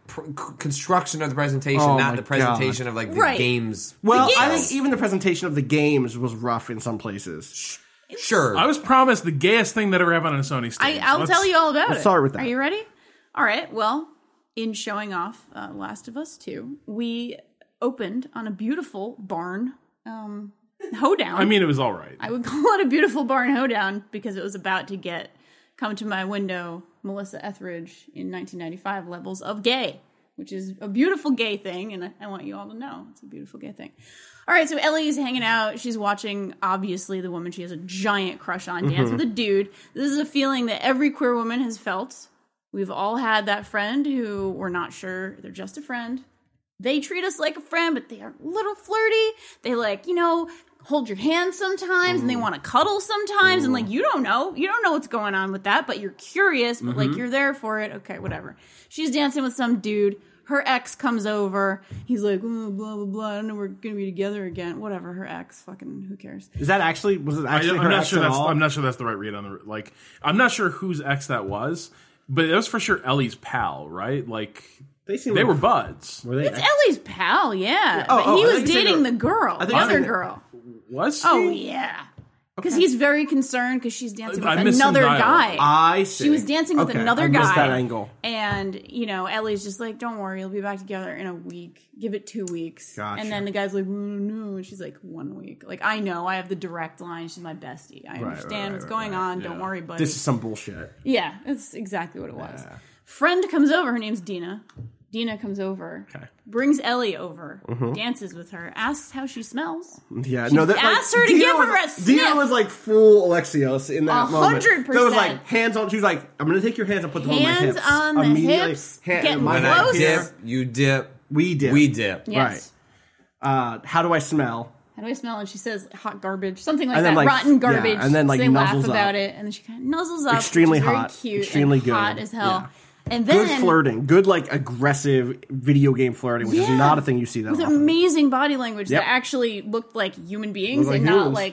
pr- construction of the presentation, Oh not my the presentation God. of like the Right. games. Well, I games. think even the presentation of the games was rough in some places. Sure. I was promised the gayest thing that ever happened on a Sony stage. I, I'll Let's- tell you all about let's it. start with that. Are you ready? All right. Well, in showing off uh, Last of Us two, we opened on a beautiful barn um, hoedown. I mean, it was all right. I would call it a beautiful barn hoedown because it was about to get come to my window Melissa Etheridge in nineteen ninety-five levels of gay, which is a beautiful gay thing, and I, I want you all to know it's a beautiful gay thing. All right, so Ellie's hanging out. She's watching, obviously, the woman she has a giant crush on dance with a dude. This is a feeling that every queer woman has felt. We've all had that friend who we're not sure they're just a friend. They treat us like a friend, but they are a little flirty. They, like, you know, hold your hand sometimes, and they want to cuddle sometimes, and, like, you don't know. You don't know what's going on with that, but you're curious, but, like, you're there for it. Okay, whatever. She's dancing with some dude. Her ex comes over. He's like, oh, blah, blah, blah. I don't know we're going to be together again. Whatever, her ex. Fucking, who cares? Is that actually, was it I, actually I'm her not ex sure at that's. all? I'm not sure that's the right read on the like. I'm not sure whose ex that was, but it was for sure Ellie's pal, right? Like They seem they like- were buds. Were they It's Ellie's pal, yeah. Oh, but oh, he I was thought you said dating they the were- girl, I the thought you other said that- girl. Was Oh, he? yeah. Because he's very concerned because she's dancing with I'm missing another dialogue. guy. I see. She was dancing with Okay, another I guy. missed that angle. And, you know, Ellie's just like, don't worry, you'll be back together in a week. Give it two weeks. Gotcha. And then the guy's like, oh, no. And she's like, one week. Like, I know. I have the direct line. She's my bestie. I understand right, what's right, going right. on. Don't worry, buddy. This is some bullshit. Yeah, that's exactly what it was. Friend comes over. Her name's Dina. Dina comes over, Okay. brings Ellie over, dances with her, asks how she smells. Yeah, She no, that asked like, her to Dina give was, her a Dina sniff. was like full Alexios in that A moment. hundred So it was like percent. hands on. She was like, "I'm going to take your hands and put them Hands on my hips." on the Immediately, hips, hand- getting my When hand- I close. dip, you dip. We dip. We dip. Yes. Right. Uh, how do I smell? How do I smell? And she says hot garbage, something like And that, then, like, rotten garbage. yeah, and then, like, so they laugh nuzzles about up. it, and then she kind of nuzzles up. Extremely which is very hot, cute, extremely and good. hot as hell. Yeah. And then Good flirting, good like aggressive video game flirting, which is Yeah. not a thing you see that with often. amazing body language Yep. that actually looked like human beings Looked like and not humans. like,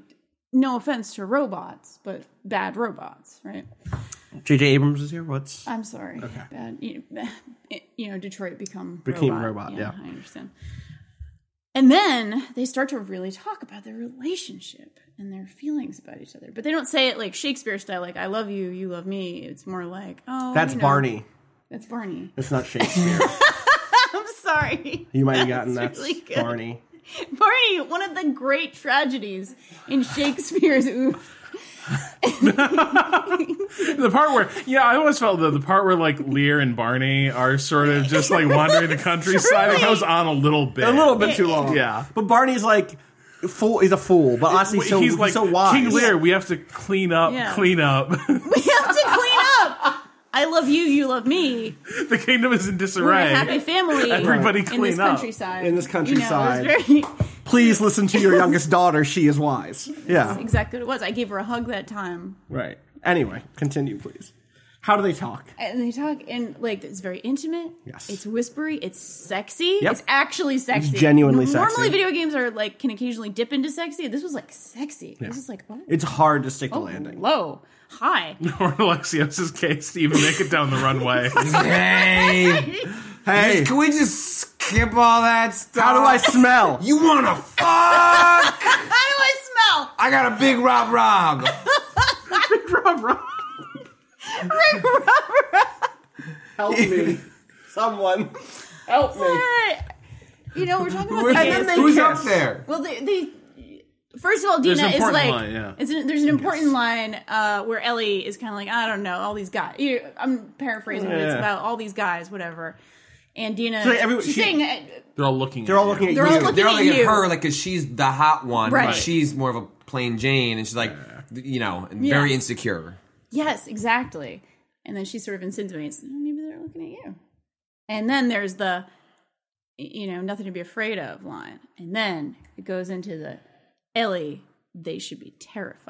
no offense to robots, but bad robots, right? J J Abrams is here. What's I'm sorry. Bad, you know, you know, Detroit become Became robot. robot, yeah. I understand. And then they start to really talk about their relationship and their feelings about each other. But they don't say it like Shakespeare style, like, I love you, you love me. It's more like, oh, that's you know, Barney? That's Barney. It's not Shakespeare. I'm sorry. You might have gotten that's really good. Barney. Barney, one of the great tragedies in Shakespeare's oof. The part where, yeah, I always felt that the part where like Lear and Barney are sort of just like wandering the countryside, it goes on a little bit. A little bit too long. Yeah. But Barney's like fool. He's a fool, but honestly, so he's he's, like so wise. King Lear. We have to clean up, Yeah. clean up. We have to clean up. I love you, you love me. The kingdom is in We're disarray. a happy family. Everybody in this clean up. countryside. In this countryside. You know, it was very, Please listen to your youngest daughter. She is wise. Yeah. exactly what it was. I gave her a hug that time. Right. Anyway, continue, please. How do they talk? And they talk, and like, it's very intimate. Yes. It's whispery. It's sexy. Yep. It's actually sexy. It's genuinely Normally, sexy. video games are like, can occasionally dip into sexy. This was like sexy. This is like, oh, It's hard to stick the oh, landing. low, high. Or Alexios' case to even make it down the runway. Hey, Hey, can we just skip all that stuff? how do I smell? You wanna fuck? How do I smell? I got a big Rob Rob. Help me. Someone. Help me. You know, we're talking about And the then gays. they Who's kiss. up there? Well, they, they first of all, There's Dina an is important like, line, yeah. it's an, there's an important line uh, where Ellie is kind of like, I don't know, all these guys. You, I'm paraphrasing, but it's Yeah. about all these guys, whatever. And Dina, So everyone- she's she- saying, uh, They're all looking. They're at all you. looking at They're you. all looking They're at looking at you. her like, cause she's the hot one, Right. but she's more of a plain Jane, and she's like, you know, and Yeah. very insecure. yes, exactly. And then she sort of insinuates, "Oh, maybe they're looking at you. And then there's the, you know, nothing to be afraid of line. And then it goes into the, Ellie, they should be terrified.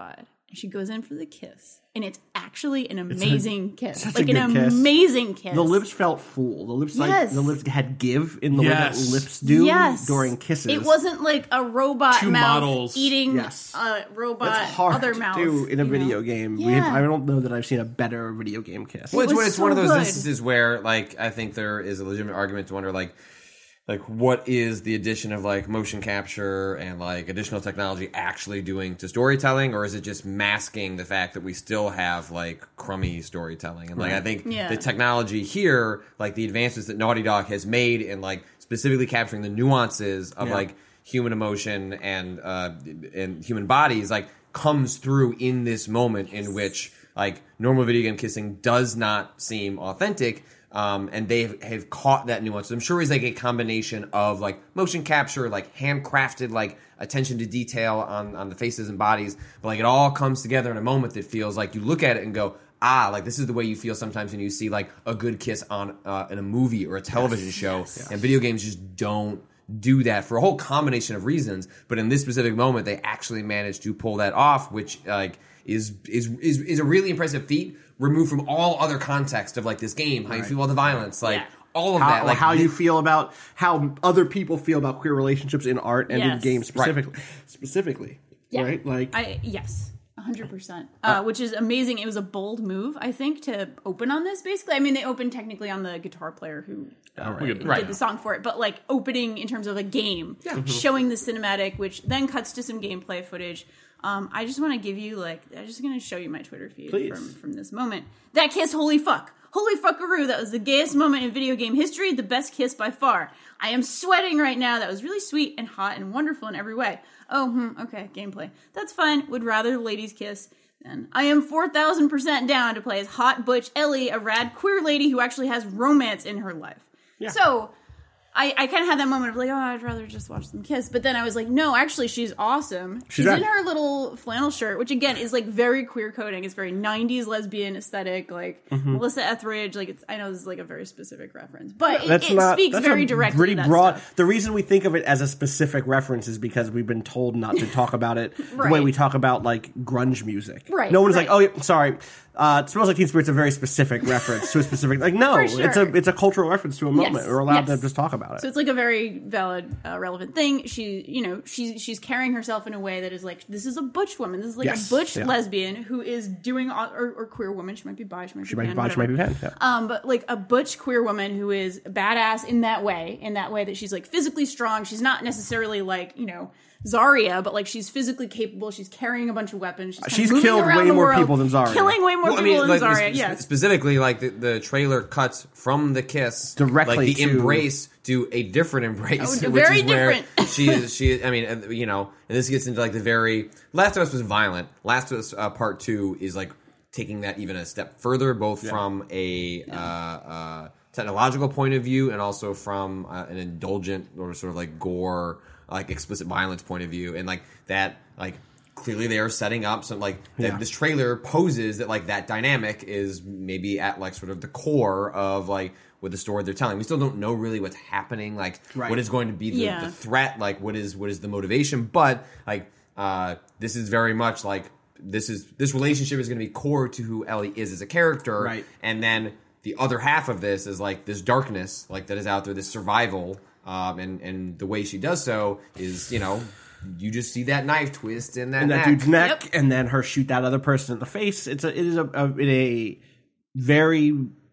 and she goes in for the kiss. And it's actually an amazing kiss. such a Like an good kiss. amazing kiss. The lips felt full. The lips like Yes. the lips had give in the way Yes. that lips do Yes. during kisses. It wasn't like a robot Two mouth models. eating Yes. a robot That's hard other to mouth. do in a you video know? game. We Yeah. have, I don't know that I've seen a better video game kiss. Well, it's, was one- it's one of so those good. instances where, like, I think there is a legitimate argument to wonder, like, like what is the addition of like motion capture and like additional technology actually doing to storytelling, or is it just masking the fact that we still have like crummy storytelling? And like, I think Yeah. the technology here, like the advances that Naughty Dog has made in like specifically capturing the nuances of Yeah. like human emotion and uh, and human bodies, like comes through in this moment in which like normal video game kissing does not seem authentic. Um, and they have caught that nuance. I'm sure it's like a combination of like motion capture, like handcrafted, like attention to detail on, on the faces and bodies. But like it all comes together in a moment that feels like you look at it and go, ah, like this is the way you feel sometimes when you see like a good kiss on uh, in a movie or a television show. Yes. And video games just don't do that for a whole combination of reasons. But in this specific moment, they actually managed to pull that off, which like is is is, is a really impressive feat. Removed from all other context of like this game, how you feel about the violence, like Yeah. all of how, that, like how you thi- feel about how other people feel about queer relationships in art and in Yes. games specifically. Specifically, Yeah. right? Like I yes, one hundred percent. Uh, which is amazing. It was a bold move, I think, to open on this. Basically, I mean, they opened technically on the guitar player who uh, We did could- right. the song for it, but like opening in terms of a game, showing the cinematic, which then cuts to some gameplay footage. Um, I just want to give you like I'm just going to show you my Twitter feed Please. from from this moment. That kiss, holy fuck. Holy fuckaroo, that was the gayest moment in video game history, the best kiss by far. I am sweating right now. That was really sweet and hot and wonderful in every way. Oh, hmm, okay, gameplay. That's fine. Would rather the ladies kiss than. I am four thousand percent down to play as hot butch Ellie, a rad queer lady who actually has romance in her life. Yeah. So, I, I kind of had that moment of like, oh, I'd rather just watch them kiss. But then I was like, no, actually, she's awesome. She's, She's in rad. her little flannel shirt, which again is like very queer coding. It's very nineties lesbian aesthetic, like Melissa Etheridge. Like, it's, I know this is like a very specific reference, but it, that's it not speaks that's very a directly pretty to that broad. stuff. The reason we think of it as a specific reference is because we've been told not to talk about it the way Right. we talk about like grunge music. Right, No one's right. like, oh, yeah, sorry. Uh, it Smells Like Teen Spirit's a very specific reference to a specific. Like, no, For sure. it's a it's a cultural reference to a moment. Yes, We're allowed yes. to just talk about it. So it's like a very valid, uh, relevant thing. She, you know, she's she's carrying herself in a way that is like, this is a butch woman. This is like Yes, a butch yeah. lesbian who is doing, or, or queer woman. She might be bi, she might she be might pan, be bi, she might whatever. be pan. Yeah. Um, but like a butch queer woman who is badass in that way, in that way that she's like physically strong. She's not necessarily like, you know, Zarya, but like she's physically capable. She's carrying a bunch of weapons. She's, kind of She's moving killed around way the more world, people than Zarya. Killing way more Well, I people mean, than like, Zarya. spe- Yes. specifically, like the, the trailer cuts from the kiss Directly like the to- embrace to a different embrace, Oh, which very is where different. she is. She, I mean, uh, you know, and this gets into like the very Last of Us was violent. Last of Us uh, Part Two is like taking that even a step further, both from a uh, uh, technological point of view and also from uh, an indulgent or sort of like gore, like explicit violence point of view, and like that, like. Clearly, they are setting up some like that Yeah. this trailer poses that like that dynamic is maybe at like sort of the core of like what the story they're telling. We still don't know really what's happening, like Right. what is going to be the, Yeah. the threat, like what is what is the motivation. But like uh, this is very much like this is this relationship is going to be core to who Ellie is as a character, Right. And then the other half of this is like this darkness, like that is out there, this survival, um, and and the way she does so is you know. You just see that knife twist in that, in that neck. dude's neck, Yep. and then her shoot that other person in the face. It's a it is a, a, it a very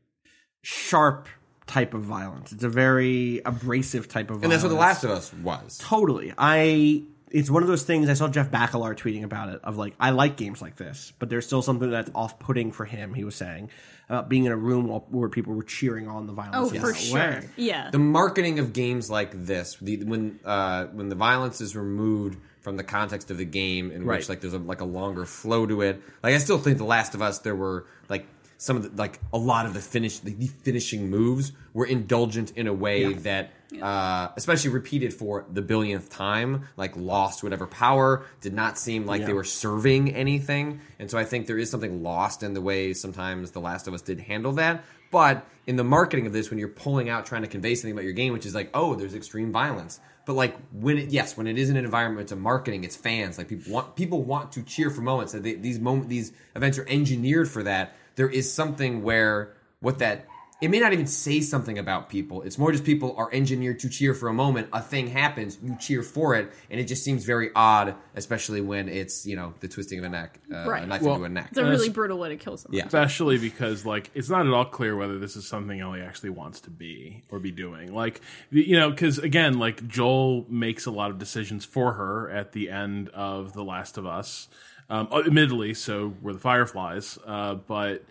sharp type of violence. It's a very abrasive type of violence. And that's what The Last of Us was. Totally. I it's one of those things. I saw Jeff Bakalar tweeting about it. Of like, I like games like this, but there's still something that's off-putting for him. He was saying about being in a room while, where people were cheering on the violence. Oh, in for that sure. way. Yeah. The marketing of games like this, the, when uh, when the violence is removed from the context of the game, in Right. which like there's a, like a longer flow to it. Like I still think The Last of Us, there were like some of the, like a lot of the finish, the finishing moves were indulgent in a way Yeah. that, uh, especially repeated for the billionth time, like lost whatever power, did not seem like Yeah. they were serving anything. And so I think there is something lost in the way sometimes The Last of Us did handle that. But in the marketing of this, when you're pulling out trying to convey something about your game, which is like, oh, there's extreme violence. But like when it, yes, when it is in an environment, it's a marketing, it's fans. Like people want, people want to cheer for moments. And they, these moment, these events are engineered for that. There is something where what that, it may not even say something about people. It's more just people are engineered to cheer for a moment. A thing happens, you cheer for it, and it just seems very odd, especially when it's, you know, the twisting of a neck, uh, Right. a knife Well, into a neck. It's a really brutal way to kill someone. Yeah. Especially because, like, it's not at all clear whether this is something Ellie actually wants to be or be doing. Like, you know, because, again, like, Joel makes a lot of decisions for her at the end of The Last of Us. Um, admittedly, so were the Fireflies, uh, but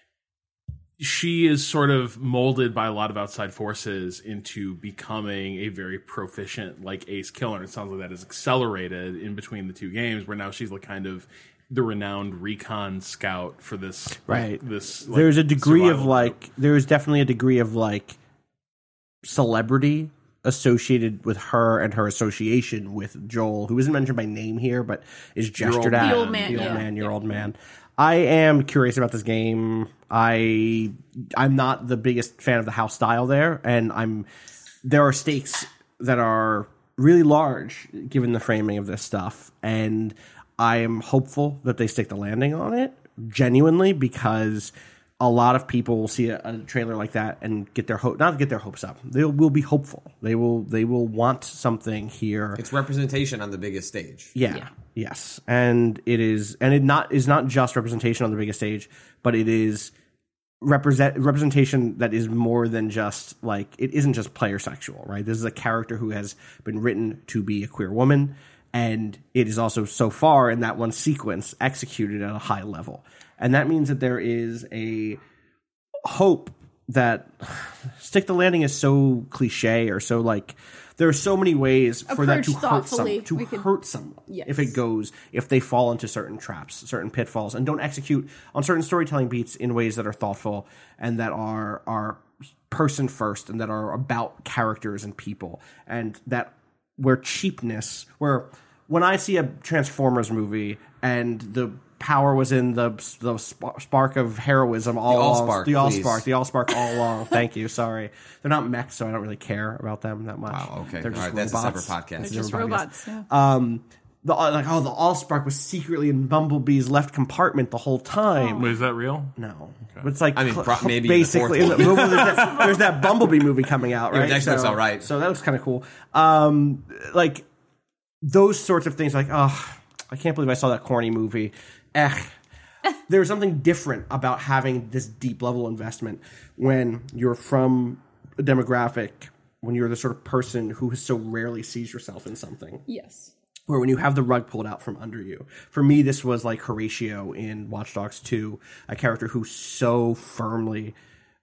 she is sort of molded by a lot of outside forces into becoming a very proficient, like, ace killer. And it sounds like that is accelerated in between the two games, where now she's like kind of the renowned recon scout for this. Right. This like, There's a degree of survival like, group. there's definitely a degree of like celebrity associated with her and her association with Joel, who isn't mentioned by name here, but is gestured old at. man. The old man, The old yeah. man, your old man. I am curious about this game. I I'm not the biggest fan of the house style there, and I'm there are stakes that are really large given the framing of this stuff, and I am hopeful that they stick the landing on it genuinely, because a lot of people will see a, a trailer like that and get their hope not get their hopes up. They will be hopeful. They will they will want something here. It's representation on the biggest stage. Yeah. Yeah. Yes. And it is and it not is not just representation on the biggest stage, but it is represent representation that is more than just like it isn't just player sexual, right? This is a character who has been written to be a queer woman, and it is also so far in that one sequence executed at a high level. And that means that there is a hope that stick the landing is so cliche or so like there are so many ways for that to Approach hurt some, thoughtfully. to We could- hurt someone Yes. if it goes if they fall into certain traps, certain pitfalls, and don't execute on certain storytelling beats in ways that are thoughtful and that are are person first and that are about characters and people, and that where cheapness where when I see a Transformers movie and the power was in the the sp- spark of heroism all along, Allspark, the please. Allspark, the Allspark all along. Thank you. Sorry, they're not mechs, so I don't really care about them that much. Wow, okay. They're All just right, that's a robots. separate podcast. They're That's a just different podcast. robots. Yeah. Um, the like oh, the Allspark was secretly in Bumblebee's left compartment the whole time. Wait, is that real? No, but it's like I mean, cl- pro- maybe in the basically fourth in the movie, there's, that, there's that Bumblebee movie coming out, Yeah, right? that looks all right. So that looks kind of cool. Um, like those sorts of things, like oh, I can't believe I saw that corny movie. Eh. There's something different about having this deep level investment when you're from a demographic, when you're the sort of person who so rarely sees yourself in something. Yes. Or when you have the rug pulled out from under you. For me, this was like Horatio in Watch Dogs two, a character who so firmly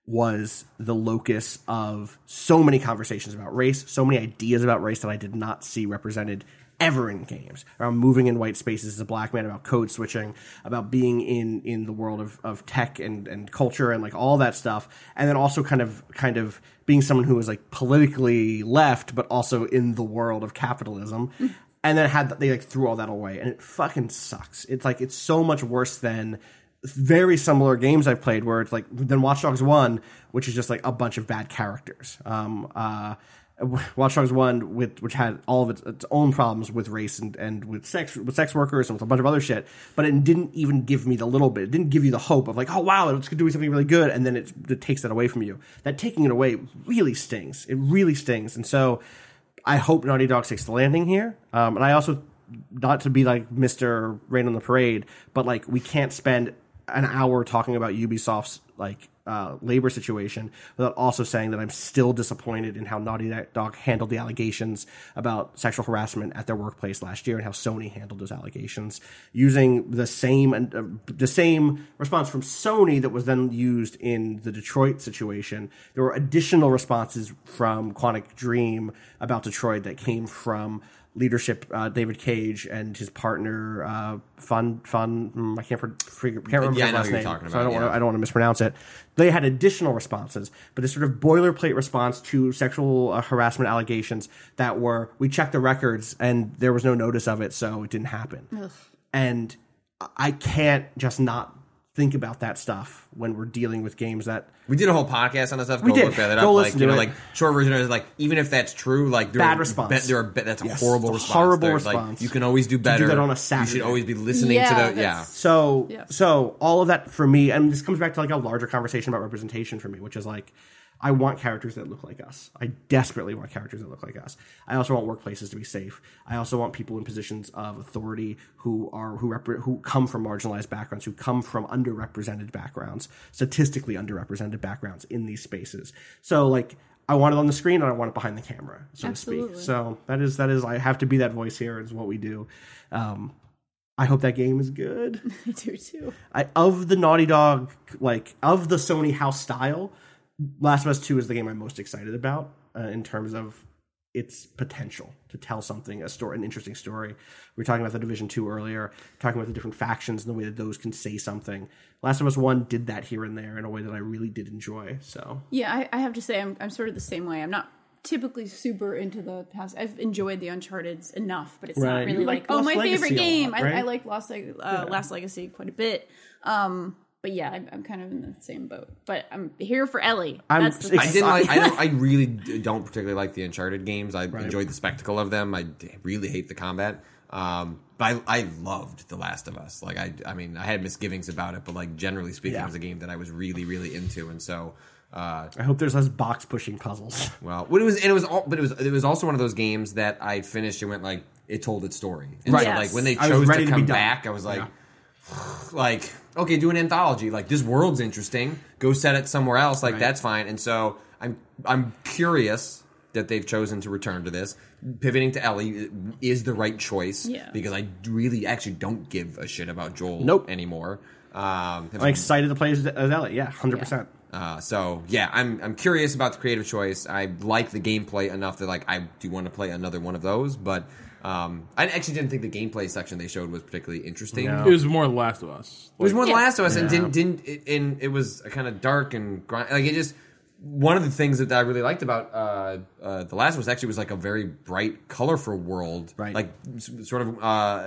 was the locus of so many conversations about race, so many ideas about race that I did not see represented ever in games, around moving in white spaces as a black man, about code switching, about being in in the world of, of tech and, and culture and like all that stuff, and then also kind of kind of being someone who was like politically left but also in the world of capitalism. And then had they like threw all that away, and it fucking sucks. It's like it's so much worse than very similar games I've played, where it's like than Watch Dogs one, which is just like a bunch of bad characters. Um, uh, Watch Dogs one, with which had all of its, its own problems with race and, and with sex with sex workers and with a bunch of other shit, but it didn't even give me the little bit. It didn't give you the hope of like, oh wow, it's doing something really good, and then it, it takes that away from you. That taking it away really stings. It really stings, and so I hope Naughty Dog takes the landing here. Um, and I also, not to be like Mister Rain on the Parade, but like we can't spend an hour talking about Ubisoft's like uh, labor situation without also saying that I'm still disappointed in how Naughty Dog handled the allegations about sexual harassment at their workplace last year, and how Sony handled those allegations using the same uh, the same response from Sony that was then used in the Detroit situation. There were additional responses from Quantic Dream about Detroit that came from leadership, uh, David Cage and his partner, uh, Fun Fun. mm, I can't, figure, can't remember Yeah, I his know last who you're name, talking so I about, don't yeah. want to. I don't want to mispronounce it. They had additional responses, but this sort of boilerplate response to sexual uh, harassment allegations that were we checked the records and there was no notice of it, so it didn't happen. Ugh. And I can't just not think about that stuff when we're dealing with games that We did a whole podcast on this stuff. We Go did. look that Go up. listen Like, you to know, it. like short version is like, even if that's true, like there Bad are, response. Be, there are, be, that's a Yes. horrible It's a response. horrible There's, like, response. you can always do better. that on a You Saturday. should always be listening Yeah, to the that's- yeah. So, Yeah. so all of that for me, and this comes back to like a larger conversation about representation for me, which is like, I want characters that look like us. I desperately want characters that look like us. I also want workplaces to be safe. I also want people in positions of authority who are who rep- who come from marginalized backgrounds, who come from underrepresented backgrounds, statistically underrepresented backgrounds in these spaces. So, like, I want it on the screen and I want it behind the camera, so Absolutely. to speak. So that is that is I have to be that voice here. Is what we do. Um, I hope that game is good. I do too. I, of the Naughty Dog, like of the Sony house style, Last of Us two is the game I'm most excited about uh, in terms of its potential to tell something, a story, an interesting story. We were talking about the Division two earlier, talking about the different factions and the way that those can say something. Last of Us one did that here and there in a way that I really did enjoy. So Yeah, I, I have to say I'm I'm sort of the same way. I'm not typically super into the past. I've enjoyed the Uncharted's enough, but it's Right. not really You like, like oh, Lost my Legacy favorite a game. lot, right? I, I like Lost, Leg- uh, Last Legacy quite a bit. Um, but yeah, I'm, I'm kind of in the same boat. But I'm here for Ellie. I'm That's the I thing. didn't like. I don't. I really d- don't particularly like the Uncharted games. I enjoyed the spectacle of them. I d- really hate the combat. Um, but I, I loved The Last of Us. Like I, I mean, I had misgivings about it, but like generally speaking, Yeah. it was a game that I was really, really into, and so. Uh, I hope there's less box pushing puzzles. well, what it was, and it was, all, but it was, it was also one of those games that I finished and went like, it told its story. And Right. so, Yes. like when they I was chose ready to to be come done. back, I was like, Yeah. like, okay, do an anthology. Like this world's interesting. Go set it somewhere else. Like Right. that's fine. And so I'm, I'm curious that they've chosen to return to this. Pivoting to Ellie is the right choice. Yeah. Because I really actually don't give a shit about Joel Nope. anymore. Um, I'm excited to play as as Ellie. Yeah, one hundred percent. uh, so yeah, I'm I'm curious about the creative choice. I like the gameplay enough that like I do want to play another one of those, but um, I actually didn't think the gameplay section they showed was particularly interesting. No. It was more The Last of Us. It was more The Yeah. Last of Us, and Yeah. didn't didn't it, and it was kind of dark and grind, like it just. One of the things that I really liked about uh, uh, The Last of Us actually was like a very bright, colorful world. Right. Like s- sort of uh,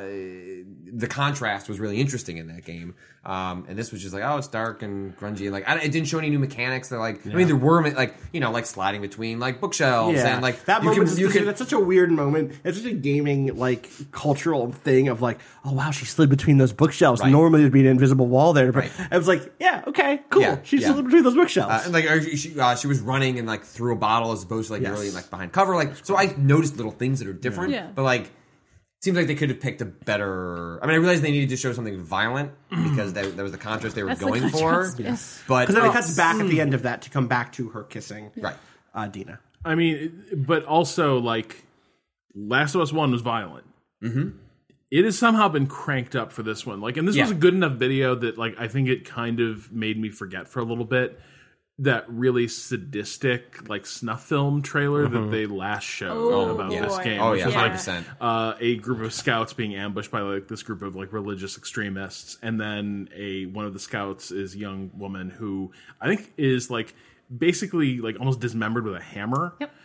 the contrast was really interesting in that game. Um, and this was just like, oh, it's dark and grungy. Like I, it didn't show any new mechanics. That like, I mean, there were like you know like sliding between like bookshelves Yeah, and like that you moment can, is you can that's such a weird moment. It's such a gaming like cultural thing of like, oh wow, she slid between those bookshelves. Right. Normally there'd be an invisible wall there, but Right. I was like, yeah, okay, cool. Yeah, she yeah. slid between those bookshelves. Uh, and like or she, uh, she was running and like through a bottle as opposed to like Yes. really like behind cover. Like so, I noticed little things that are different. Yeah. But like, seems like they could have picked a better. I mean, I realized they needed to show something violent because that, that was the contrast they were That's the going for. contrast, yes. But Because then it uh, cuts back at the end of that to come back to her kissing right. uh, Dina. I mean, but also like Last of Us One was violent. Mm-hmm. It has somehow been cranked up for this one. Like, and this Yeah. was a good enough video that like I think it kind of made me forget for a little bit that really sadistic like snuff film trailer that they last showed Oh, about yeah. this boy. game. Oh which yeah, was, hundred like, percent. uh, a group of scouts being ambushed by like this group of like religious extremists, and then a one of the scouts is a young woman who I think is like basically like almost dismembered with a hammer. Yep.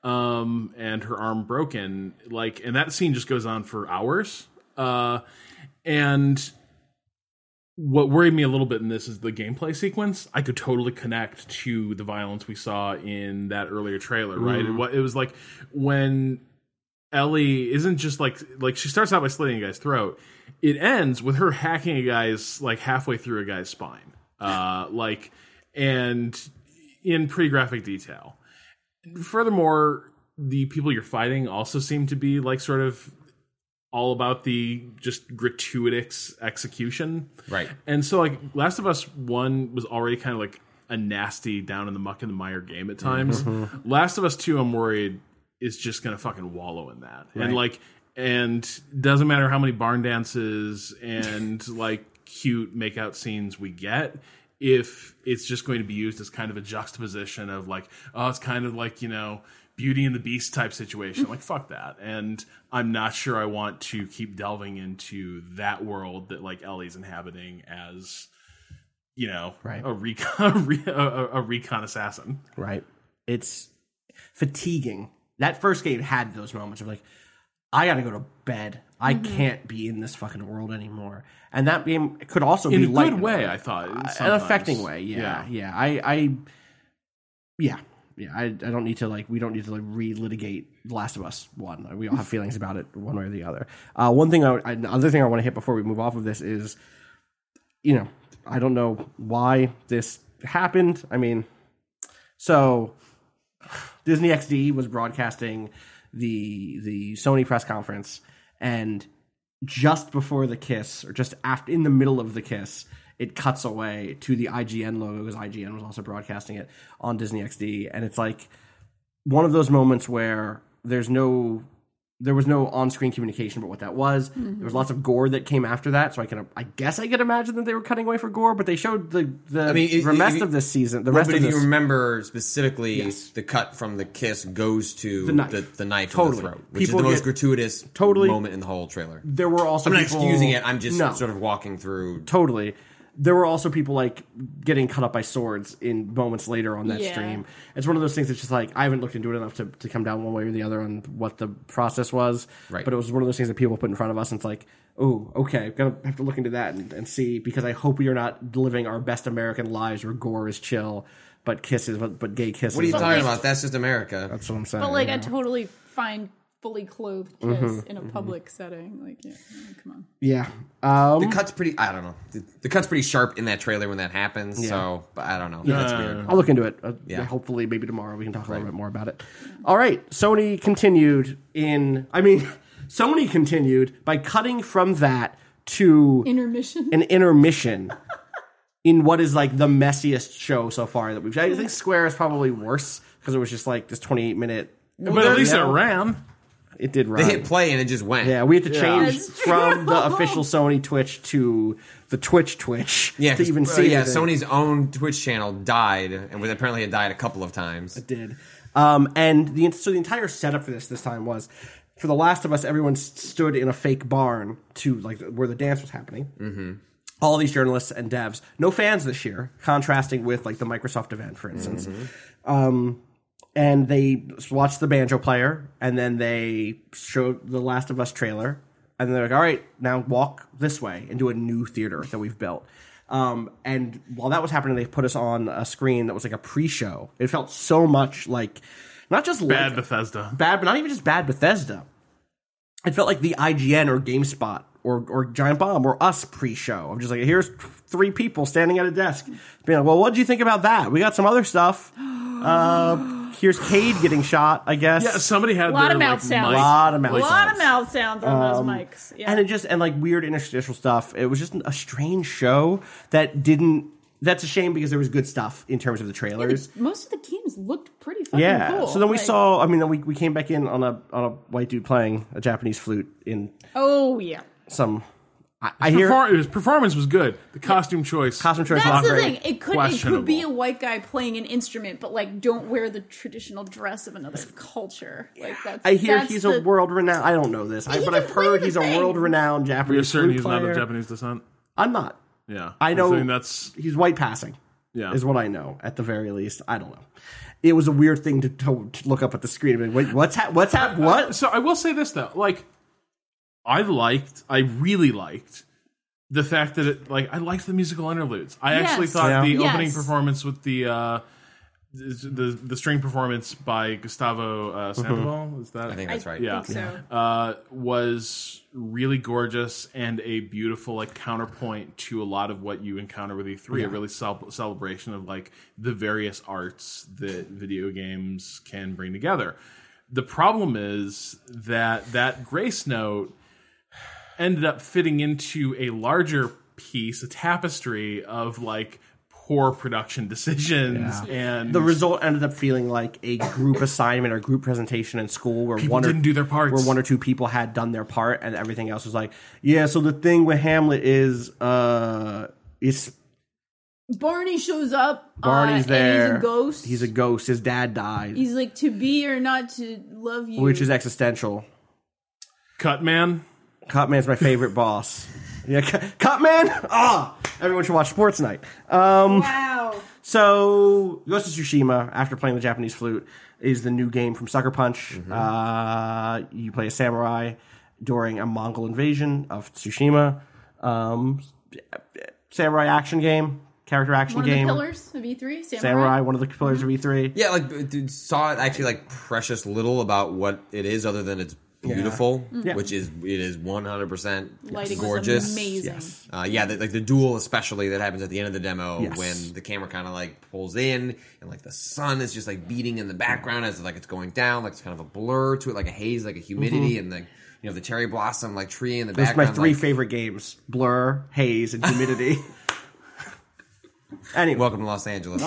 Um, and her arm broken. Like, and that scene just goes on for hours. Uh, and what worried me a little bit in this is the gameplay sequence. I could totally connect to the violence we saw in that earlier trailer, right? It, wa- it was like when Ellie isn't just like like she starts out by slitting a guy's throat. It ends with her hacking a guy's like halfway through a guy's spine, uh, like and in pretty graphic detail. Furthermore, the people you're fighting also seem to be like sort of all about the just gratuitous execution. Right. And so like Last of Us one was already kind of like a nasty down in the muck and the mire game at times. Mm-hmm. Last of Us two, I'm worried, is just gonna fucking wallow in that. Right. And like and doesn't matter how many barn dances and like cute makeout scenes we get, if it's just going to be used as kind of a juxtaposition of like, oh, it's kind of like, you know, Beauty and the Beast type situation. Like, fuck that. And I'm not sure I want to keep delving into that world that, like, Ellie's inhabiting as, you know, Right. a, recon, a, a, a recon assassin. Right. It's fatiguing. That first game had those moments of like, I gotta go to bed. I can't be in this fucking world anymore. And that game could also In be a light good way, I thought. an sometimes. affecting way. Yeah, yeah. I, I, yeah, yeah. I, I don't need to like. We don't need to like relitigate The Last of Us One. We all have feelings about it, one way or the other. Uh, one thing, I, another thing I want to hit before we move off of this is, you know, I don't know why this happened. I mean, so Disney X D was broadcasting the the Sony press conference, and just before the kiss, or just after, in the middle of the kiss, it cuts away to the I G N logo, because I G N was also broadcasting it on Disney X D, and it's like one of those moments where there's no, there was no on-screen communication about what that was. Mm-hmm. There was lots of gore that came after that, so I can, I guess I could imagine that they were cutting away for gore, but they showed the the I mean, it- rest it- of this season, the But rest if of this. you remember specifically, Yes. the cut from the kiss goes to The knife. the, the knife Totally. in the throat, which People is the most get- gratuitous Totally. moment in the whole trailer. there were also I'm not people, excusing it. I'm just No. sort of walking through. Totally. There were also people like getting cut up by swords in moments later on that Yeah. stream. It's one of those things that's just like, I haven't looked into it enough to, to come down one way or the other on what the process was. Right. But it was one of those things that people put in front of us, and it's like, oh, okay, I'm gonna have to look into that and, and see, because I hope we are not living our best American lives where gore is chill, but kisses, but, but gay kisses. What are you are- talking like- about? That's just America. That's what I'm saying. But like, yeah. I totally find fully clothed kiss Mm-hmm. in a public setting. Like, yeah, come on. yeah. Um, The cut's pretty. I don't know. The, the cut's pretty sharp in that trailer when that happens. So, but I don't know. That's weird. I'll look into it. Uh, Yeah. Hopefully, maybe tomorrow we can talk a little bit more about it. All right. Sony continued in. I mean, Sony continued by cutting from that to Intermission. an intermission in what is like the messiest show so far that we've. I think Square is probably worse because it was just like this twenty-eight minute. But at least yeah. it ran. It did run. They hit play and it just went. Yeah, we had to change That's from the official Sony Twitch to the Twitch Twitch Yeah, to 'cause, even uh, see yeah. anything. Sony's own Twitch channel died, and with apparently it died a couple of times. did. Um, and the so the entire setup for this this time was, for The Last of Us, everyone s- stood in a fake barn to like where the dance was happening. Mm-hmm. All these journalists and devs, no fans this year, contrasting with like the Microsoft event, for instance. Um, and they watched the banjo player, and then they showed the Last of Us trailer, and they're like, "All right, now walk this way into a new theater that we've built." Um, and while that was happening, they put us on a screen that was like a pre-show. It felt so much like, not just Bad like, Bethesda. bad, but not even just bad Bethesda. It felt like the I G N or GameSpot or or Giant Bomb or us pre-show. I'm just like, here's three people standing at a desk, being like, "Well, what did you think about that? We got some other stuff. Uh, here's Cade getting shot, I guess." Yeah, somebody had A lot their, of mouth like, sounds. mic- A lot of mouth A like, lot of mouth sounds on those mics. Yeah. and it just and like weird interstitial stuff. It was just a strange show that didn't. That's a shame because there was good stuff in terms of the trailers. Most of the games looked pretty fucking Yeah. cool. So then we Like, saw. I mean, then we we came back in on a on a white dude playing a Japanese flute in Oh yeah. some. I, I hear Perform- his performance was good. The costume choice. costume choice. That's not the great. thing. It could it Questionable. could be a white guy playing an instrument, but like don't wear the traditional dress of another culture. Like that's. I hear that's he's the, a world renowned. I don't know this, I, He but can I've play heard the he's thing. a world renowned Japanese. You're certain flute he's not player. of Japanese descent? I'm not. Yeah. I know think that's he's white passing. yeah. Is what I know at the very least. I don't know. It was a weird thing to, to, to look up at the screen and be like, wait, what's ha- what's hap- what? So I will say this though, like I liked, I really liked the fact that it, like, I liked the musical interludes. I Yes. actually thought Yeah. the Yes. opening performance with the uh, the the string performance by Gustavo uh, Sandoval, is that? I think that's right. Yeah. think so. Uh, was really gorgeous and a beautiful like counterpoint to a lot of what you encounter with E three. A really cel- celebration of like the various arts that video games can bring together. The problem is that that grace note ended up fitting into a larger piece, a tapestry of like poor production decisions and The result ended up feeling like a group assignment or group presentation in school where People one or, didn't do their parts. where one or two people had done their part and everything else was like, yeah. So the thing with Hamlet is, uh, it's Barney shows up. Barney's uh, there. And he's a ghost. He's a ghost. His dad died, He's like, to be or not to love you. which is existential. Cut man. Cutman's my favorite boss. Yeah, Cut- Cutman. Ah, everyone should watch Sports Night. Um, wow. So, Ghost of Tsushima, after playing the Japanese flute, is the new game from Sucker Punch. Mm-hmm. Uh, you play a samurai during a Mongol invasion of Tsushima. Um, samurai action game, character action One game. of the pillars of E three, Samurai. Samurai, one of the pillars of E three. Yeah, like dude, saw it actually like precious little about what it is, other than it's beautiful, Yeah. which is it is one hundred percent Lighting gorgeous. was amazing. Yes. Uh, yeah, the, like the duel, especially that happens at the end of the demo Yes. when the camera kind of like pulls in and like the sun is just like beating in the background as like it's going down, like it's kind of a blur to it, like a haze, like a humidity, and like you know the cherry blossom like tree in the Those are my background. three like, favorite games: Blur, Haze, and Humidity. Anyway, Welcome to Los Angeles.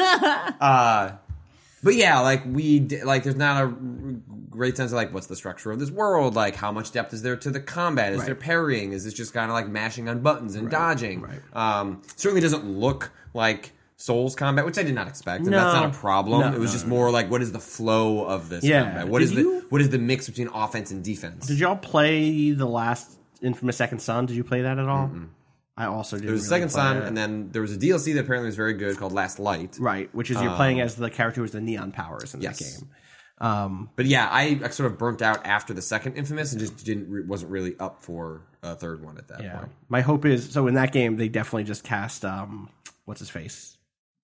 uh, but yeah, like we d- like there's not a great sense of like what's the structure of this world, like how much depth is there to the combat, is Right. there parrying, is this just kind of like mashing on buttons and dodging? right. Um, certainly doesn't look like Souls combat, which I did not expect, and No. that's not a problem. No, it was no, just no. more like what is the flow of this Yeah. combat? What Did is you- the what is the mix between offense and defense? did y'all play the last Infamous Second Son? Did you play that at all? I also did. There was a Second Son, and then there was a D L C that apparently was very good called Last Light. right, which is you're playing as the character who has the neon powers in Yes. that game. Um, But yeah, I, I sort of burnt out after the second Infamous and just didn't re- wasn't really up for a third one at that yeah, point. my hope is so in that game they definitely just cast um, what's his face,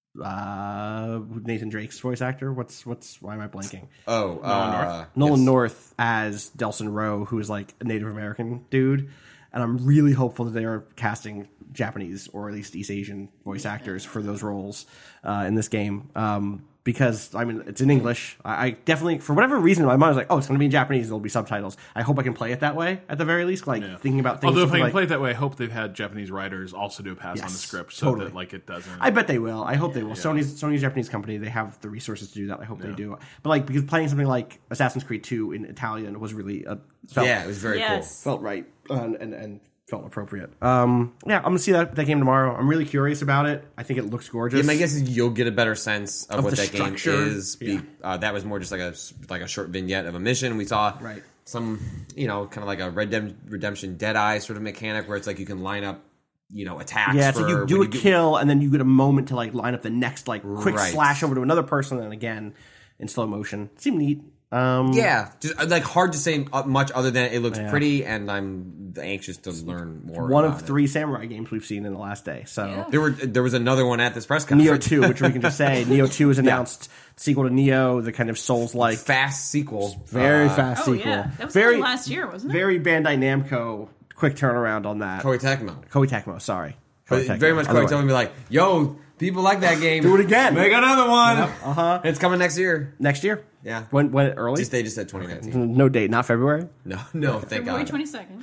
uh, Nathan Drake's voice actor. What's what's why am I blanking? Oh, uh, Nolan yes. North as Delson Rowe, who is like a Native American dude. And I'm really hopeful that they are casting Japanese or at least East Asian voice actors for those roles uh, in this game. Um, because, I mean, it's in English. I, I definitely, for whatever reason, my mind was like, oh, it's going to be in Japanese and there'll be subtitles. I hope I can play it that way at the very least. Like, thinking about things. Although if I can like, play it that way, I hope they've had Japanese writers also do a pass on the Yes, script so totally. that like it doesn't. I bet they will. I hope they will. Sony's Sony's a Japanese company. They have the resources to do that. I hope they do. But like because playing something like Assassin's Creed two in Italian was really uh, felt, Yeah, it was very Yes. felt right and and, and felt appropriate. Um, yeah, I'm gonna see that that game tomorrow. I'm really curious about it. I think it looks gorgeous. cool. Yeah, my guess is you'll get a better sense of, Of what the that structure. game is. Be, Yeah. uh, that was more just like a like a short vignette of a mission. We saw Right. some, you know, kind of like a Red Dead Redemption Deadeye sort of mechanic where it's like you can line up, you know, attacks. Yeah, it's for like you do when a you kill and then you get a moment to like line up the next like quick Right. slash over to another person and again in slow motion. It seemed neat. Um, Yeah, just uh, like hard to say uh, much other than it looks pretty, and I'm anxious to learn more. one about of it. three samurai games we've seen in the last day. So. Yeah. There were there was another one at this press Neo conference. two, which we can just say, Neo two was announced. Sequel to Neo, the kind of Souls-like, Fast sequel, very uh, fast Oh, sequel. yeah. That was very only last year, wasn't it? Very Bandai Namco. Quick turnaround on that. Koei Tecmo. Koei Tecmo, sorry. But Koei Tecmo. very much Other Koei way. Tecmo be like, "Yo, people like that game. Do it again. Make another one. Uh huh. It's coming next year." Next year. Yeah. When? When? Early? Just they just said twenty nineteen. No date. Not February. No, no, thank February God. twenty-second.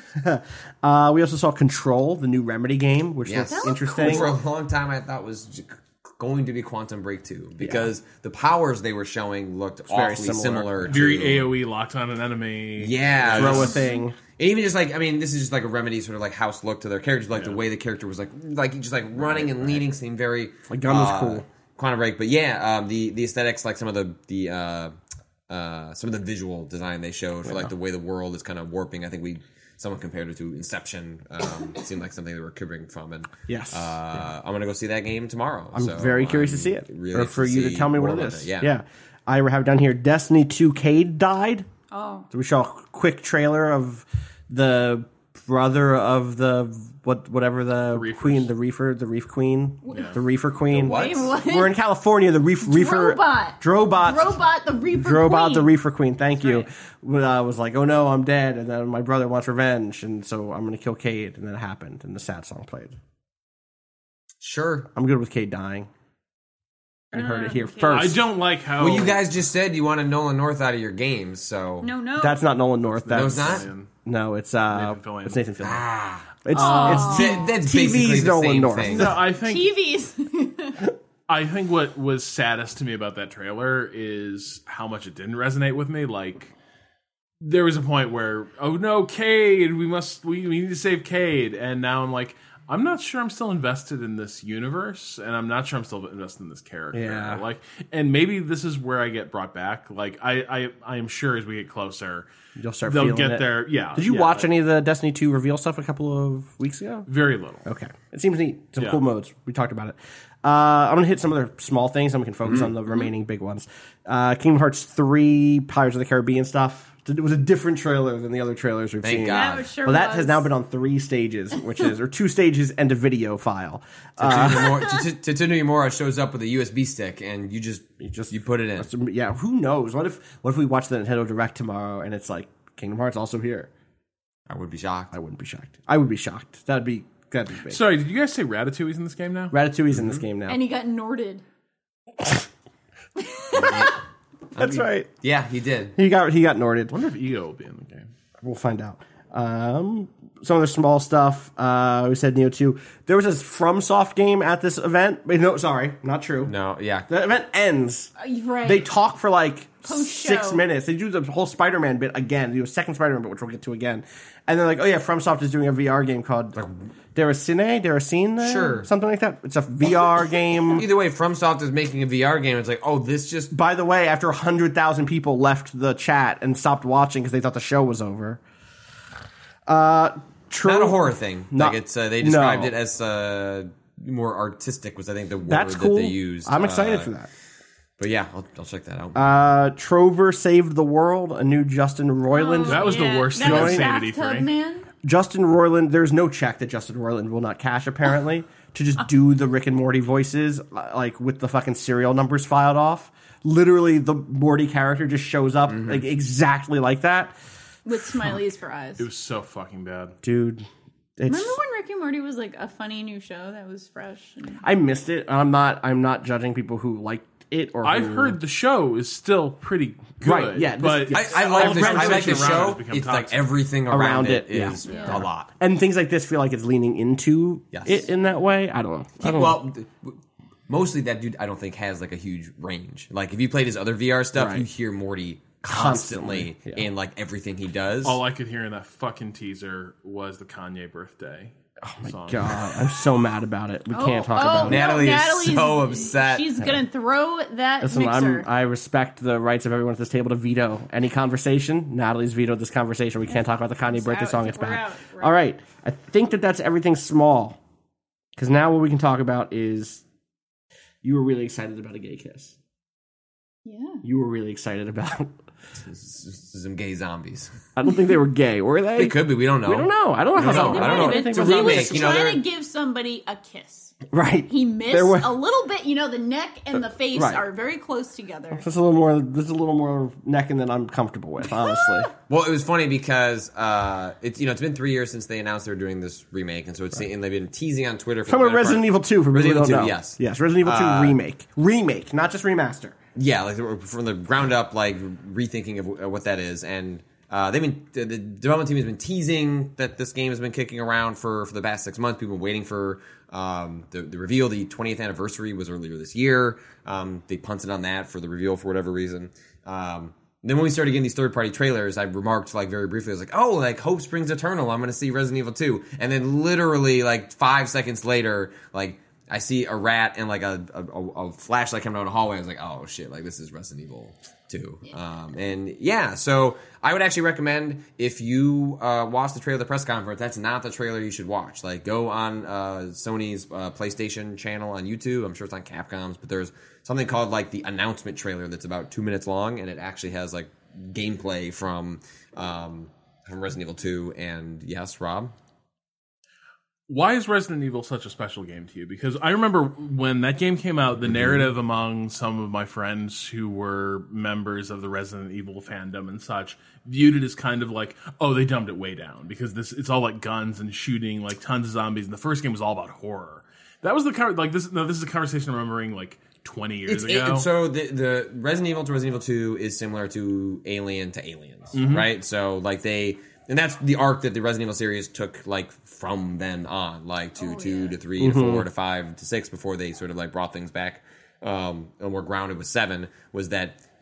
Uh, we also saw Control, the new Remedy game, which Yes. looks That looked interesting. cool. For a long time, I thought was j- going to be Quantum Break two because the powers they were showing looked very awfully similar. similar. Very to, AoE locked on an enemy. Yeah, Throw a this- thing. And even just like, I mean, this is just like a Remedy sort of like house look to their characters. Like the way the character was like, like just like running and leading seemed very. Like gun was uh, cool. Quantum Break, but yeah, um, the the aesthetics, like some of the the uh, uh, some of the visual design they showed for like the way the world is kind of warping. I think we someone compared it to Inception. Um, it seemed like something they were cribbing from. And Yes. uh, I'm gonna go see that game tomorrow. I'm so very curious to I'm see it, really or for you to see tell me what more it about is. Yeah. yeah. I have down here Destiny two Cade died. Oh. So we saw a quick trailer of the brother of the what whatever the Reefers. queen, the reefer, the reef queen, the reefer queen. what? Wait, what? We're in California. The reef, reefer, Drobot. Drobot, Robot the Reaper Drobot, Queen. the reefer queen. Thank you. right. When I was like, oh no, I'm dead, and then my brother wants revenge, and so I'm gonna kill Cade, and then it happened, and the sad song played. Sure. I'm good with Cade dying. You heard it here okay. first. I don't like how. Well, you guys just said you want a Nolan North out of your games, so No, no. That's not Nolan North. That's No, it's not? Man. No, it's uh, Nathan Fillion. it's Nathan Fillion. ah, It's Oh. it's That- that's T V's basically the Nolan same North. thing. No, I think T Vs. I think what was saddest to me about that trailer is how much it didn't resonate with me. Like, there was a point where, oh no, Cade, we must, we, we need to save Cade, and now I'm like, I'm not sure I'm still invested in this universe, and I'm not sure I'm still invested in this character. Yeah. Like, and maybe this is where I get brought back. Like, I, I, I am sure as we get closer, You'll start they'll feeling get it. there. Yeah. Did you yeah, watch like, any of the Destiny two reveal stuff a couple of weeks ago? Very little. Okay. It seems neat. Some Yeah. cool modes. We talked about it. Uh, I'm going to hit some other small things, and we can focus Mm-hmm. on the remaining big ones. Uh, Kingdom Hearts three, Pirates of the Caribbean stuff. It was a different trailer than the other trailers we've Thank seen. God. That was sure Well, that was. has now been on three stages, which is, or two stages and a video file. Tetsuya Nomura- T- T- Tetsuya Nomura shows up with a U S B stick, and you just you just- you put it in. So, yeah, who knows? What if what if we watch the Nintendo Direct tomorrow and it's like Kingdom Hearts also here? I would be shocked. I wouldn't be shocked. I would be shocked. That'd be that'd be big. Sorry, did you guys say Ratatouille's in this game now? Ratatouille's in this game now. And he got Norded. That's right. Yeah, he did. He got he got Norded. I wonder if Ego will be in the game. We'll find out. Um, some other small stuff. Uh, we said Neo two. There was a FromSoft game at this event. Wait, no, sorry, not true. No, yeah. The event ends. Uh, Right. They talk for like Post-show. six minutes. They do the whole Spider-Man bit again. They do a second Spider-Man bit, which we'll get to again. And they're like, oh yeah, FromSoft is doing a V R game called Deracine, Deracine, Sure. something like that. It's a V R game. Either way, FromSoft is making a V R game. It's like, oh, this just By the way, after one hundred thousand people left the chat and stopped watching because they thought the show was over. Uh, true. not a horror thing. Not- like it's uh, they described no. it as uh, more artistic. Was I think the word That's cool. that they used. I'm excited Uh, for that. But yeah, I'll, I'll check that out. Uh, Trover Saved the World, a new Justin Roiland. That was the worst That thing was I've seen at E Bathtub three. Man. Justin Roiland, there's no check that Justin Roiland will not cash, apparently, to just do the Rick and Morty voices, like with the fucking serial numbers filed off. Literally, the Morty character just shows up like exactly like that. With smileys for eyes. It was so fucking bad. Dude, it's, Remember when Rick and Morty was like a funny new show that was fresh? And I missed it. I'm not. I'm not judging people who liked it or. I've who, heard the show is still pretty good. Right, yeah, this- but yeah. I, I like the, I like the conversation around show. has become It's like toxic. everything around, Around it it, yeah. is Yeah. a lot. and things like this feel like it's leaning into Yes. it in that way. I don't know. I don't know. Well, th- mostly that dude I don't think has like a huge range. Like if you played his other V R stuff, Right. you hear Morty constantly, Constantly, yeah. in like everything he does. All I could hear in that fucking teaser was the Kanye birthday song. God, I'm so mad about it. We can't talk oh, about it. Natalie is Natalie's- so upset. She's gonna throw that Listen, mixer. I'm, I respect the rights of everyone at this table to veto any conversation. Natalie's vetoed this conversation. We can't talk about the Kanye birthday out. song. It's We're bad. out. We're All right. I think that that's everything small. Because now what we can talk about is you were really excited about a gay kiss. yeah. You were really excited about. Some gay zombies. I don't think they were gay, were they? They could be. We don't know. We don't know. I don't know how. don't know. some- I don't know. He It's a was remake, you know, trying they're- to give somebody a kiss. Right. He missed There were- a little bit. You know, the neck and the face Right. are very close together. That's a little more. This is a little more necking than I'm comfortable with, honestly. Well, it was funny because uh, it's you know it's been three years since they announced they were doing this remake, and so it's and they've been teasing on Twitter. For Talking the about better Resident part- Evil two for people who Resident don't Evil know. two, yes. Yes, Resident Evil two Uh, remake. Remake, not just remaster. Yeah, like they were from the ground up, like rethinking of, of what that is, and uh, they've been the, the development team has been teasing that this game has been kicking around for, for the past six months. People have been waiting for um, the, the reveal. The twentieth anniversary was earlier this year. Um, they punted on that for the reveal for whatever reason. Um, then when we started getting these third party trailers, I remarked like very briefly, I was like, "Oh, like Hope Springs Eternal, I'm going to see Resident Evil two," and then literally like five seconds later, like. I see a rat and like a, a, a flashlight coming down the hallway. I was like, oh shit, like this is Resident Evil two. Um, and yeah, so I would actually recommend if you uh, watch the trailer of the press conference, that's not the trailer you should watch. Like go on uh, Sony's uh, PlayStation channel on YouTube. I'm sure it's on Capcom's, but there's something called like the announcement trailer that's about two minutes long, and it actually has like gameplay from um, from Resident Evil two. And yes, Rob? Why is Resident Evil such a special game to you? Because I remember when that game came out, the narrative among some of my friends who were members of the Resident Evil fandom and such viewed it as kind of like, oh, they dumbed it way down because this it's all like guns and shooting, like tons of zombies, and the first game was all about horror. That was the kind like this. No, this is a conversation I'm remembering like twenty years It's, ago. it, so the the Resident Evil to Resident Evil two is similar to Alien to Aliens, Mm-hmm. right? So like they, and that's the arc that the Resident Evil series took like from then on, like to Oh, two yeah. to three to four to five to six before they sort of like brought things back um, and were grounded with seven. Was that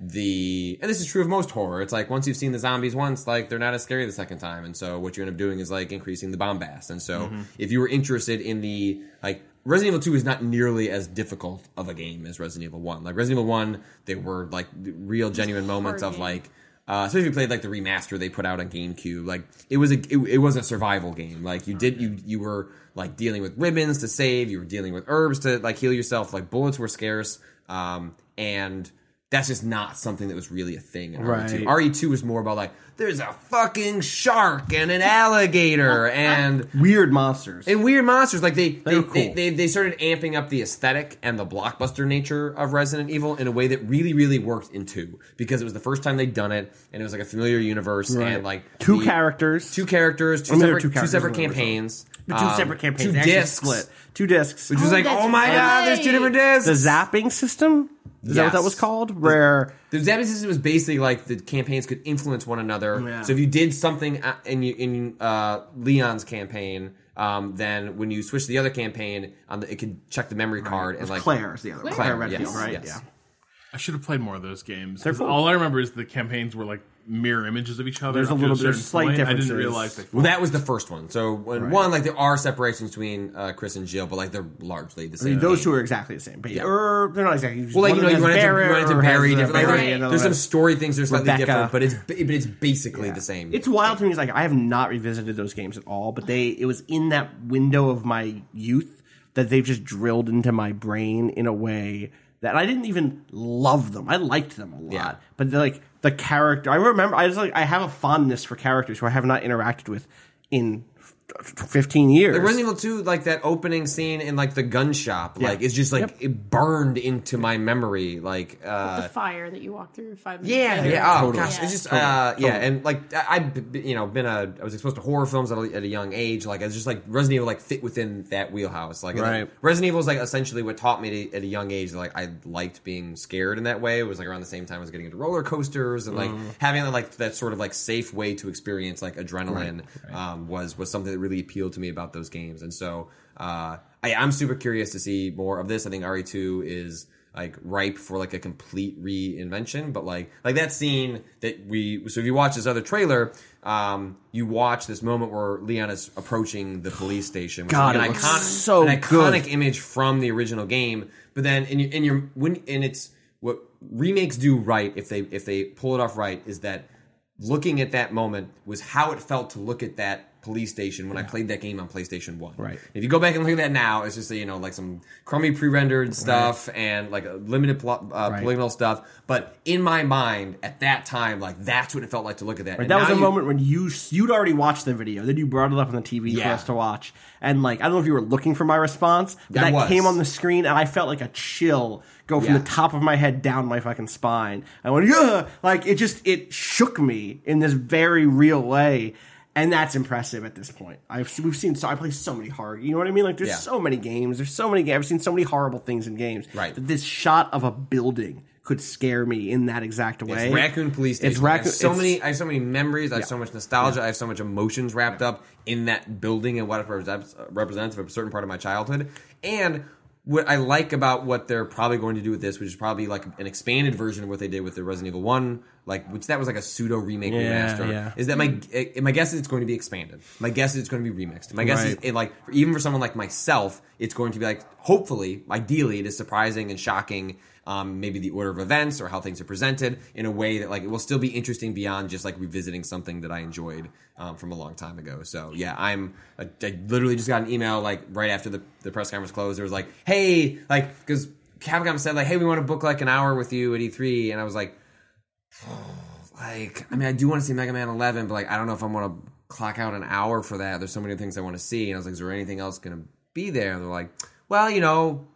the and this is true of most horror. It's like once you've seen the zombies once, like they're not as scary the second time, and so what you end up doing is like increasing the bombast. And so mm-hmm. if you were interested in the like Resident Evil two is not nearly as difficult of a game as Resident Evil one. Like Resident Evil one, there were like real genuine moments of game. like uh, especially if you played like the remaster they put out on GameCube. Like it was a it, it was a survival game. Like you did you you were like dealing with ribbons to save, you were dealing with herbs to like heal yourself. Like bullets were scarce, um, and that's just not something that was really a thing in right. R E two. R E two was more about like, there's a fucking shark and an alligator and weird monsters. And weird monsters. Like they they, they, cool. they, they they started amping up the aesthetic and the blockbuster nature of Resident Evil in a way that really, really worked in two. Because it was the first time they'd done it, and it was like a familiar universe right. and like two the, characters. Two characters, two I mean, separate two, two separate campaigns. But two um, separate campaigns. Two discs. Split. Two discs. Which was oh, like, oh my right. god, there's two different discs. The zapping system? Is yes. that what that was called? Where the, the zapping system was basically like the campaigns could influence one another. Yeah. So if you did something in in uh, Leon's campaign, um, then when you switch to the other campaign, um, it could check the memory card and like Claire's the other one. Claire Redfield, yes, right? Yes. Yeah. I should have played more of those games. They're cool. All I remember is the campaigns were like mirror images of each other. There's a up to little certain bit of slight point. differences. I didn't realize they. Well, that was the first one. So when Right. one, like there are separations between uh, Chris and Jill, but like they're largely the I same. mean, those game. two are exactly the same. But, Yeah. Or they're not exactly. Well, like you know, you run into, you run into Barry. Different, like, Barry, there's, there's some story things that are slightly Rebecca. different, but it's but it's basically Yeah. the same. It's wild to me. It's like I have not revisited those games at all, but they it was in that window of my youth that they've just drilled into my brain in a way that I didn't even love them. I liked them a lot, Yeah. but they're like the character. I remember. I just like I have a fondness for characters who I have not interacted with in fifteen years. Like Resident Evil two, like that opening scene in like the gun shop, Yeah. like it's just like Yep. it burned into my memory. Like uh, the fire that you walk through five minutes Yeah, later. yeah. Oh Totally. gosh, Yeah. it's just Totally. uh, Totally. yeah, and like I, I've you know been a I was exposed to horror films at a, at a young age. Like it's just like Resident Evil like fit within that wheelhouse. Like Right. Resident Evil is like essentially what taught me to, at a young age that like I liked being scared in that way. It was like around the same time I was getting into roller coasters and like having like that sort of like safe way to experience like adrenaline Um, was was something that really appealed to me about those games. And so uh, I, I'm super curious to see more of this. I think R E two is like ripe for like a complete reinvention, but like like that scene that we so if you watch this other trailer, um, you watch this moment where Leon is approaching the police station, which God, is like it an looks iconic, so an iconic good. image from the original game. But then in your in your when and it's what remakes do right if they if they pull it off right is that looking at that moment was how it felt to look at that police station when I played that game on PlayStation one. Right. If you go back and look at that now, it's just, you know, like some crummy pre-rendered stuff and like a limited pl- uh, Right. polygonal stuff. But in my mind, at that time, like that's what it felt like to look at that. Right, And that was now a you- moment when you you'd already watched the video, then you brought it up on the T V for Yeah. us to watch, and like I don't know if you were looking for my response, but I that was. came on the screen, and I felt like a chill go from Yeah. the top of my head down my fucking spine. I went, yeah, like it just it shook me in this very real way. And that's impressive at this point. I've we've seen so I play so many horror. You know what I mean? Like there's Yeah. so many games. There's so many games. I've seen so many horrible things in games. Right. That this shot of a building could scare me in that exact way. It's Raccoon Police Station. It's I Raccoon. have so it's- many. I have so many memories. I have Yeah. so much nostalgia. I have so much emotions wrapped up in that building and what it represents, represents of a certain part of my childhood. And what I like about what they're probably going to do with this, which is probably like an expanded version of what they did with the Resident Evil one, like which that was like a pseudo remake Yeah, remaster, yeah. is that my my guess is it's going to be expanded. My guess is it's going to be remixed. My guess Right. is it, like even for someone like myself, it's going to be like hopefully, ideally, it is surprising and shocking. Um, maybe the order of events or how things are presented in a way that like it will still be interesting beyond just like revisiting something that I enjoyed um, from a long time ago. So yeah, I'm I, I literally just got an email like right after the, the press conference closed. It was like, hey, like because Capcom said like, hey, we want to book like an hour with you at E three, and I was like, oh, like I mean, I do want to see Mega Man eleven, but like I don't know if I'm going to clock out an hour for that. There's so many things I want to see, and I was like, is there anything else going to be there? And they're like, well, you know.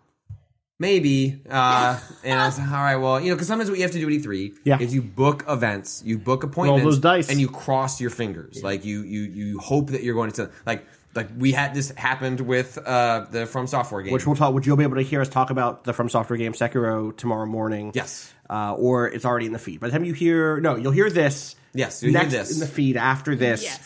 Maybe, uh, and I was like, all right, well, you know, because sometimes what you have to do at E three Yeah. is you book events, you book appointments, those dice. and you cross your fingers. Like you, you, you hope that you're going to like, like we had this happened with uh, the From Software game, Which we'll talk. Which you'll be able to hear us talk about the From Software game Sekiro tomorrow morning. Yes. uh, or it's already in the feed. By the time you hear, no, you'll hear this. Yes, you'll hear next this. in the feed after this. Yes.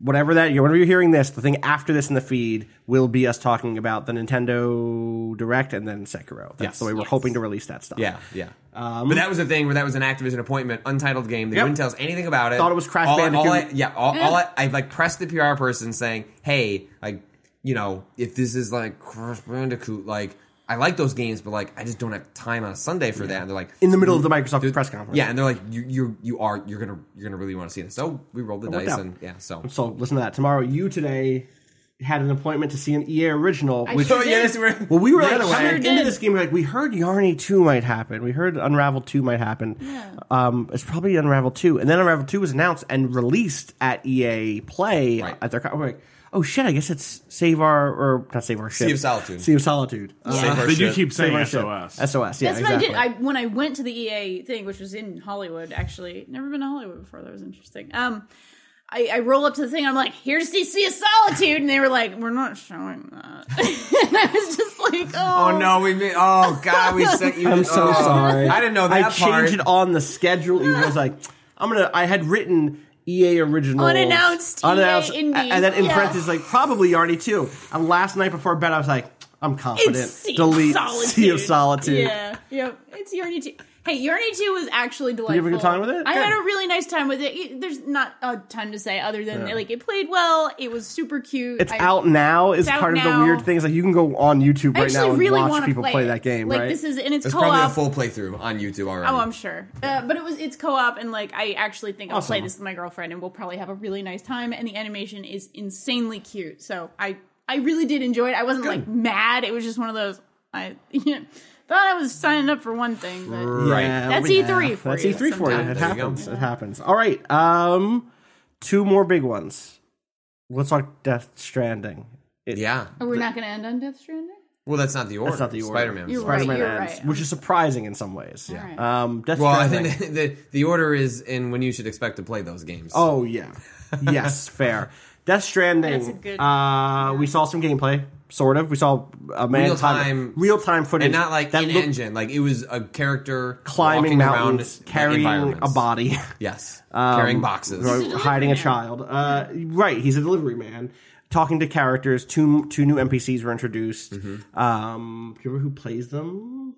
whatever that, whenever you're hearing this, the thing after this in the feed will be us talking about the Nintendo Direct and then Sekiro. That's Yes. the way we're Yes. hoping to release that stuff. Yeah, yeah. Um, but that was the thing where that was an Activision appointment, untitled game. They Yep. wouldn't tell us anything about it. Thought it was Crash all, Bandicoot. All I, yeah, all, all I, I like pressed the P R person saying, "Hey, like, you know, if this is like Crash Bandicoot, like, I like those games, but like, I just don't have time on a Sunday for that." And they're like, In the middle of the Microsoft press conference. yeah, and they're like, "You, you, you are, you're gonna, you're gonna really want to see this." So we rolled the worked dice, out. and yeah, so. So listen to that. Tomorrow, you today had an appointment to see an E A original. I which sure Oh, yeah, did. this, we're, Well, we were the like other way. coming Sure into did. this game. We're like, we heard Yarny two might happen. We heard Unravel two might happen. Yeah. Um, it's probably Unravel two, and then Unravel two was announced and released at E A Play Right. at their. co- We're like, oh shit! I guess it's Save Our or not Save Our Ship. Sea of Solitude. Sea of Solitude. Uh, Save our They do shit. keep Save saying Our S O S. Ship. S O S. Yeah, That's exactly. what I did. I when I went to the E A thing, which was in Hollywood, actually, never been to Hollywood before. That was interesting. Um, I, I roll up to the thing. I'm like, "Here's the Sea of Solitude," and they were like, "We're not showing that." and I was just like, "Oh, Oh no, we made, oh god, we sent you. I'm so oh, sorry. I didn't know that I part. changed it on the schedule. Even I was like, I'm gonna. I had written E A original Unannounced E A indie. and then in Yeah. parentheses like probably Yarny too. And last night before bed, I was like, I'm confident. It's Sea Delete of Solitude. Sea of Solitude. Yeah, yep. It's Yarny two. Hey, Yarny two was actually delightful. you have a good time with it? I Good. had a really nice time with it. It- There's not a ton to say other than Yeah. like it played well. It was super cute. It's I, out now. Is out part of the now. weird things. Like you can go on YouTube I right now actually and really watch want to people play, play it. that game. Like right? this is and it's There's co-op. probably a full playthrough on YouTube already. Oh, I'm sure. Uh, but it was it's co-op and like I actually think I'll Awesome. play this with my girlfriend and we'll probably have a really nice time and the animation is insanely cute. So I I really did enjoy it. I wasn't like mad. It was just one of those I you know, thought I was signing up for one thing, but Yeah, That's yeah. E three for That's you E three for you. sometimes. It There you go. happens. It happens. All right. Um, two more big ones. Let's talk Death Stranding. It, Yeah. Are we not going to end on Death Stranding? Well, that's not the order. That's not the order. Spider-Man. You're right. Spider-Man ends, right. which is surprising in some ways. All right. Um, Death Well, I Stranding. think the, the the order is in when you should expect to play those games. Oh yeah, yes, fair. Death Stranding. That's a good- uh, we saw some gameplay, sort of. We saw a man Real time- real time footage, and not like that in looked engine. Like it was a character climbing walking mountains, around carrying a environments. body, Yes, um, carrying boxes. or hiding a child. Uh, right, he's a delivery man. Talking to characters, two two new N P Cs were introduced. Mm-hmm. Um, do you remember who plays them?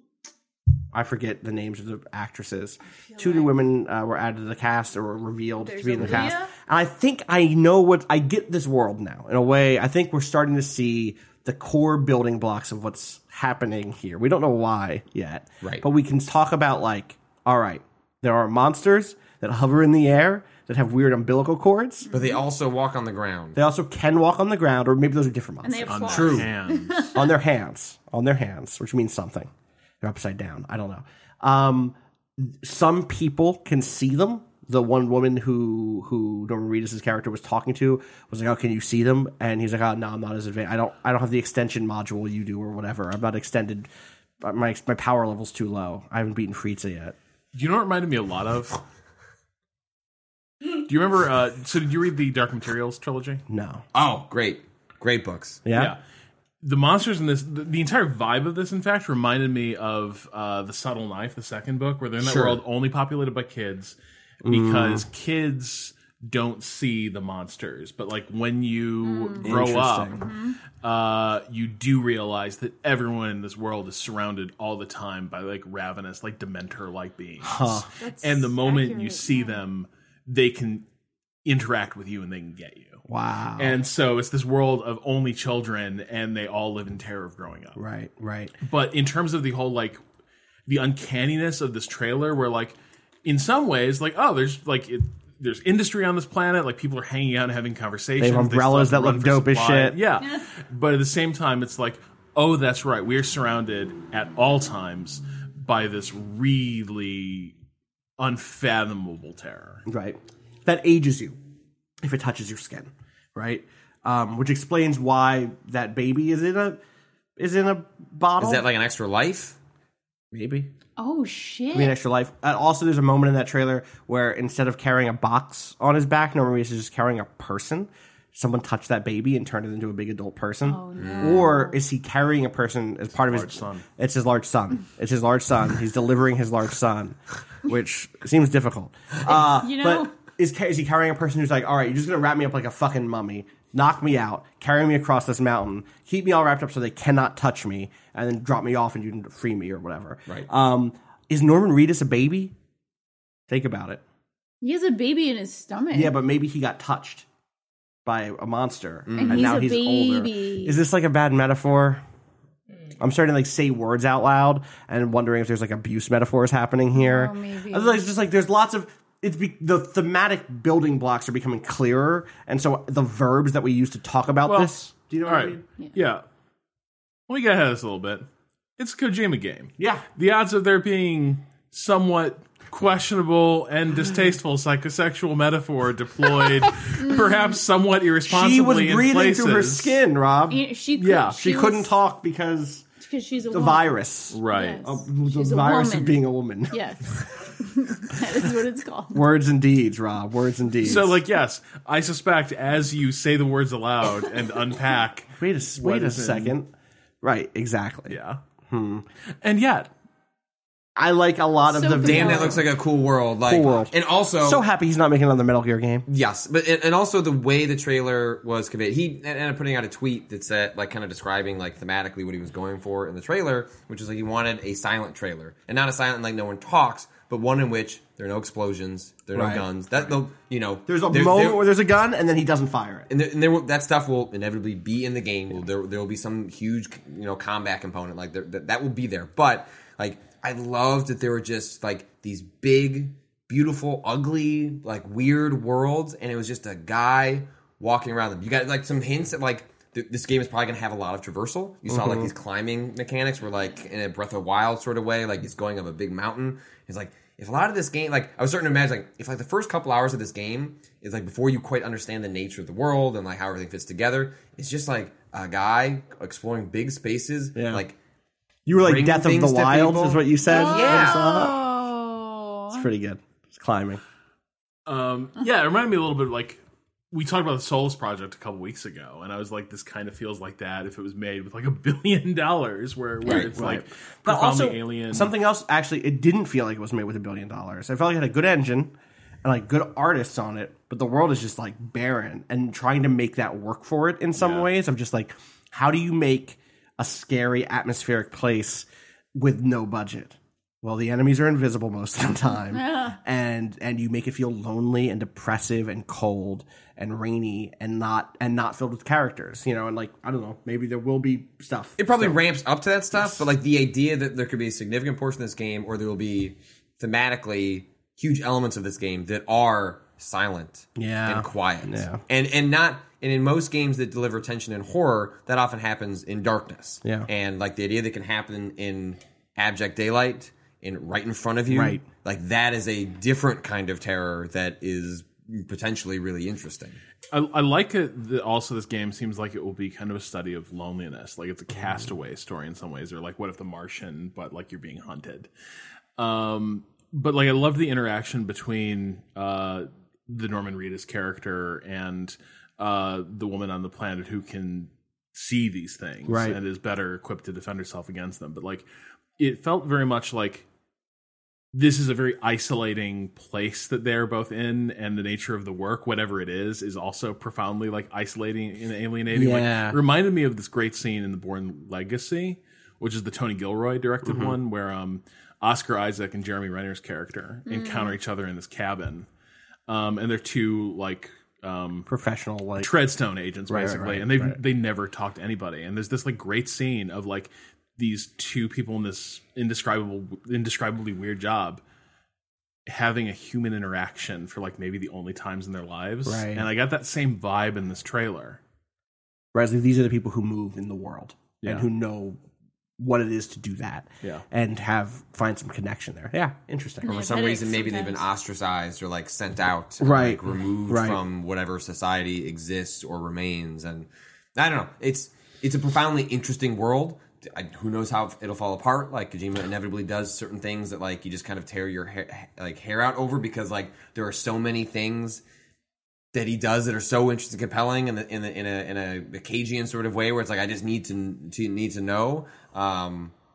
I forget the names of the actresses. Two new women uh, were added to the cast or were revealed There's to be in the Aaliyah? cast. And I think I know what I get this world now. In a way, I think we're starting to see the core building blocks of what's happening here. We don't know why yet, Right. But we can talk about like, all right, there are monsters that hover in the air that have weird umbilical cords. But they also walk on the ground. They also can walk on the ground, or maybe those are different And they monsters. have claws. True. Hands. On their hands, on their hands, which means something. They're upside down. I don't know. Um, some people can see them. The one woman who who Norman Reedus' character was talking to was like, "Oh, can you see them?" And he's like, "Oh, no, I'm not as advanced. I don't I don't have the extension module you do, or whatever. I'm not extended. My my power level's too low. I haven't beaten Frieza yet." Do you know what it reminded me a lot of? Do you remember? Uh, so, did you read the Dark Materials trilogy? No. Oh, great, great books. Yeah. The monsters in this, the, the entire vibe of this, in fact, reminded me of uh, The Subtle Knife, the second book, where they're in that Sure. world only populated by kids because kids don't see the monsters. But like when you grow up, uh, you do realize that everyone in this world is surrounded all the time by like ravenous, like Dementor-like beings. And the moment you accurate, see them, they can interact with you and they can get you. Wow. And so it's this world of only children, and they all live in terror of growing up. Right. Right. But in terms of the whole like the uncanniness of this trailer, where like in some ways, like oh, there's like it, there's industry on this planet, like people are hanging out and having conversations. They have umbrellas still that run look for dope as supply. shit. Yeah, but at the same time, it's like oh, that's right, we're surrounded at all times by this really unfathomable terror. Right. That ages you if it touches your skin, right? Um, which explains why that baby is in a is in a bottle. Is that like an extra life? maybe? Oh shit! Maybe an extra life. Uh, also, there's a moment in that trailer where instead of carrying a box on his back, Norman Reedus is just carrying a person. Someone touched that baby and turned it into a big adult person. Oh, no. Or is he carrying a person as part of large his son. It's his large son. It's his large son. He's delivering his large son, which seems difficult. Uh, You know- but is, ca- is he carrying a person who's like, all right, you're just going to wrap me up like a fucking mummy, knock me out, carry me across this mountain, keep me all wrapped up so they cannot touch me, and then drop me off and you can free me or whatever. Right. Um, is Norman Reedus a baby? Think about it. He has a baby in his stomach. Yeah, but maybe he got touched by a monster, And and he's now a he's baby. older. Is this like a bad metaphor? I'm starting to like say words out loud and wondering if there's like abuse metaphors happening here. Oh, maybe. I was like, it's just like there's lots of it's be, the thematic building blocks are becoming clearer, and so the verbs that we use to talk about Well, this. Do you know All what I right. mean? Yeah. Let me get ahead of this a little bit. It's a Kojima game. Yeah. The odds of there being somewhat questionable and distasteful psychosexual metaphor deployed, perhaps somewhat irresponsibly She was in breathing places. through her skin, Rob. She, she could, Yeah. She was- couldn't talk because because she's a the woman. virus. Right. Yes. Uh, the She's a virus woman. of being a woman. Yes, that is what it's called. Words and deeds, Rob. Words and deeds. So, like, yes, I suspect as you say the words aloud and unpack. wait a what wait a is in- second. Right, exactly. Yeah. Hmm. And yet, I like a lot of So the good. Damn, Yeah. that looks like a cool world. Like, Cool world. And also, So happy he's not making another Metal Gear game. yes, but and, and also the way the trailer was conveyed. He ended up putting out a tweet that said, like, kind of describing like thematically what he was going for in the trailer, which is like he wanted a silent trailer, and not a silent like no one talks, but one in which there are no explosions, there are Right. no guns. That the you know, There's a there- moment there- where there's a gun and then he doesn't fire it. and there, and there will, that stuff will inevitably be in the game. Will there there will be some huge you know combat component like there, that that will be there. But like I loved that there were just like these big, beautiful, ugly, like weird worlds, and it was just a guy walking around them. You got like some hints that like th- this game is probably going to have a lot of traversal. You saw like these climbing mechanics were like in a Breath of the Wild sort of way, like he's going up a big mountain. It's like if a lot of this game, like I was starting to imagine, like if like the first couple hours of this game is like before you quite understand the nature of the world and like how everything fits together, it's just like a guy exploring big spaces, Yeah. like You were like bring Death of the things to Wild people. is what you said. Yeah. Oh, It's pretty good. It's climbing. um, yeah, it reminded me a little bit like we talked about the Solus project a couple weeks ago, and I was like, this kind of feels like that if it was made with like a billion dollars, where, where Right, it's right. like But profoundly also, alien. something else, actually, it didn't feel like it was made with a billion dollars. I felt like it had a good engine and like good artists on it, but the world is just like barren, and trying to make that work for it in some Yeah. ways of just like, how do you make a scary atmospheric place with no budget? Well, the enemies are invisible most of the time, and and you make it feel lonely and depressive and cold and rainy and not and not filled with characters, you know. And like I don't know, maybe there will be stuff. it probably ramps up to that stuff, but like the idea that there could be a significant portion of this game, or there will be thematically huge elements of this game that are silent Yeah. and quiet, Yeah. and and not and in most games that deliver tension and horror, that often happens in darkness, Yeah. and like the idea that can happen in abject daylight, in right in front of you, Right. like that is a different kind of terror that is potentially really interesting. I, I like it that also this game seems like it will be kind of a study of loneliness. Like it's a castaway story in some ways, or like what if the Martian, but like you're being hunted. Um, but like I love the interaction between uh, the Norman Reedus character and uh, the woman on the planet who can see these things Right. and is better equipped to defend herself against them. But like it felt very much like this is a very isolating place that they're both in, and the nature of the work, whatever it is, is also profoundly like isolating and alienating. Yeah. Like, it reminded me of this great scene in The Bourne Legacy, which is the Tony Gilroy directed Mm-hmm. one, where um, Oscar Isaac and Jeremy Renner's character encounter each other in this cabin, um, and they're two like um, Professional, like Treadstone agents, Right, right, basically, right, and they right. they never talk to anybody. And there's this like great scene of like these two people in this indescribable, indescribably weird job having a human interaction for like maybe the only times in their lives. Right. And I got that same vibe in this trailer. whereas these are the people who move in the world Yeah. and who know what it is to do that, Yeah. and have find some connection there. Yeah, interesting. Yeah. For some Headaches reason, maybe they've been sometimes. ostracized or like sent out, and, Right. like, removed Right. from whatever society exists or remains. And I don't know. It's it's a profoundly interesting world. I, who knows how it'll fall apart? Like Kojima inevitably does certain things that like you just kind of tear your hair, like hair out over, because like there are so many things that he does that are so interesting, compelling, in the in the in a in a, a Cagean sort of way, where it's like I just need to to need to know. Um,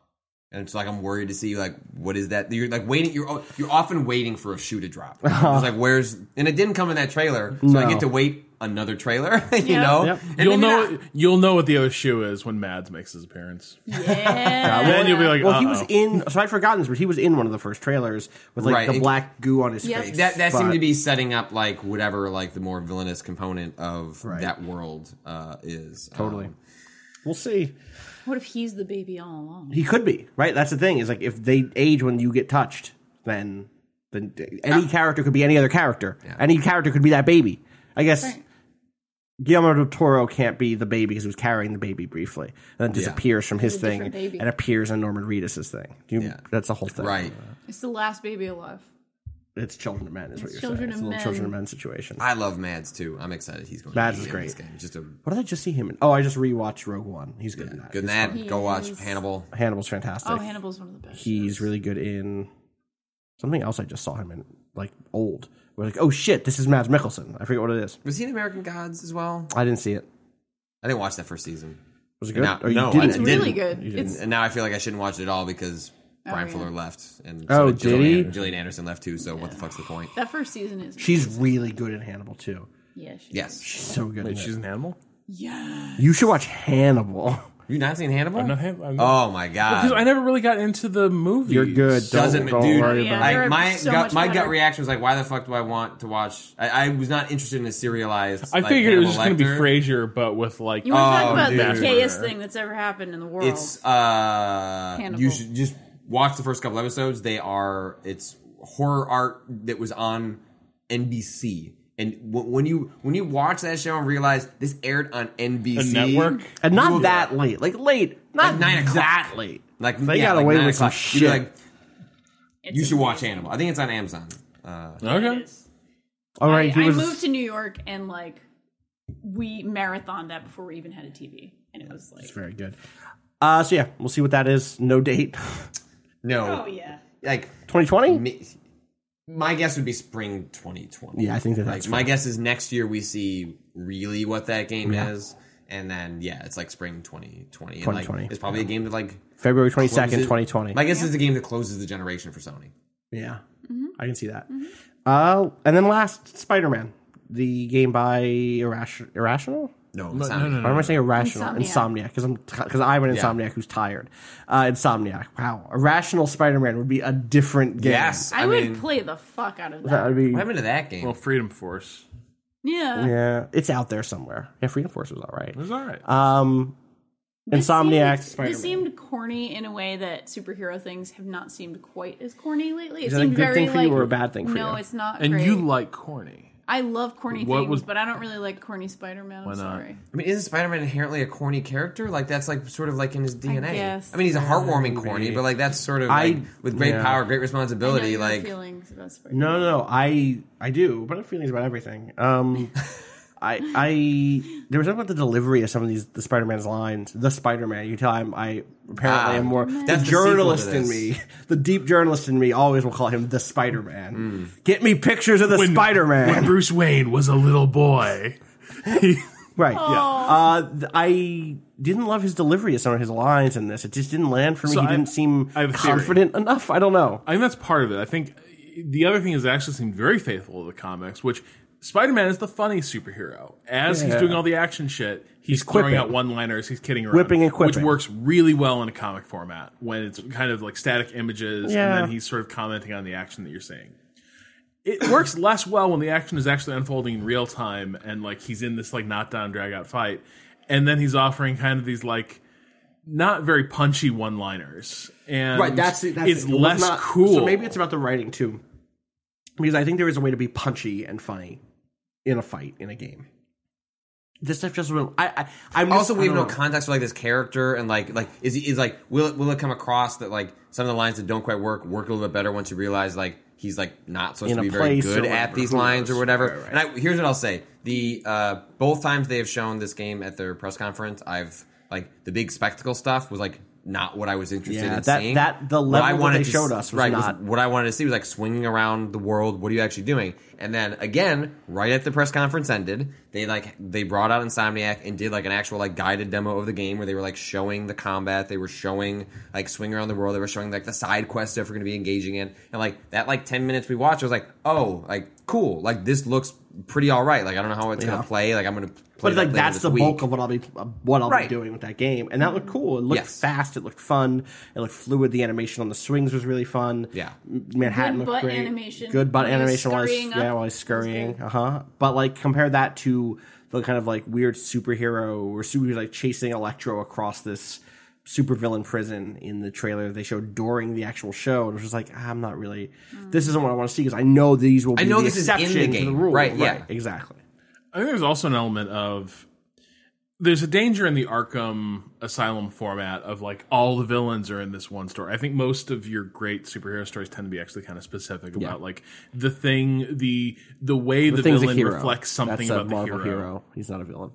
And it's like I'm worried to see like what is that? You're like waiting. You're you're often waiting for a shoe to drop. It's like where's and it didn't come in that trailer, so No. I get to wait another trailer. you Yeah. know, Yep. And You'll maybe know. not- You'll know what the other shoe is when Mads makes his appearance. Yeah. Then you'll be like, Well, he uh-oh. was in. So I'd forgotten this, but he was in one of the first trailers with like Right. the It- black goo on his Yeah. face. That that but- seemed to be setting up like whatever like the more villainous component of Right. that world uh, is Totally. Um, We'll see. What if he's the baby all along? He could be right. That's the thing. Is like if they age when you get touched, then then any character could be any other character. Yeah. Any character could be that baby. I guess Right. Guillermo del Toro can't be the baby because he was carrying the baby briefly, and then Yeah. disappears from his He's a thing different baby. and appears on Norman Reedus' thing. Do you, Yeah. That's the whole thing, right. It's the last baby alive. It's Children of Men, is what It's you're Children saying. It's a of little Men. Children of Men situation. I love Mads too. I'm excited. He's going. Mads to is be in great. This game. Just a What did I just see him in? Oh, I just rewatched Rogue One. He's good in that. good in It's that. fun. Go watch is- Hannibal. Hannibal's fantastic. Oh, Hannibal's one of the best. He's shows. really good in something else. I just saw him in, like old. We're like, oh shit, this is Mads Mikkelsen. I forget what it is. Was he in American Gods as well? I didn't see it. I didn't watch that first season. Was it good? No, Or you no, I didn't? It's didn't. really good. You didn't. It's And now I feel like I shouldn't watch it at all because Brian yeah. Fuller left, and Oh, so did Gillian, he? Gillian Anderson left too. So what the fuck's the point? that first season is. She's really good in Hannibal too. yeah. She Yes. She's so good. Wait, in she's it. an animal. Yeah. You should watch Hannibal. You not seen Hannibal? I'm not. I'm not Oh my because god! I never really got into the movie. You're good. Don't, Doesn't don't dude? worry Yeah, about Like it. they're my so gut, much my better. gut reaction was like, why the fuck do I want to watch? I, I was not interested in a serialized. I like, figured it was just Hannibal going to be Lecter. Frasier, but with like. You want to Oh, talk about dude. the gayest thing that's ever happened in the world? It's uh, Hannibal. you should just watch the first couple episodes. They are it's horror art that was on N B C. And w- when you when you watch that show and realize this aired on N B C, A network? And you not will- that late. Like late. Not Like nine o'clock. that late. like They yeah, got like away nine with some o'clock. You'd be shit. like, It's you should watch amazing. Hannibal. I think it's on Amazon. Uh, Okay. It is. All right, I, he I was. moved to New York and like we marathoned that before we even had a T V, and it was like, It's very good. Uh, so yeah, we'll see what that is. No date. no, oh yeah, like twenty twenty. me- my guess would be spring twenty twenty. Yeah, I think that Like that's my fair. guess is next year we see really what that game Yeah. is, and then yeah, it's like spring twenty twenty. And twenty twenty, like, it's probably a game that like February twenty second, closes- twenty twenty. My guess is the game that closes the generation for Sony. Yeah, I can see that. Uh, and then last, Spider Man, the game by Irration- Irrational. No, No, Sony. no, no, Why am I saying irrational? Insomniac. Insomniac, because I'm because I'm an Yeah. insomniac who's tired. Uh, Insomniac. Wow, Irrational Spider Man would be a different game. Yes, I, I, would mean, play the fuck out of that that. would be. what happened to that game? Well, Freedom Force. Yeah, Yeah, it's out there somewhere. Yeah, Freedom Force was all right. It was all right. Um, This Insomniac seemed- Spider-Man. This seemed corny in a way that superhero things have not seemed quite as corny lately. It Is that a seemed good very thing for you like, or a bad thing for no, you? it's not. and great. you like corny. I love corny What things, was- but I don't really like corny Spider-Man. I'm Why not? sorry. I mean, isn't Spider-Man inherently a corny character? Like that's like sort of like in his D N A. I, guess. mean, he's a heartwarming corny, but like that's sort of I- like with great yeah. power, great I know responsibility. you have Like feelings about Spider-Man. No, no, no. I I do, but I have feelings about everything. Um, I I there was something about the delivery of some of these the Spider Man's lines. The Spider Man. You can tell I'm I apparently Ah, am more that's the the journalist sequel to in this. me. The deep journalist in me always will call him the Spider Man. Hmm. Get me pictures of the Spider When Man. Bruce Wayne was a little boy. Right. Yeah. Uh, th- I didn't love his delivery of some of his lines in this. It just didn't land for me. So he I- didn't seem I have a theory. confident enough. I don't know. I think that's part of it. I think the other thing is it actually seemed very faithful to the comics, which Spider-Man is the funny superhero. As he's Yeah. doing all the action shit, he's, He's throwing quipping. out one-liners, he's kidding around. Whipping and Which quipping. works really well in a comic format, when it's kind of like static images, Yeah. and then he's sort of commenting on the action that you're seeing. It works less well when the action is actually unfolding in real time, and like he's in this like knockdown, drag-out fight, and then he's offering kind of these like not very punchy one-liners, and Right, that's it. That's it's it. It was less not- cool. So maybe it's about the writing too, because I think there is a way to be punchy and funny in a fight in a game. This stuff just will. I, I I'm just, also we I have no don't know. context for like this character and like like is he is like will it will it come across that like some of the lines that don't quite work work a little bit better once you realize like he's like not supposed In to a be very place good or at whatever. these Who lines or knows? whatever. Right, right. And I, here's what I'll say: the uh, both times they have shown this game at their press conference, I've like the big spectacle stuff was like not what I was interested Yeah, in that- seeing. that- the What level I that wanted they to showed s- us was right, not- what I wanted to see was like swinging around the world. What are you actually doing? And then again, right at the press conference ended, they like they brought out Insomniac and did like an actual like guided demo of the game where they were like showing the combat, they were showing like swing around the world, they were showing like the side quest stuff we're going to be engaging in, and like that like ten minutes we watched, I was like, oh, like cool, like this looks pretty all right. Like I don't know how it's Yeah. going to play. Like I'm going to. But like that's the week. bulk of what I'll be what I'll Right. be doing with that game, and that looked cool. It looked Yes. fast. It looked fun. It looked fluid. The animation on the swings was really fun. Yeah. Manhattan Good looked butt great. animation. Good butt While he was animation while he's scurrying yeah up. while he's scurrying. That Uh huh. But like compare that to the kind of like weird superhero or super like chasing Electro across this supervillain prison in the trailer they showed during the actual show. And it was just like I'm not really. This isn't what I want to see because I know these will be I know the this is in the exception to the game. rule. Right, yeah. Exactly. I think there's also an element of there's a danger in the Arkham Asylum format of like all the villains are in this one story. I think most of your great superhero stories tend to be actually kind of specific about Yeah. like the thing, the the way the, The thing's a villain hero. reflects something That's about a the Marvel hero. hero. He's not a villain.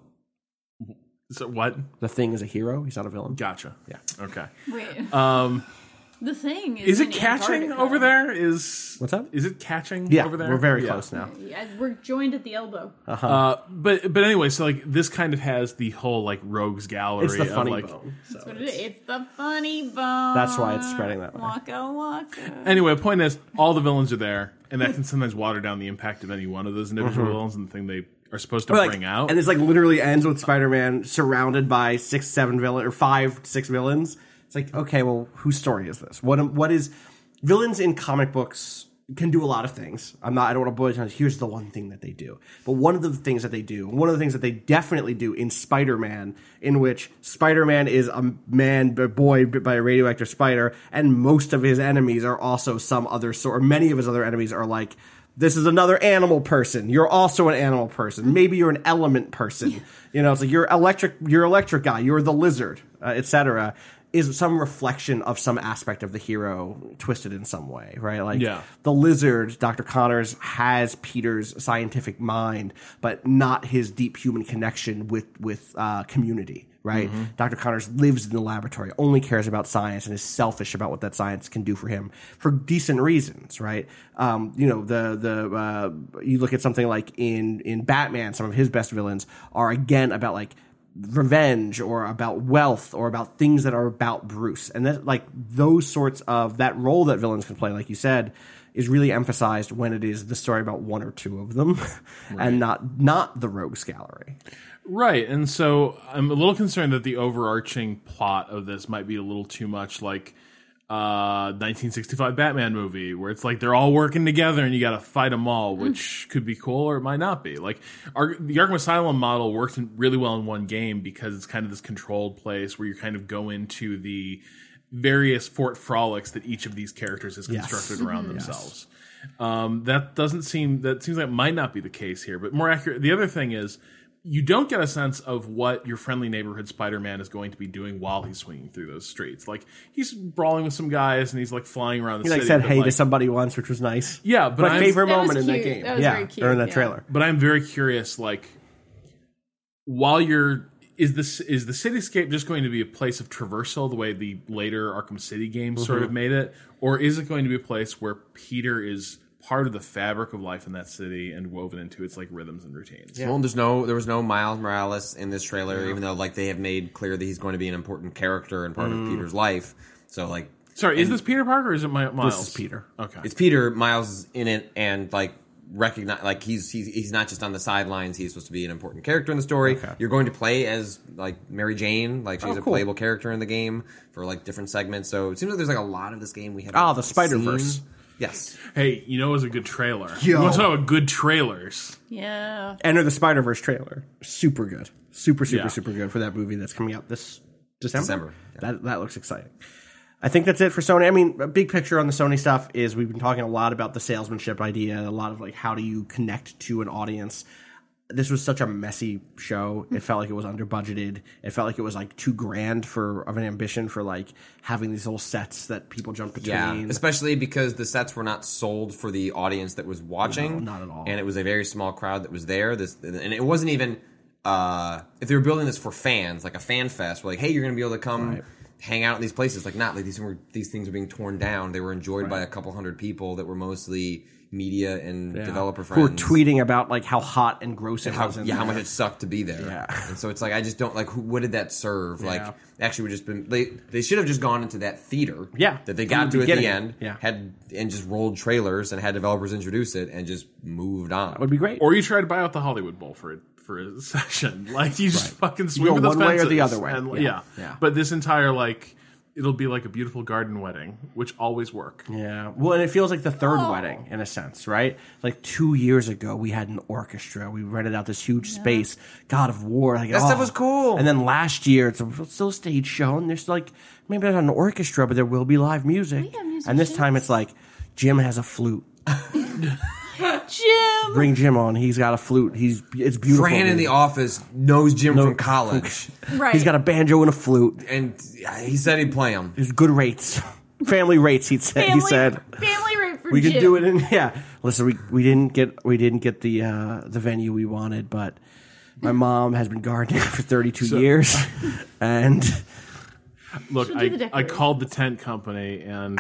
So what? The Thing is a hero. He's not a villain. Gotcha. Yeah. Okay. Wait. Um, The Thing is is it in catching Antarctica. over there? Is What's that? Is it catching Yeah, over there? we're very Yeah. close now. Yeah, we're joined at the elbow. Uh, but but anyway, so like this kind of has the whole like rogues gallery. It's the funny of, like, bone. So That's what it it's- is. It's the funny bone. That's why it's spreading that way. Waka waka. Anyway, the point is, all the villains are there, and that can sometimes water down the impact of any one of those individual villains and the thing they are supposed to Like, bring out. and it's like literally ends with Spider-Man surrounded by six, seven villain or five, six villains. It's like, okay, well, whose story is this? What what is villains in comic books can do a lot of things. I'm not. I don't want to boil it down. Here's the one thing that they do. But one of the things that they do, one of the things that they definitely do in Spider-Man, in which Spider-Man is a man, a boy bit by a radioactive spider, and most of his enemies are also some other sort. Or many of his other enemies are like, this is another animal person. You're also an animal person. Maybe you're an element person. You know, it's like you're electric. You're electric guy. You're the lizard, uh, et cetera. Is some reflection of some aspect of the hero twisted in some way, right? Like Yeah. the lizard, Doctor Connors has Peter's scientific mind, but not his deep human connection with with uh, community, right? Mm-hmm. Doctor Connors lives in the laboratory, only cares about science, and is selfish about what that science can do for him for decent reasons, right? Um, you know, the the uh, you look at something like in in Batman, some of his best villains are again about like revenge or about wealth or about things that are about Bruce. And that like those sorts of that role that villains can play, like you said, is really emphasized when it is the story about one or two of them and not not the rogues gallery. Right, and so I'm a little concerned that the overarching plot of this might be a little too much like uh nineteen sixty-five Batman movie where it's like they're all working together and you got to fight them all, which could be cool or it might not be. Like our, the Arkham Asylum model works in, really well in one game because it's kind of this controlled place where you kind of go into the various Fort Frolics that each of these characters has Yes. constructed around themselves. Um, that doesn't seem that seems like it might not be the case here, but more accurate. The other thing is, you don't get a sense of what your friendly neighborhood Spider-Man is going to be doing while he's swinging through those streets. Like he's brawling with some guys and he's like flying around the He city. like said but, hey like- to somebody once, which was nice. Yeah, but my I'm- favorite That was moment in that cute. game. That was yeah, very cute, or in that yeah. trailer. But I'm very curious. Like, while you're is this is the cityscape just going to be a place of traversal the way the later Arkham City games sort of made it, or is it going to be a place where Peter is part of the fabric of life in that city and woven into its like rhythms and routines? Well, there's no, there was no Miles Morales in this trailer, even though like they have made clear that he's going to be an important character and part Mm. of Peter's life. So like, Sorry, is this Peter Parker or is it My- Miles? This is Peter. Okay. it's Peter. Miles is in it, and like recognize like he's he's he's not just on the sidelines. He's supposed to be an important character in the story. Okay. You're going to play as like Mary Jane, like she's Oh, a cool. playable character in the game for like different segments. So it seems like there's like a lot of this game we haven't. Ah, the Spider-Verse. seen. Yes. Hey, you know it was a good trailer. Yo. You want to talk about good trailers? Yeah. Enter the Spider-Verse trailer. Super good. Super, super, Yeah. super good for that movie that's coming out this December. December, yeah. That that looks exciting. I think that's it for Sony. I mean, a big picture on the Sony stuff is we've been talking a lot about the salesmanship idea, a lot of like how do you connect to an audience. This was such a messy show. It felt like it was under budgeted. It felt like it was like too grand for of an ambition for like having these little sets that people jump between. Yeah, especially because the sets were not sold for the audience that was watching. No, not at all. And it was a very small crowd that was there. This, and it wasn't even uh, if they were building this for fans, like a fan fest. Where like, hey, you're going to be able to come Right. hang out in these places. Like not like these were these things were being torn down. They were enjoyed right. by a couple hundred people that were mostly media and yeah. developer friends who were tweeting about like how hot and gross it how, was. In yeah, there. how much it sucked to be there. Yeah. And so it's like I just don't like. Who, what did that serve? Yeah. Like actually, we just been they they should have just gone into that theater. Yeah. That they got to at the end. Yeah. Had and just rolled trailers and had developers introduce it and just moved on. That would be great. Or you try to buy out the Hollywood Bowl for it. For a session, like you just right. fucking swing you go with those one way fences or the other way. And, yeah. yeah. yeah, But this entire like, it'll be like a beautiful garden wedding, which always work. Yeah, well, and it feels like the third oh. wedding in a sense, right? Like two years ago, we had an orchestra. We rented out this huge yeah. space. God of War, like that oh. stuff was cool. And then last year, it's, a, it's still a stage show, and there's like maybe not an orchestra, but there will be live music. And this time, it's like Jim has a flute. Jim, bring Jim on. He's got a flute. He's it's beautiful. Fran in the office knows Jim no, from college. Right. He's got a banjo and a flute, and he said he'd play them. There's good rates, family rates. He said. Family, he said family rate for we Jim. could do it in yeah. Listen, we we didn't get we didn't get the uh, the venue we wanted, but my mom has been gardening for thirty-two so, years, and. Look, I, I called the tent company, and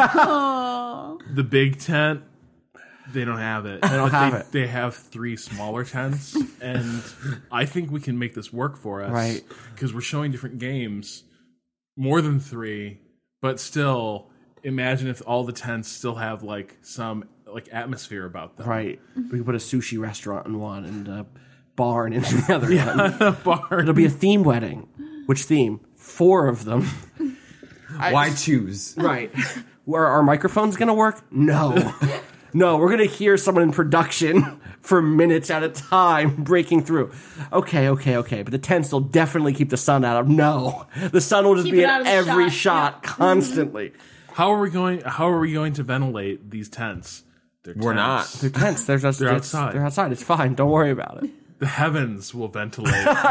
um, the big tent, they don't have it. They don't have they, it. They have three smaller tents, and I think we can make this work for us. Right. Because we're showing different games, more than three, but still, imagine if all the tents still have, like, some, like, atmosphere about them. Right. We could put a sushi restaurant in one and a barn in the other yeah, one. a barn. It'll be a theme wedding. Which theme? Four of them. Why choose? Right. Where our microphones going to work? No. No, we're going to hear someone in production for minutes at a time breaking through. Okay, okay, okay. But the tents will definitely keep the sun out of. No. The sun will just keep be in every shot, shot yeah. constantly. How are we going how are we going to ventilate these tents? They're We're tents. not. They're tents. They're just they're outside. They're outside. It's fine. Don't worry about it. The heavens will ventilate.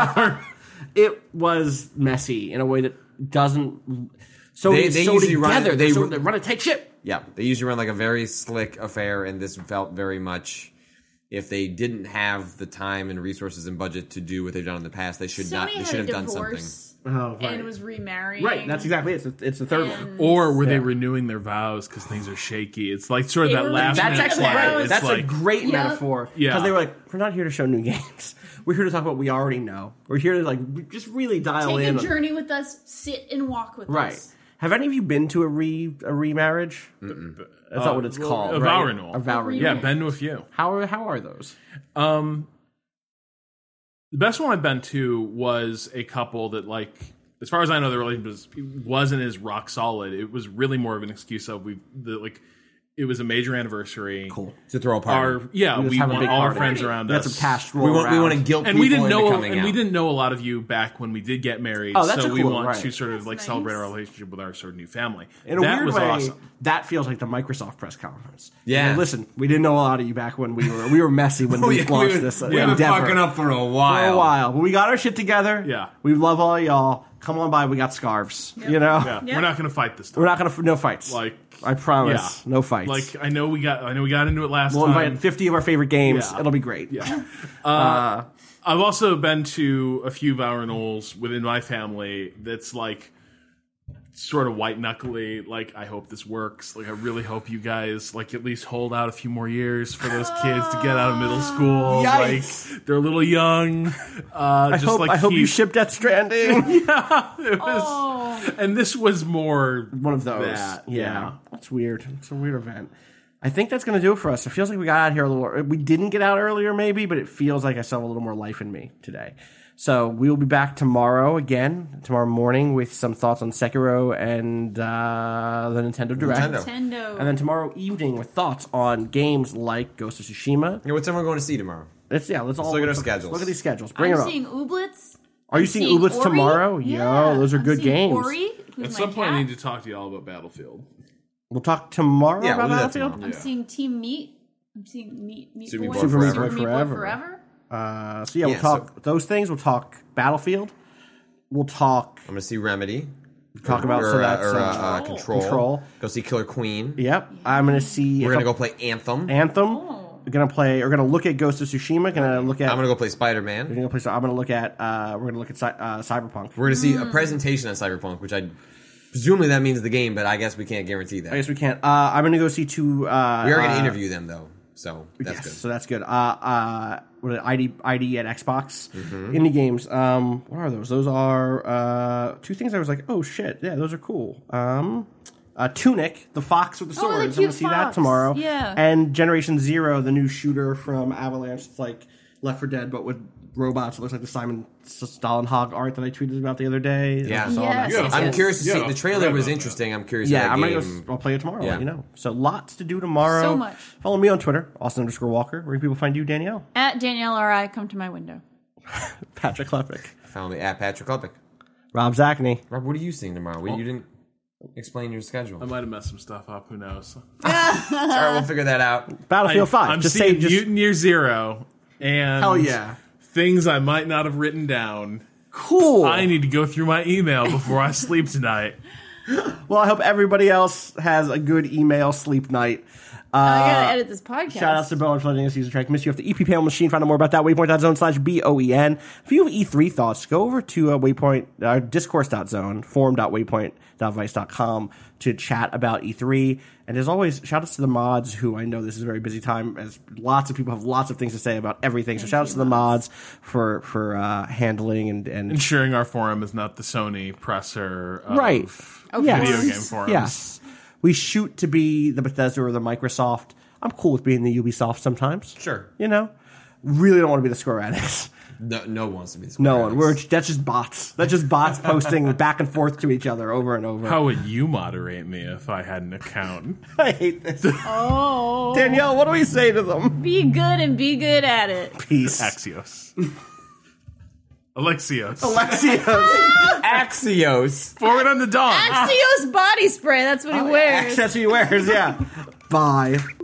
It was messy in a way that doesn't. So they, they so usually together. run. They, so they run a tight ship. Yeah, they usually run like a very slick affair, and this felt very much. If they didn't have the time and resources and budget to do what they've done in the past, they should Sony not. They should have done something. Oh, right. And was remarrying. Right, that's exactly it. It's, it's the third and one. Or were yeah. they renewing their vows because things are shaky? It's like sort of They that were last That's minute actually play. right. It's That's like, a great yeah. metaphor. Yeah. Because they were like, we're not here to show new games. We're here to talk about what we already know. We're here to like just really dial Take in. a journey with us, sit and walk with right. us. Have any of you been to a re a remarriage? Mm-mm. That's uh, not what it's well, called. A right? vow renewal. A vow renewal. Yeah, been to a few. How are how are those? Um, the best one I've been to was a couple that, like, as far as I know, the relationship wasn't as rock solid. It was really more of an excuse of we, the, like, it was a major anniversary. Cool. To throw a party. Our, yeah, we we want want all our party. friends around That's us. some cash We want, we want to guilt and people we didn't into know, coming and out. we didn't know a lot of you back when we did get married. Oh, that's so a we cool, want right. to sort of That's like nice. celebrate our relationship with our sort of new family. In a that weird was way, awesome. that feels like the Microsoft press conference. Yeah. Like, listen, we didn't know a lot of you back when we were we were messy when we yeah, launched we, this. Uh, We've been endeavor. fucking up for a while. For a while, but we got our shit together. Yeah. We love all y'all. Come on by. We got scarves. Yep. You know. Yeah, Yeah. we're not going to fight this time. We're not gonna no fights. Like, I promise, yeah. no fights. Like, I know we got, I know we got into it last we'll time. invite fifty of our favorite games. Yeah. It'll be great. Yeah. Uh, I've also been to a few vow renewals within my family that's like sort of white knuckly. Like, I hope this works. Like, I really hope you guys like at least hold out a few more years for those kids to get out of middle school. Yikes. Like, they're a little young. Uh, I just hope like I hope you keep- ship Death Stranding. Yeah, it was, Oh. and this was more One of those. that, yeah. yeah. That's weird. It's a weird event. I think that's going to do it for us. It feels like we got out here a little. We didn't get out earlier, maybe, but it feels like I still have a little more life in me today. So we will be back tomorrow again, tomorrow morning, with some thoughts on Sekiro and uh, the Nintendo Direct. Nintendo. Nintendo. And then tomorrow evening with thoughts on games like Ghost of Tsushima. Yeah, what's everyone going to see tomorrow? Let's yeah, let's all look at our let's- schedules. Look at these schedules. Bring I'm it up. seeing Ooblets. Are you I'm seeing Ooblets Ori. tomorrow? Yeah. Yo, those are I'm good seeing games. Ori, who's At my some point, I cat. need to talk to y'all about Battlefield. We'll talk tomorrow Yeah, about we'll do that Battlefield. tomorrow. I'm Yeah. seeing Team Meat. I'm seeing Meat Meat Super Boy. Meat Boy Super Meat Forever. Boy Meat Boy Forever. Forever. Uh, so yeah, Yeah, we'll talk so- those things. We'll talk Battlefield. We'll talk I'm going to see Remedy. talk about or, so uh, that's or, uh, uh, uh, Control. Control. Go see Killer Queen. Yep, I'm gonna see. We're a going to go couple- play Anthem. Anthem. Oh. gonna play or gonna look at Ghost of Tsushima. Gonna look at. I'm gonna go play Spider Man. We're gonna play. I'm gonna look at. Uh, we're gonna look at uh, Cyberpunk. We're gonna see a presentation on Cyberpunk, which I presumably that means the game, but I guess we can't guarantee that. I guess we can't. Uh, I'm gonna go see two. Uh, we are gonna uh, interview them though, so that's yes, good. So that's good. Uh, uh, what are I D I D at Xbox mm-hmm. indie games. Um, what are those? Those are uh, two things. I was like, oh shit, yeah, those are cool. Um. Uh, Tunic, the fox with the Oh, the swords. I'm cute gonna see fox. that tomorrow. Yeah. And Generation Zero, the new shooter from Avalanche. It's like Left four Dead, but with robots. It looks like the Simon Stalenhag art that I tweeted about the other day. Yeah. I saw Yes, that. yes, I'm yes. curious to see. Yeah, The trailer forgot was about interesting. I'm curious. Yeah, how I'm that gonna game... go. I'll play it tomorrow. Yeah. Let you know. So lots to do tomorrow. So much. Follow me on Twitter, Austin underscore Walker. Where can people find you, Danielle? At Danielle R I, come to my window. Patrick Klepek. Found me at Patrick Klepek. Rob Zachney. Rob, what are you seeing tomorrow? Well, you didn't explain your schedule. I might have messed some stuff up. Who knows? All right, we'll figure that out. Battlefield I, five. I'm just seeing say just Mutant Year Zero and hell yeah. things I might not have written down. Cool. I need to go through my email before I sleep tonight. Well, I hope everybody else has a good email sleep night. Uh, I gotta edit this podcast. Shout outs to Bowen for letting us use the track. Miss you off the E P panel machine. Find out more about that. Waypoint.zone slash B O E N. If you have E three thoughts, go over to uh, Waypoint, uh, discourse.zone, forum.waypoint.vice.com to chat about E three. And as always, shout outs to the mods who I know this is a very busy time as lots of people have lots of things to say about everything. So shout outs to the mods for, for uh, handling and, and Ensuring our forum is not the Sony presser of right. video Yes. game forums. Yes. We shoot to be the Bethesda or the Microsoft. I'm cool with being the Ubisoft sometimes. Sure. You know? Really don't want to be the Square Enix. No, no one wants to be. No one. We're that's just bots. That's just bots posting back and forth to each other over and over. How would you moderate me if I had an account? I hate this. Oh. Danielle, what do we say to them? Be good and be good at it. Peace. Axios. Alexios. Alexios. Axios. Forward on the dawn. Axios body spray, that's what he wears. That's what he wears, yeah. Bye.